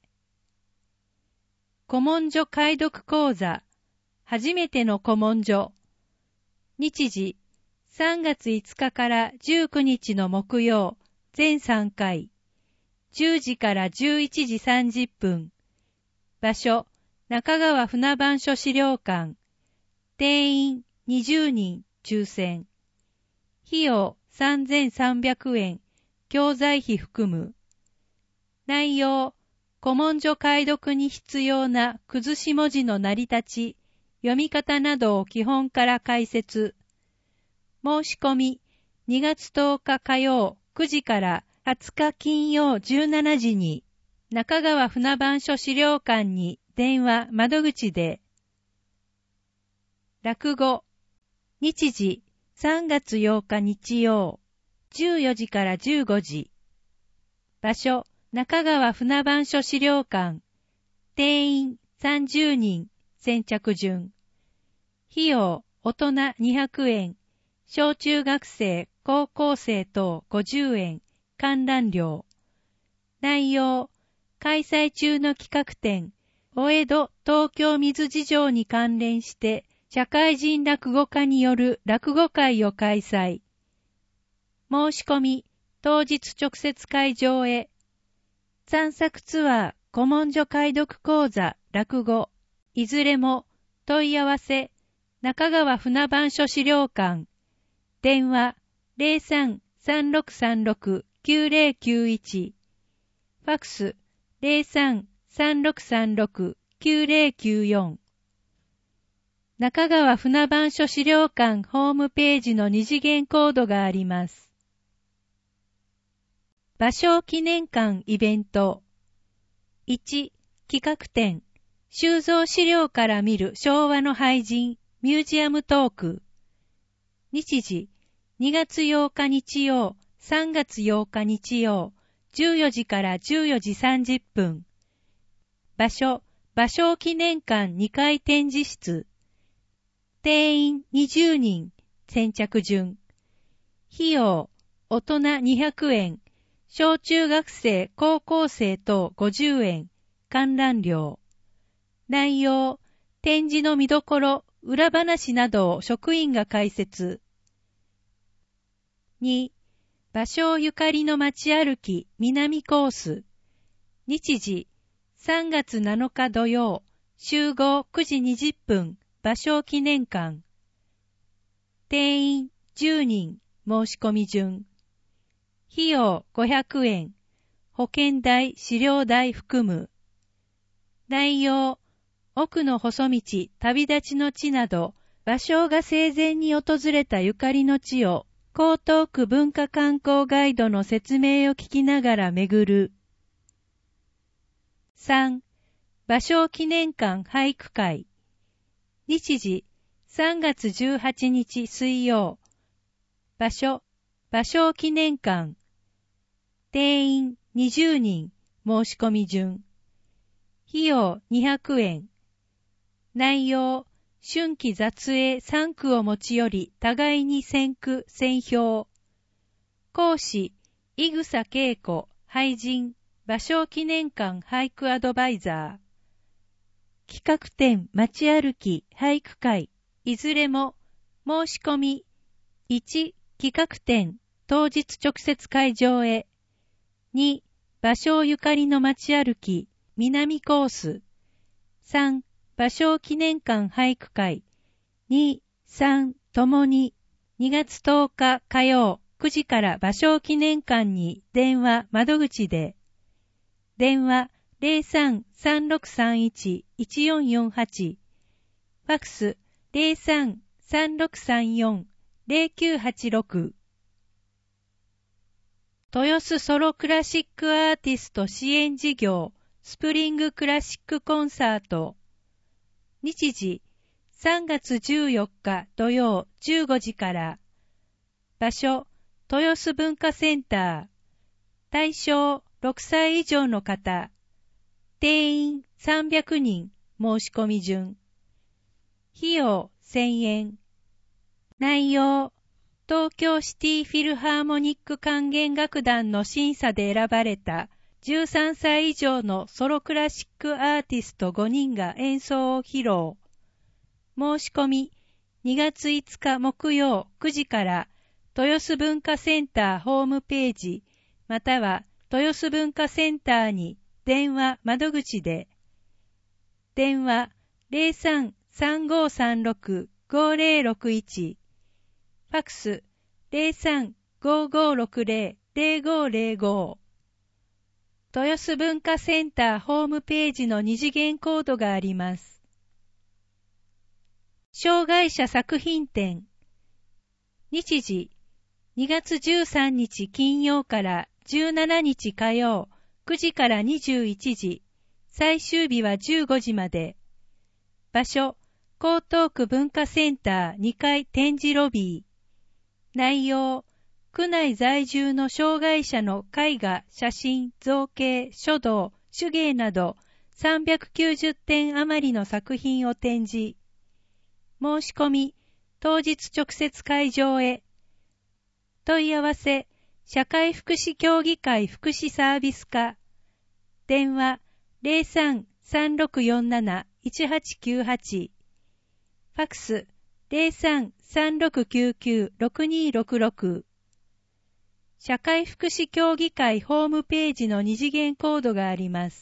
古文書解読講座、初めての古文書。日時、3月5日から19日の木曜、全3回。10時から11時30分。場所、中川船番所資料館。定員20人抽選。費用3300円。教材費含む。内容、古文書解読に必要な崩し文字の成り立ち、読み方などを基本から解説。申し込み、2月10日火曜9時から20日金曜17時に、中川船番所資料館に電話窓口で。落語。日時、3月8日日曜、14時から15時。場所、中川船番所資料館。定員30人、先着順。費用、大人200円。小中学生、高校生等50円。観覧料。内容、開催中の企画展、お江戸東京水事情に関連して、社会人落語家による落語会を開催。申し込み、当日直接会場へ。散策ツアー、古文書解読講座、落語。いずれも、問い合わせ、中川船番所資料館。電話、03-3636-9091。ファクス、03-3636-9094。中川船番所資料館ホームページの二次元コードがあります。芭蕉記念館イベント。1、企画展。収蔵資料から見る昭和の俳人、ミュージアムトーク。日時、2月8日日曜、3月8日日曜、14時から14時30分。場所、芭蕉記念館2階展示室。定員20人、先着順。費用、大人200円。小中学生、高校生等50円。観覧料。内容、展示の見どころ、裏話などを職員が解説。2、芭蕉ゆかりの街歩き南コース。日時、3月7日土曜、 集合9時20分、芭蕉記念館。定員10人、申し込み順。費用500円、保険代、資料代含む。内容、奥の細道、旅立ちの地など、芭蕉が生前に訪れたゆかりの地を、江東区文化観光ガイドの説明を聞きながら巡る。3. 芭蕉記念館俳句会。日時、3月18日水曜。場所、芭蕉記念館。定員20人、申し込み順。費用200円。内容、春季雑詠3句を持ち寄り、互いに選句、選評。講師、井草恵子、俳人、芭蕉記念館俳句アドバイザー。企画展、街歩き、俳句会、いずれも、申し込み、1、企画展、当日直接会場へ。2、芭蕉ゆかりの街歩き、南コース。3、芭蕉記念館俳句会。2、3ともに2月10日火曜9時から芭蕉記念館に電話窓口で。電話 03-3631-1448。ファクス 03-3634-0986。豊洲ソロクラシックアーティスト支援事業スプリングクラシックコンサート。日時3月14日土曜15時から。場所、豊洲文化センター。対象6歳以上の方。定員300人、申し込み順。費用1000円。内容、東京シティフィルハーモニック管弦楽団の審査で選ばれた13歳以上のソロクラシックアーティスト5人が演奏を披露。申し込み2月5日木曜9時から豊洲文化センターホームページまたは豊洲文化センターに電話窓口で。電話 03-3536-5061。ファクス 03-5560-0505。豊洲文化センターホームページの二次元コードがあります。障害者作品展。日時2月13日金曜から17日火曜9時から21時。最終日は15時まで。場所、江東区文化センター2階展示ロビー。内容、区内在住の障害者の絵画、写真、造形、書道、手芸など390点余りの作品を展示。申し込み、当日直接会場へ。問い合わせ、社会福祉協議会福祉サービス課。電話03-3647-1898。ファクス03-3699-6266。社会福祉協議会ホームページの二次元コードがあります。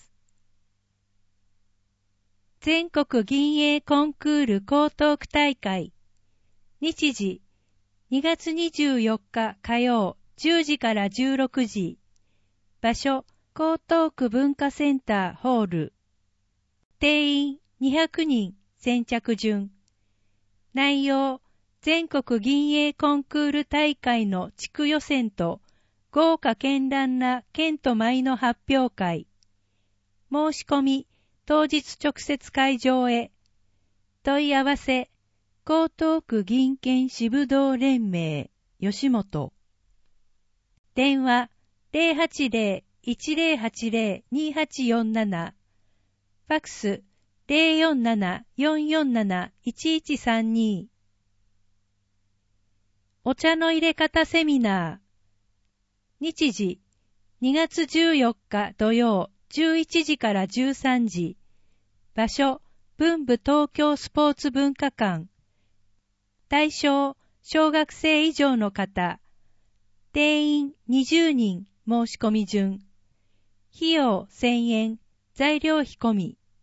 全国銀泳コンクール江東区大会。日時2月24日火曜10時から16時。場所、江東区文化センターホール。定員200人、先着順。内容、全国銀泳コンクール大会の地区予選と豪華絢爛な県と舞の発表会。申し込み、当日直接会場へ。問い合わせ、江東区銀剣支部道連盟、吉本。電話、080-1080-2847。ファクス、047-447-1132。お茶の入れ方セミナー。日時、2月14日土曜11時から13時。場所、文部東京スポーツ文化館。対象、小学生以上の方。定員20人、申し込み順。費用1000円、材料費込み。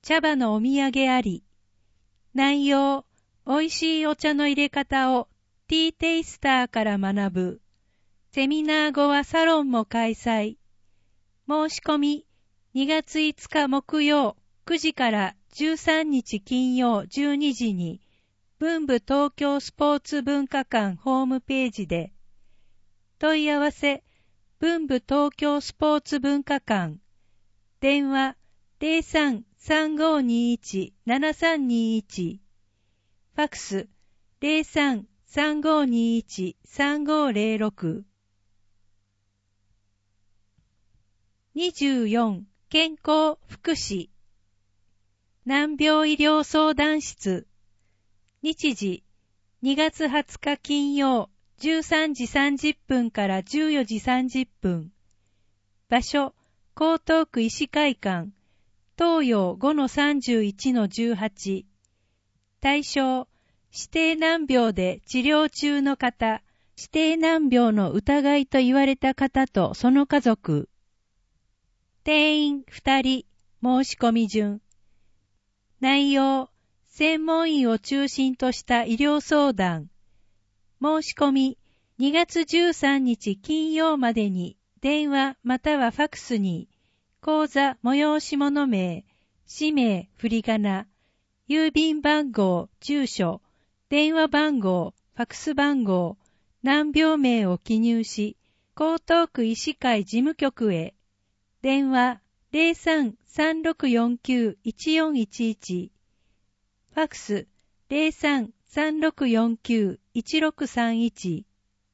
茶葉のお土産あり。内容、美味しいお茶の入れ方をティーテイスターから学ぶ。セミナー後はサロンも開催。申し込み、2月5日木曜9時から13日金曜12時に、文部東京スポーツ文化館ホームページで。問い合わせ、文部東京スポーツ文化館。電話、03-3521-7321。ファクス、03-3521-3506。24. 健康福祉難病医療相談室日時2月20日金曜13時30分から14時30分場所江東区医師会館東洋 5-31-18 対象指定難病で治療中の方指定難病の疑いと言われた方とその家族定員2人、申し込み順。内容、専門医を中心とした医療相談。申し込み、2月13日金曜までに、電話またはファクスに、口座催し物名、氏名、振り仮名、郵便番号、住所、電話番号、ファクス番号、難病名を記入し、江東区医師会事務局へ。電話03-3649-1411ファクス03-3649-1631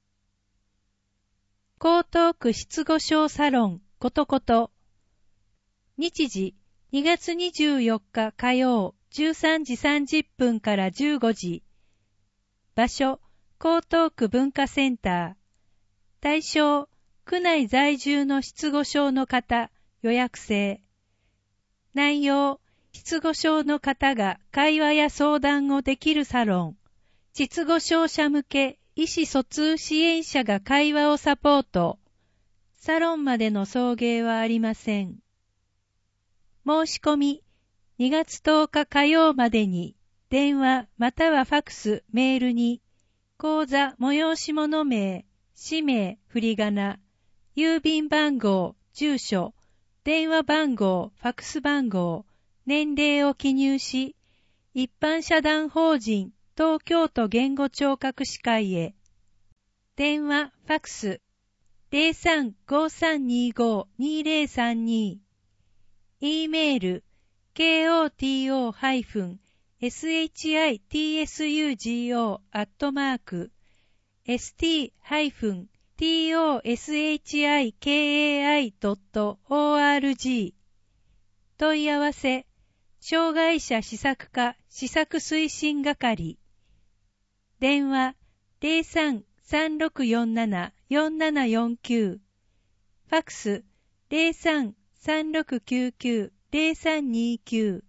江東区失語症サロンことこと日時2月24日火曜13時30分から15時場所江東区文化センター対象区内在住の失語症の方、予約制。内容、失語症の方が会話や相談をできるサロン。失語症者向け意思疎通支援者が会話をサポート。サロンまでの送迎はありません。申し込み、2月10日火曜までに、電話またはファクス、メールに、口座催し物名、氏名、振り仮名、郵便番号、住所、電話番号、ファクス番号、年齢を記入し、一般社団法人東京都言語聴覚士会へ。電話、ファクス、03-5325-2032。E メール、koto-shisugo@st-toshikai.org 問い合わせ、障害者施策課施策推進係電話03-3647-4749ファクス03-3699-0329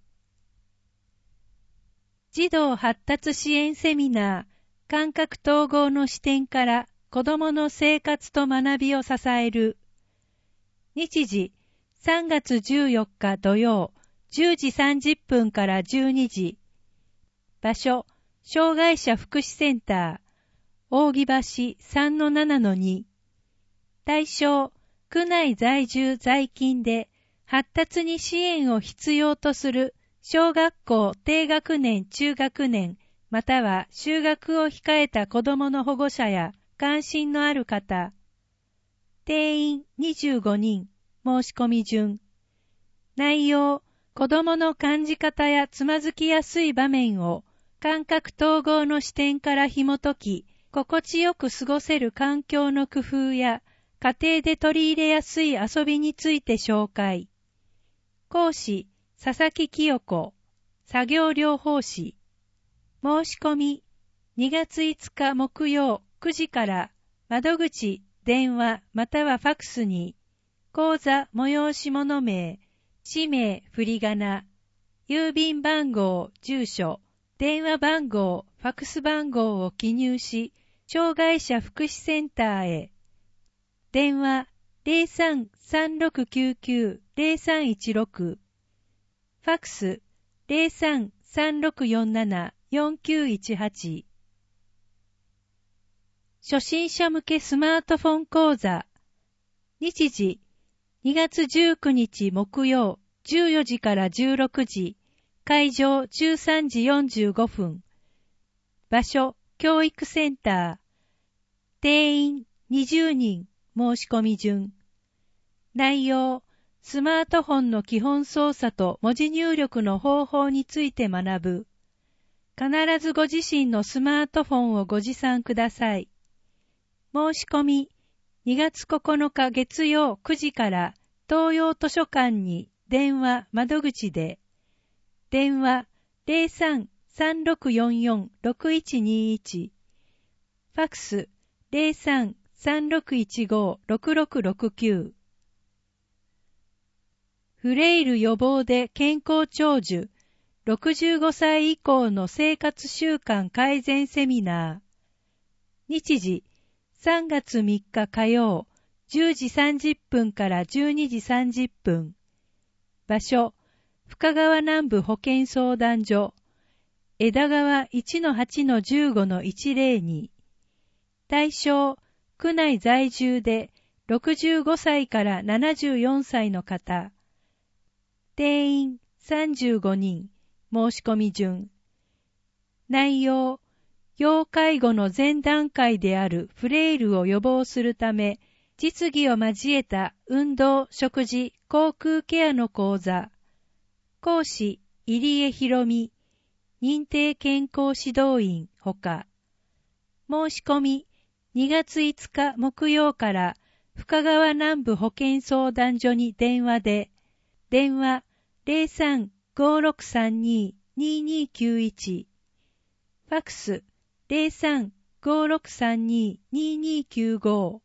児童発達支援セミナー感覚統合の視点から子どもの生活と学びを支える日時3月14日土曜10時30分から12時場所障害者福祉センター扇橋 3-7-2 対象区内在住在勤で発達に支援を必要とする小学校低学年中学年または就学を控えた子どもの保護者や関心のある方定員25人申し込み順内容子どもの感じ方やつまずきやすい場面を感覚統合の視点から紐解き心地よく過ごせる環境の工夫や家庭で取り入れやすい遊びについて紹介講師佐々木清子作業療法士申し込み2月5日木曜9時から窓口電話またはファクスに口座催し物名氏名振り仮名郵便番号住所電話番号ファクス番号を記入し障害者福祉センターへ電話 03-3699-0316 ファクス 03-3647-4918。初心者向けスマートフォン講座。日時、2月19日木曜、14時から16時。会場13時45分。場所、教育センター。定員20人、申し込み順。内容、スマートフォンの基本操作と文字入力の方法について学ぶ。必ずご自身のスマートフォンをご持参ください。申し込み、2月9日月曜9時から東洋図書館に電話窓口で、電話 03-3644-6121、ファクス 03-3615-6669。フレイル予防で健康長寿、65歳以降の生活習慣改善セミナー。日時、3月3日火曜、10時30分から12時30分。場所、深川南部保健相談所、枝川 1-8-15-102。対象、区内在住で65歳から74歳の方。定員35人、申し込み順。内容、要介護の前段階であるフレイルを予防するため、実技を交えた運動、食事、口腔ケアの講座。講師、入江ひろみ、認定健康指導員ほか。申し込み、2月5日木曜から深川南部保健相談所に電話で、電話 03-5632-2291、ファクス 03-5632-2295。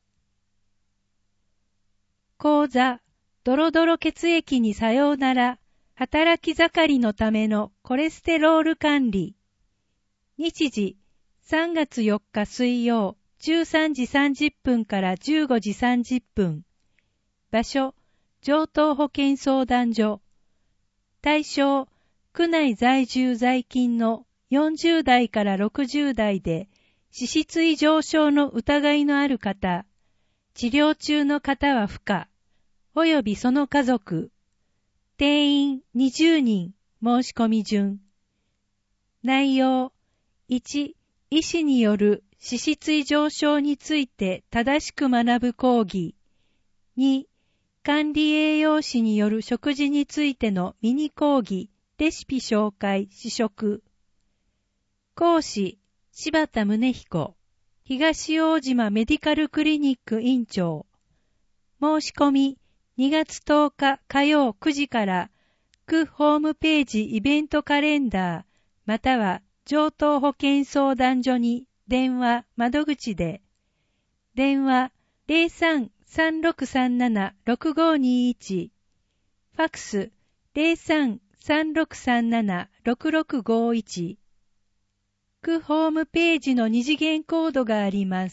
講座、ドロドロ血液にさようなら、働き盛りのためのコレステロール管理。日時、3月4日水曜、13時30分から15時30分。場所、城東保健相談所。対象、区内在住在勤の40代から60代で脂質異常症の疑いのある方、治療中の方は不可、およびその家族。定員20人、申し込み順。内容、1、医師による脂質異常症について正しく学ぶ講義。2、管理栄養士による食事についてのミニ講義、レシピ紹介、試食。講師、柴田宗彦、東大島メディカルクリニック院長。申し込み、2月10日火曜9時から区ホームページイベントカレンダーまたは城東保健相談所に電話窓口で、電話 03-3637-6521、ファクス 03-3637-6651。区ホームページの二次元コードがあります。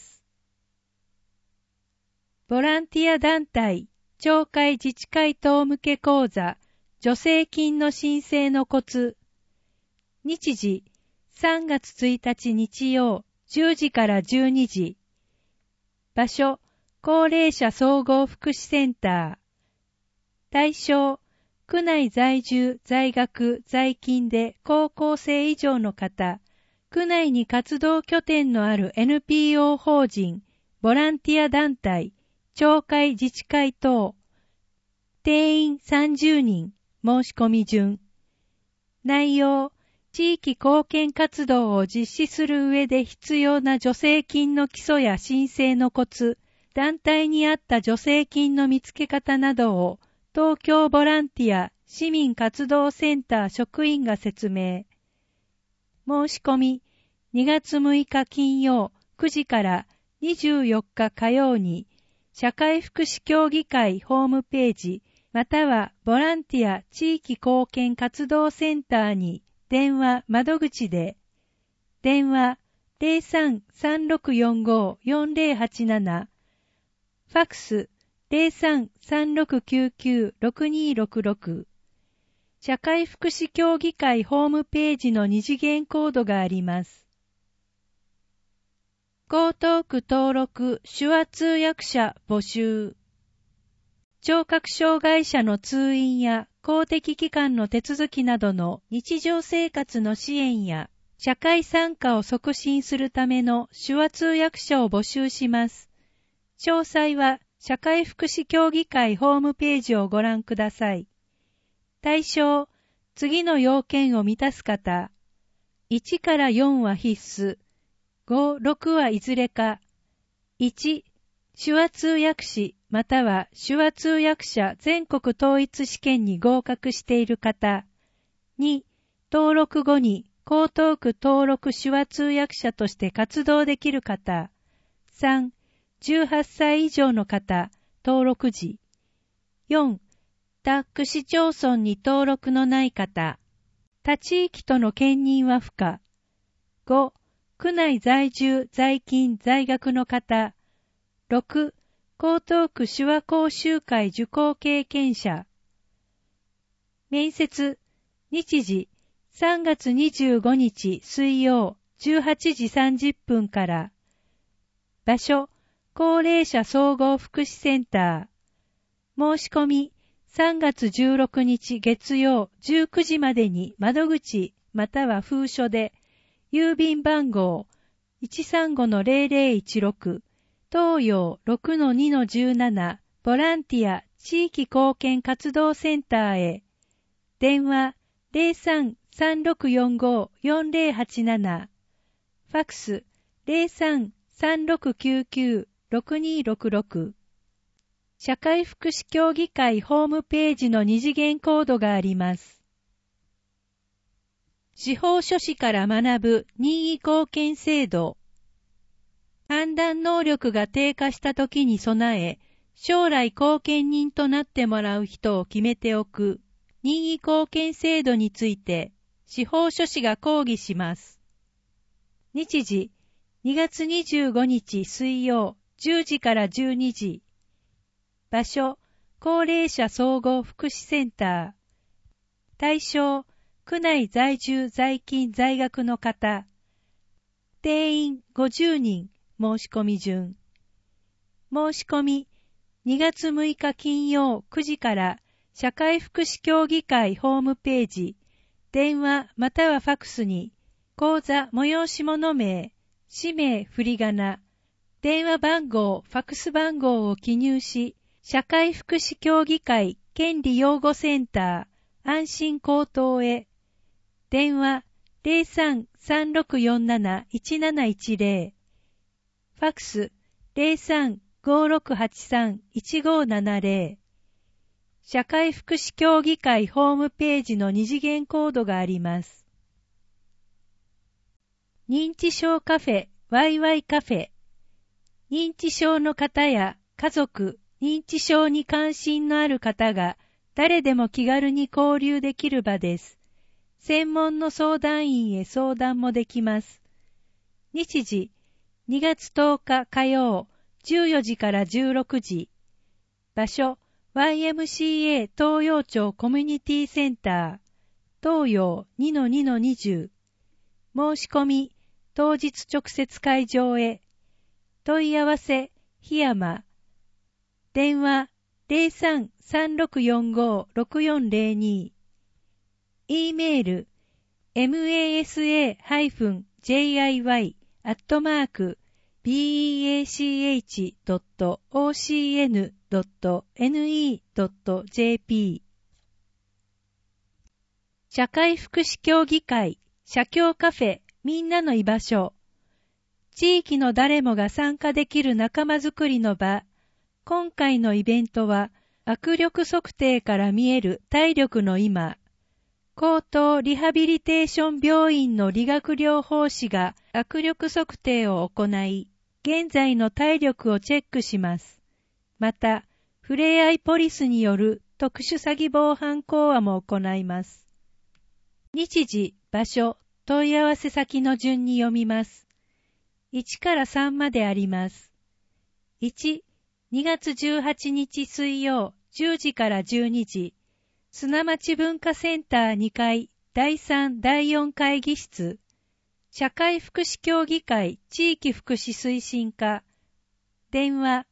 ボランティア団体町会自治会等向け講座、助成金の申請のコツ。日時、3月1日日曜、10時から12時。場所、高齢者総合福祉センター。対象、区内在住、在学、在勤で高校生以上の方、区内に活動拠点のある NPO 法人、ボランティア団体、町会自治会等。定員30人、申し込み順。内容、地域貢献活動を実施する上で必要な助成金の基礎や申請のコツ、団体に合った助成金の見つけ方などを、東京ボランティア市民活動センター職員が説明。申し込み、2月6日金曜9時から24日火曜に、社会福祉協議会ホームページ、またはボランティア地域貢献活動センターに電話窓口で、電話 03-3645-4087、ファクス 03-3699-6266、 社会福祉協議会ホームページの二次元コードがあります。江東区登録手話通訳者募集。聴覚障害者の通院や公的機関の手続きなどの日常生活の支援や社会参加を促進するための手話通訳者を募集します。詳細は社会福祉協議会ホームページをご覧ください。対象、次の要件を満たす方。1から4は必須。5、6はいずれか。1、手話通訳士または手話通訳者全国統一試験に合格している方。2、登録後に江東区登録手話通訳者として活動できる方。3、18歳以上の方、登録時。4、他区市町村に登録のない方。他地域との兼任は不可。5、区内在住、在勤、在学の方。6、江東区手話講習会受講経験者。面接、日時、3月25日水曜18時30分から。場所、高齢者総合福祉センター。申し込み、3月16日月曜19時までに窓口または封書で、郵便番号 135-0016 東洋 6-2-17 ボランティア地域貢献活動センターへ。電話 03-3645-4087 ファクス 03-3699-6266 社会福祉協議会ホームページの二次元コードがあります。司法書士から学ぶ任意貢献制度。判断能力が低下した時に備え、将来貢献人となってもらう人を決めておく任意貢献制度について、司法書士が講義します。日時、2月25日水曜10時から12時。場所、高齢者総合福祉センター。対象、区内在住在勤在学の方。定員50人。申し込み順。申し込み、2月6日金曜9時から社会福祉協議会ホームページ、電話またはファクスに、講座催し物名、氏名振り仮名、電話番号、ファクス番号を記入し、社会福祉協議会権利擁護センター安心高等へ。電話 03-3647-1710 ファクス 03-5683-1570 社会福祉協議会ホームページの二次元コードがあります。認知症カフェワイワイカフェ。認知症の方や家族、認知症に関心のある方が誰でも気軽に交流できる場です。専門の相談員へ相談もできます。日時、2月10日火曜、14時から16時。場所、YMCA 東洋町コミュニティセンター、東洋 2-2-20。申し込み、当日直接会場へ。問い合わせ、檜山。電話、03-3645-6402。E メール、masa-diy@bach.ocn.ne.jp 社会福祉協議会社協カフェみんなの居場所。地域の誰もが参加できる仲間づくりの場。今回のイベントは握力測定から見える体力の今。高等リハビリテーション病院の理学療法士が握力測定を行い、現在の体力をチェックします。また、ふれあいポリスによる特殊詐欺防犯講話も行います。日時、場所、問い合わせ先の順に読みます。1から3まであります。1、2月18日水曜10時から12時。 砂町文化センター2階第3第4会議室、社会福祉協議会地域福祉推進課、電話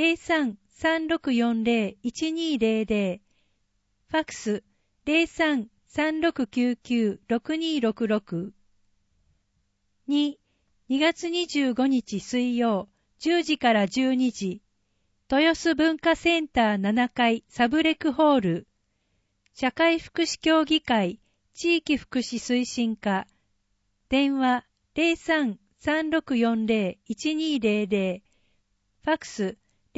03-3640-1200、ファクス 03-3699-6266。2月25日水曜10時から12時、豊洲文化センター7階サブレクホール、社会福祉協議会地域福祉推進課、電話 03-3640-1200、ファクス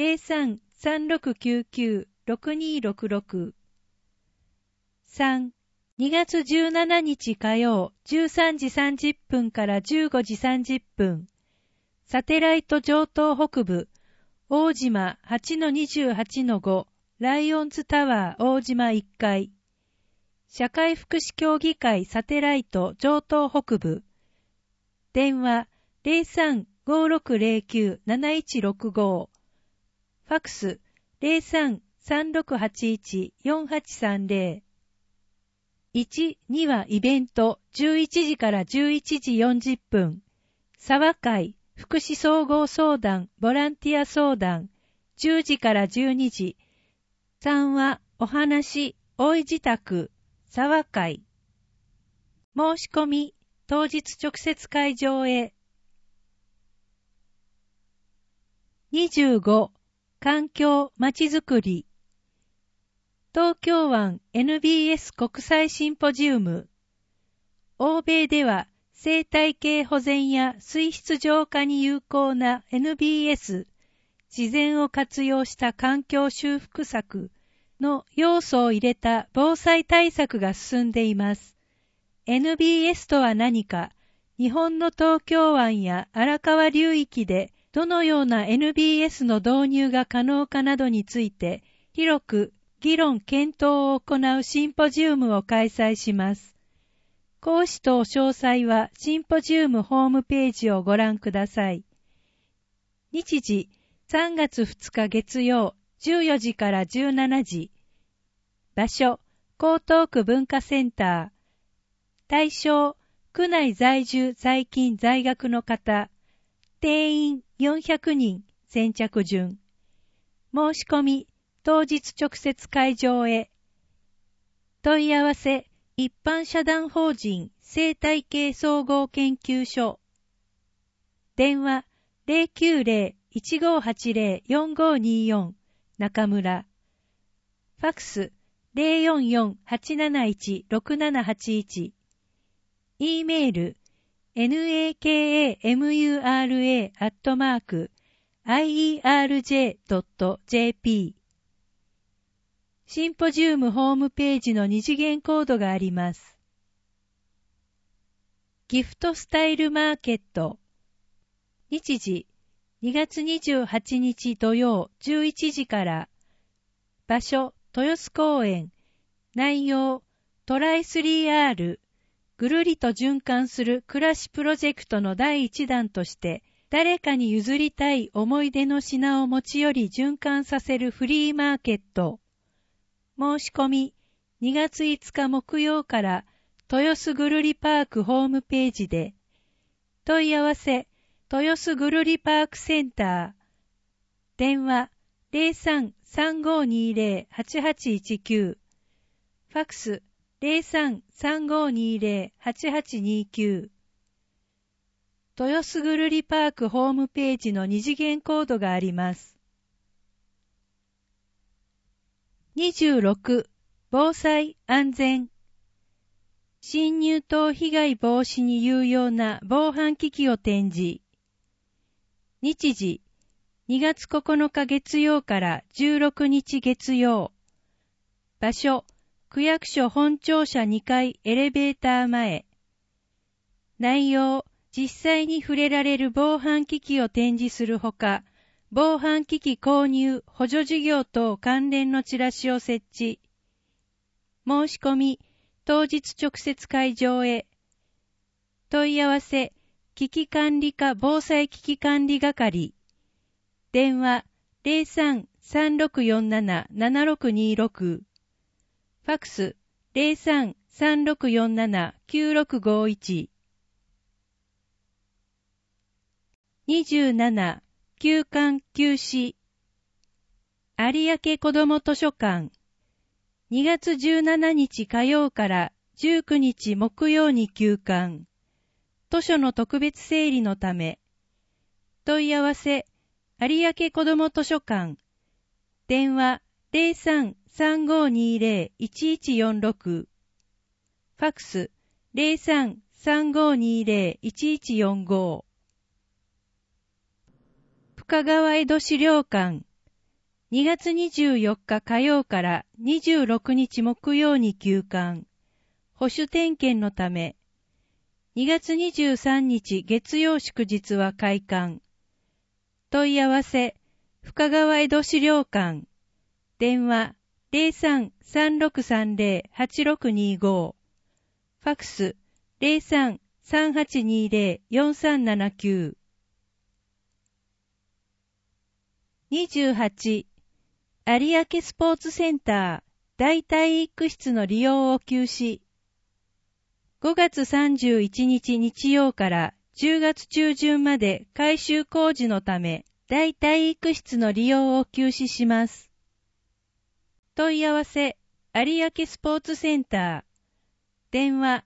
03-3699-6266。3、2月17日火曜13時30分から15時30分、サテライト上東北部、大島 8-28-5 ライオンズタワー大島1階、社会福祉協議会サテライト上東北部、電話 03-5609-7165、ファクス 03-3681-4830。1、2はイベント11時から11時40分、沢会福祉総合相談ボランティア相談10時から12時。3はお話おい自宅沢会。申し込み当日直接会場へ。25、環境まちづくり。東京湾 NBS 国際シンポジウム。欧米では生態系保全や水質浄化に有効な NBS、自然を活用した環境修復策の要素を入れた防災対策が進んでいます。NBS とは何か、日本の東京湾や荒川流域でどのような NBS の導入が可能かなどについて広く議論検討を行うシンポジウムを開催します。講師等詳細はシンポジウムホームページをご覧ください。日時3月2日月曜14時から17時。場所江東区文化センター。対象区内在住在勤在学の方。定員400人先着順。申し込み当日直接会場へ。問い合わせ、一般社団法人生態系総合研究所。電話090-1580-4524中村。ファクス 044-871-6781。E メール nakamura@ierj.jp。シンポジウムホームページの二次元コードがあります。ギフトスタイルマーケット。日時2月28日土曜11時から。場所豊洲公園。内容トライ 3R ぐるりと循環する暮らしプロジェクトの第1弾として誰かに譲りたい思い出の品を持ち寄り循環させるフリーマーケット。申し込み2月5日木曜から豊洲ぐるりパークホームページで。問い合わせ豊洲ぐるりパークセンター。電話 03-3520-8819。ファクス 03-3520-8829。豊洲ぐるりパークホームページの二次元コードがあります。26、防災安全。侵入等被害防止に有用な防犯機器を展示。日時、2月9日月曜から16日月曜。場所、区役所本庁舎2階エレベーター前。内容、実際に触れられる防犯機器を展示するほか、防犯機器購入補助事業等関連のチラシを設置。申し込み当日直接会場へ。問い合わせ危機管理課防災危機管理係。電話 03-3647-7626。フファクス 03-3647-9651。27、休館休止。有明子ども図書館。2月17日火曜から19日木曜に休館。図書の特別整理のため。問い合わせ、有明子ども図書館。電話03-3520-1146。ファクス03-3520-1145。深川江戸資料館。2月24日火曜から26日木曜に休館。保守点検のため。2月23日月曜祝日は開館。問い合わせ、深川江戸資料館。電話03-3630-8625。ファクス03-3820-4379。28、有明スポーツセンター大体育室の利用を休止。5月31日日曜から10月中旬まで改修工事のため大体育室の利用を休止します。問い合わせ、有明スポーツセンター。電話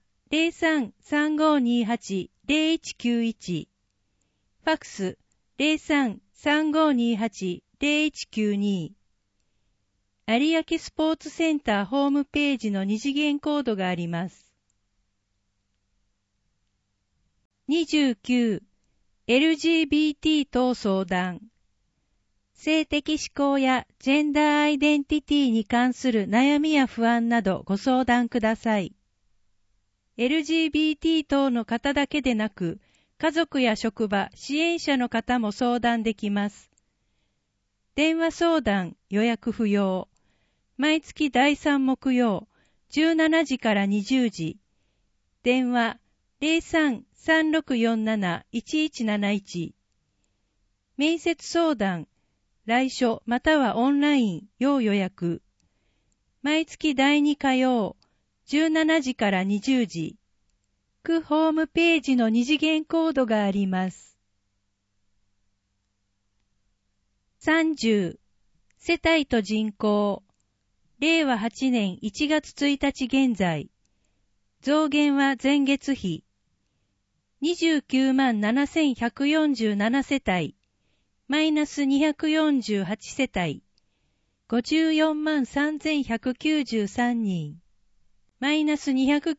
03-3528-0191。ファクス03-3528-0192。有明スポーツセンターホームページの二次元コードがあります。29、LGBT 等相談。性的指向やジェンダーアイデンティティに関する悩みや不安などご相談ください。LGBT 等の方だけでなく、家族や職場、支援者の方も相談できます。電話相談、予約不要。毎月第3木曜、17時から20時。電話03-3647-1171。面接相談、来所またはオンライン、要予約。毎月第2火曜、17時から20時。区ホームページの二次元コードがあります。30、世帯と人口。令和8年1月1日現在。増減は前月比。297,147 世帯。マイナス248世帯。543,193 人。マイナス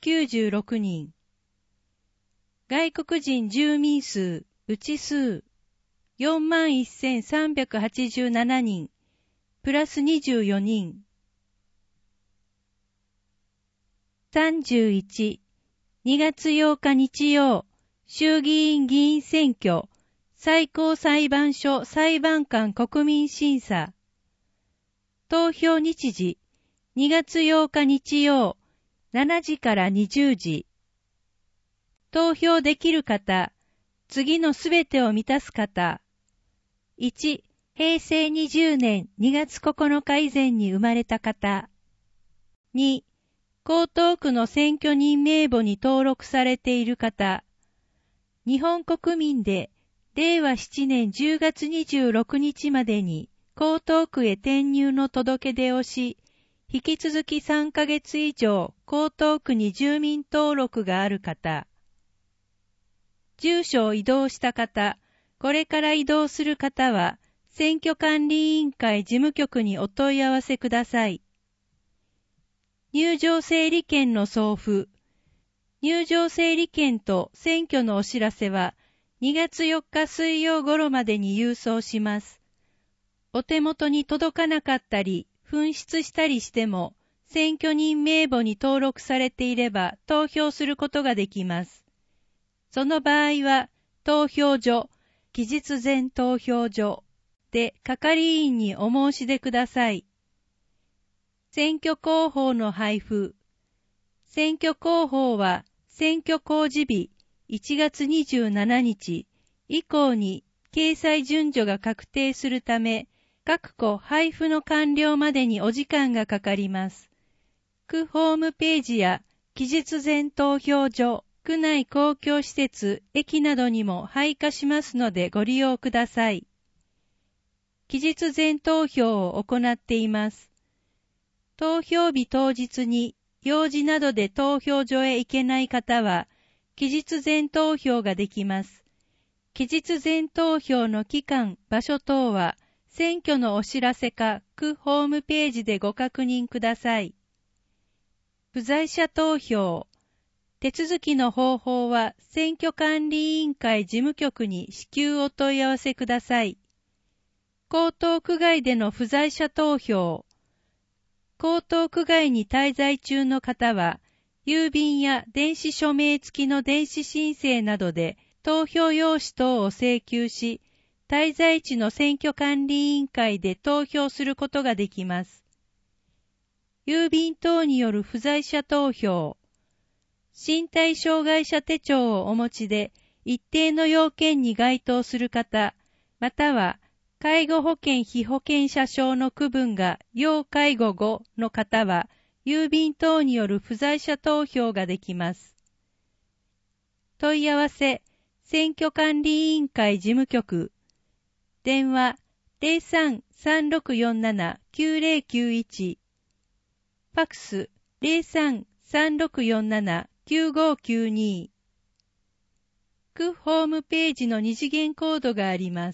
296人。外国人住民数、内数。41,387 人。プラス24人。31、2月8日日曜、衆議院議員選挙、最高裁判所裁判官国民審査。投票日時、2月8日日曜、7時から20時。投票できる方、次のすべてを満たす方。1、平成20年2月9日以前に生まれた方。2、江東区の選挙人名簿に登録されている方。日本国民で令和7年10月26日までに江東区へ転入の届け出をし、引き続き3ヶ月以上江東区に住民登録がある方。住所を移動した方、これから移動する方は、選挙管理委員会事務局にお問い合わせください。入場整理券の送付。入場整理券と選挙のお知らせは2月4日水曜頃までに郵送します。お手元に届かなかったり、紛失したりしても、選挙人名簿に登録されていれば投票することができます。その場合は、投票所、期日前投票所で係員にお申し出ください。選挙公報の配布。選挙公報は選挙公示日1月27日以降に掲載順序が確定するため、各個配布の完了までにお時間がかかります。 区ホームページや期日前投票所、区内公共施設、駅などにも配下しますのでご利用ください。期日前投票を行っています。投票日当日に用事などで投票所へ行けない方は、期日前投票ができます。期日前投票の期間、場所等は、選挙のお知らせか区ホームページでご確認ください。不在者投票。手続きの方法は、選挙管理委員会事務局に至急お問い合わせください。江東区外での不在者投票。江東区外に滞在中の方は、郵便や電子署名付きの電子申請などで投票用紙等を請求し、滞在地の選挙管理委員会で投票することができます。郵便等による不在者投票。身体障害者手帳をお持ちで一定の要件に該当する方、または介護保険被保険者証の区分が要介護後の方は、郵便等による不在者投票ができます。問い合わせ、選挙管理委員会事務局。電話 03-3647-9091。ファックス 03-3647-9592。区ホームページの二次元コードがあります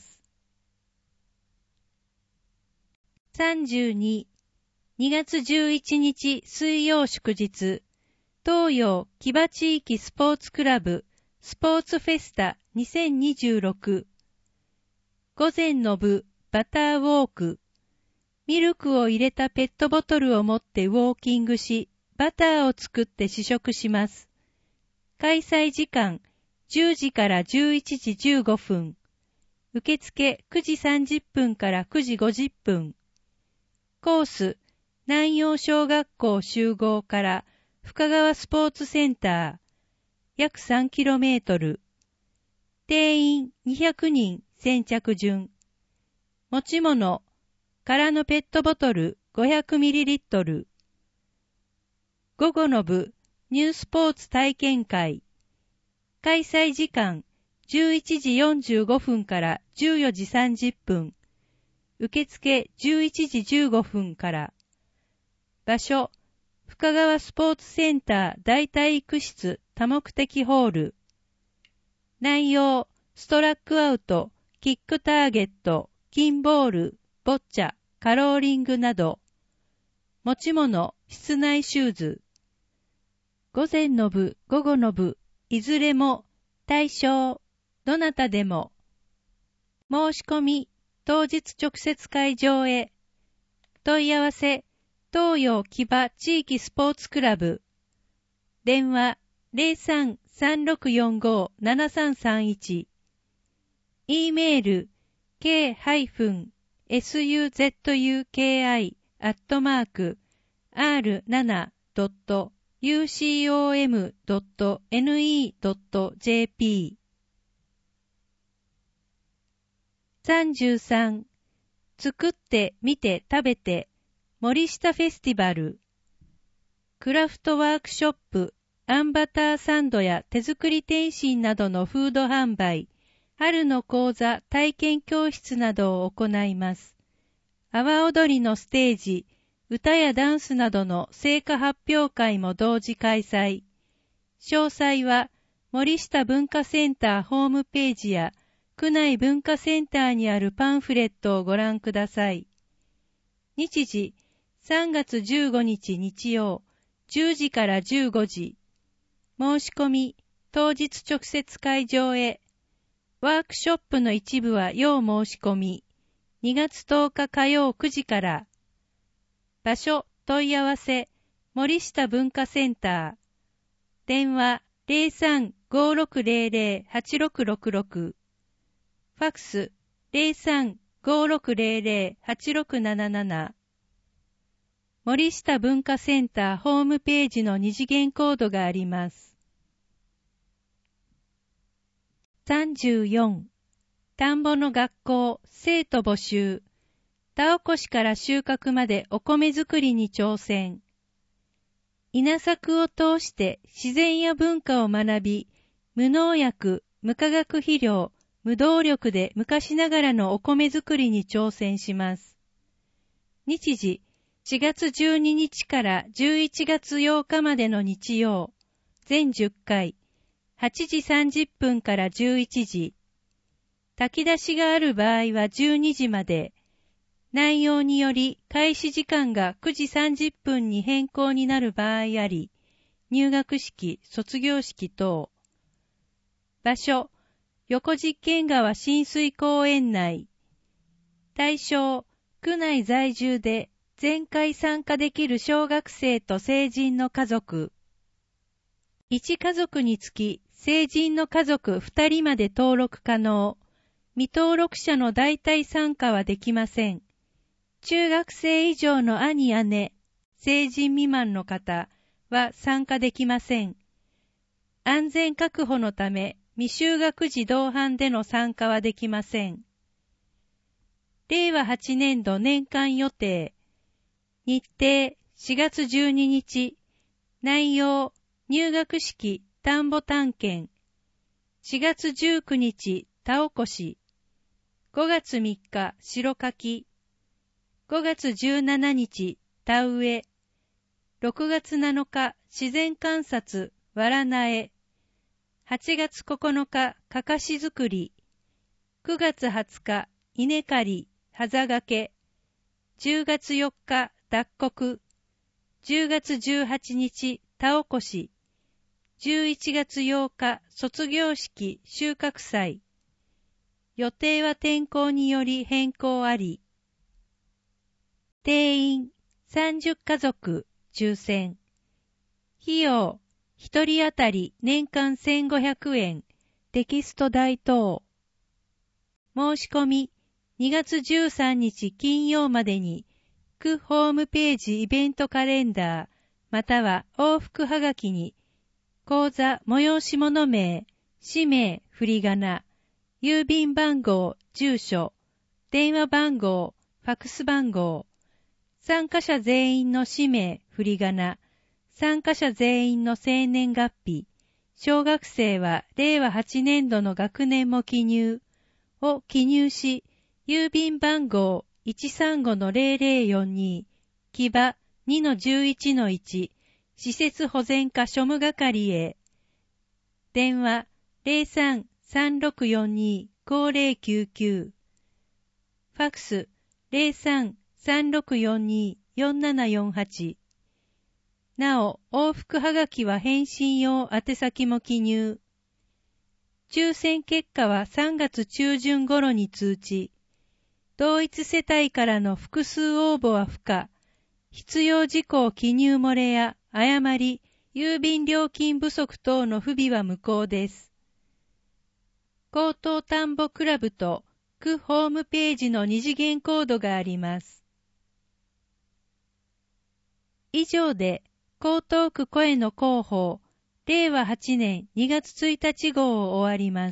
。32、2月11日水曜祝日、東洋木場地域スポーツクラブスポーツフェスタ2026。午前の部バターウォーク。ミルクを入れたペットボトルを持ってウォーキングし、バターを作って試食します。開催時間10時から11時15分。受付9時30分から9時50分。コース、南陽小学校集合から深川スポーツセンター、約 3km。定員200人先着順。持ち物、空のペットボトル 500ml。午後の部、ニュースポーツ体験会。開催時間11時45分から14時30分。受付11時15分から。場所、深川スポーツセンター大体育室多目的ホール。内容、ストラックアウト、キックターゲット、キンボール、ボッチャ、カローリングなど。持ち物、室内シューズ。午前の部、午後の部、いずれも対象、どなたでも。申し込み、当日直接会場へ。問い合わせ、東洋木場地域スポーツクラブ。電話 03-3645-7331。E メール k-suzuki.r7.ucom.ne.jp。 33. 作ってみて食べて森下フェスティバル。クラフトワークショップ、あんバターサンドや手作り点心などのフード販売、春の講座、体験教室などを行います。阿波踊りのステージ、歌やダンスなどの成果発表会も同時開催。詳細は森下文化センターホームページや区内文化センターにあるパンフレットをご覧ください。日時、3月15日日曜、10時から15時。申し込み、当日直接会場へ。ワークショップの一部は要申し込み。2月10日火曜9時から。場所、問い合わせ、森下文化センター。電話 03-5600-8666。ファックス 03-5600-8677。森下文化センターホームページの二次元コードがあります。34. 田んぼの学校生徒募集。田起こしから収穫までお米作りに挑戦。 稲作を通して自然や文化を学び、無農薬、無化学肥料、無動力で昔ながらのお米作りに挑戦します。日時、4月12日から11月8日までの日曜、全10回、8時30分から11時。炊き出しがある場合は12時まで。内容により開始時間が9時30分に変更になる場合あり、入学式、卒業式等。場所、横実験川親水公園内。対象、区内在住で全回参加できる小学生と成人の家族。1家族につき成人の家族2人まで登録可能。未登録者の代替参加はできません。中学生以上の兄姉、成人未満の方は参加できません。安全確保のため未就学児同伴での参加はできません。令和8年度年間予定。日程4月12日。内容入学式田んぼ探検。4月19日田起こし。5月3日白かき。5月17日田植え。6月7日自然観察わら苗。8月9日かかし作り。9月20日稲刈りはざがけ。10月4日脱穀。10月18日田起こし。11月8日卒業式収穫祭。予定は天候により変更あり。定員30家族抽選。費用1人当たり年間1500円。テキスト代等。申し込み2月13日金曜までに区ホームページイベントカレンダーまたは往復はがきに講座催し物名、氏名、振り仮名、郵便番号、住所、電話番号、ファクス番号、参加者全員の氏名、振り仮名、参加者全員の生年月日、小学生は令和8年度の学年も記入を記入し、郵便番号 135-0042、木場 2-11-1、施設保全課庶務係へ。電話 03-3642-5099。ファクス 03-3642-4748。なお、往復はがきは返信用宛先も記入。抽選結果は3月中旬頃に通知。同一世帯からの複数応募は不可。必要事項記入漏れや誤り、郵便料金不足等の不備は無効です。高等田んぼクラブと区ホームページの二次元コードがあります。以上で、江東区声の広報、令和8年2月1日号を終わります。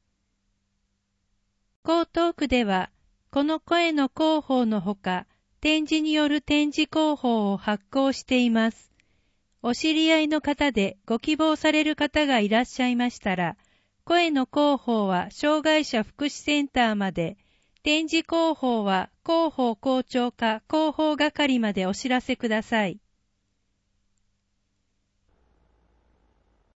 江東区では、この声の広報のほか、展示による展示広報を発行しています。お知り合いの方でご希望される方がいらっしゃいましたら、声の広報は障害者福祉センターまで、展示広報は広報校長課広報係までお知らせください。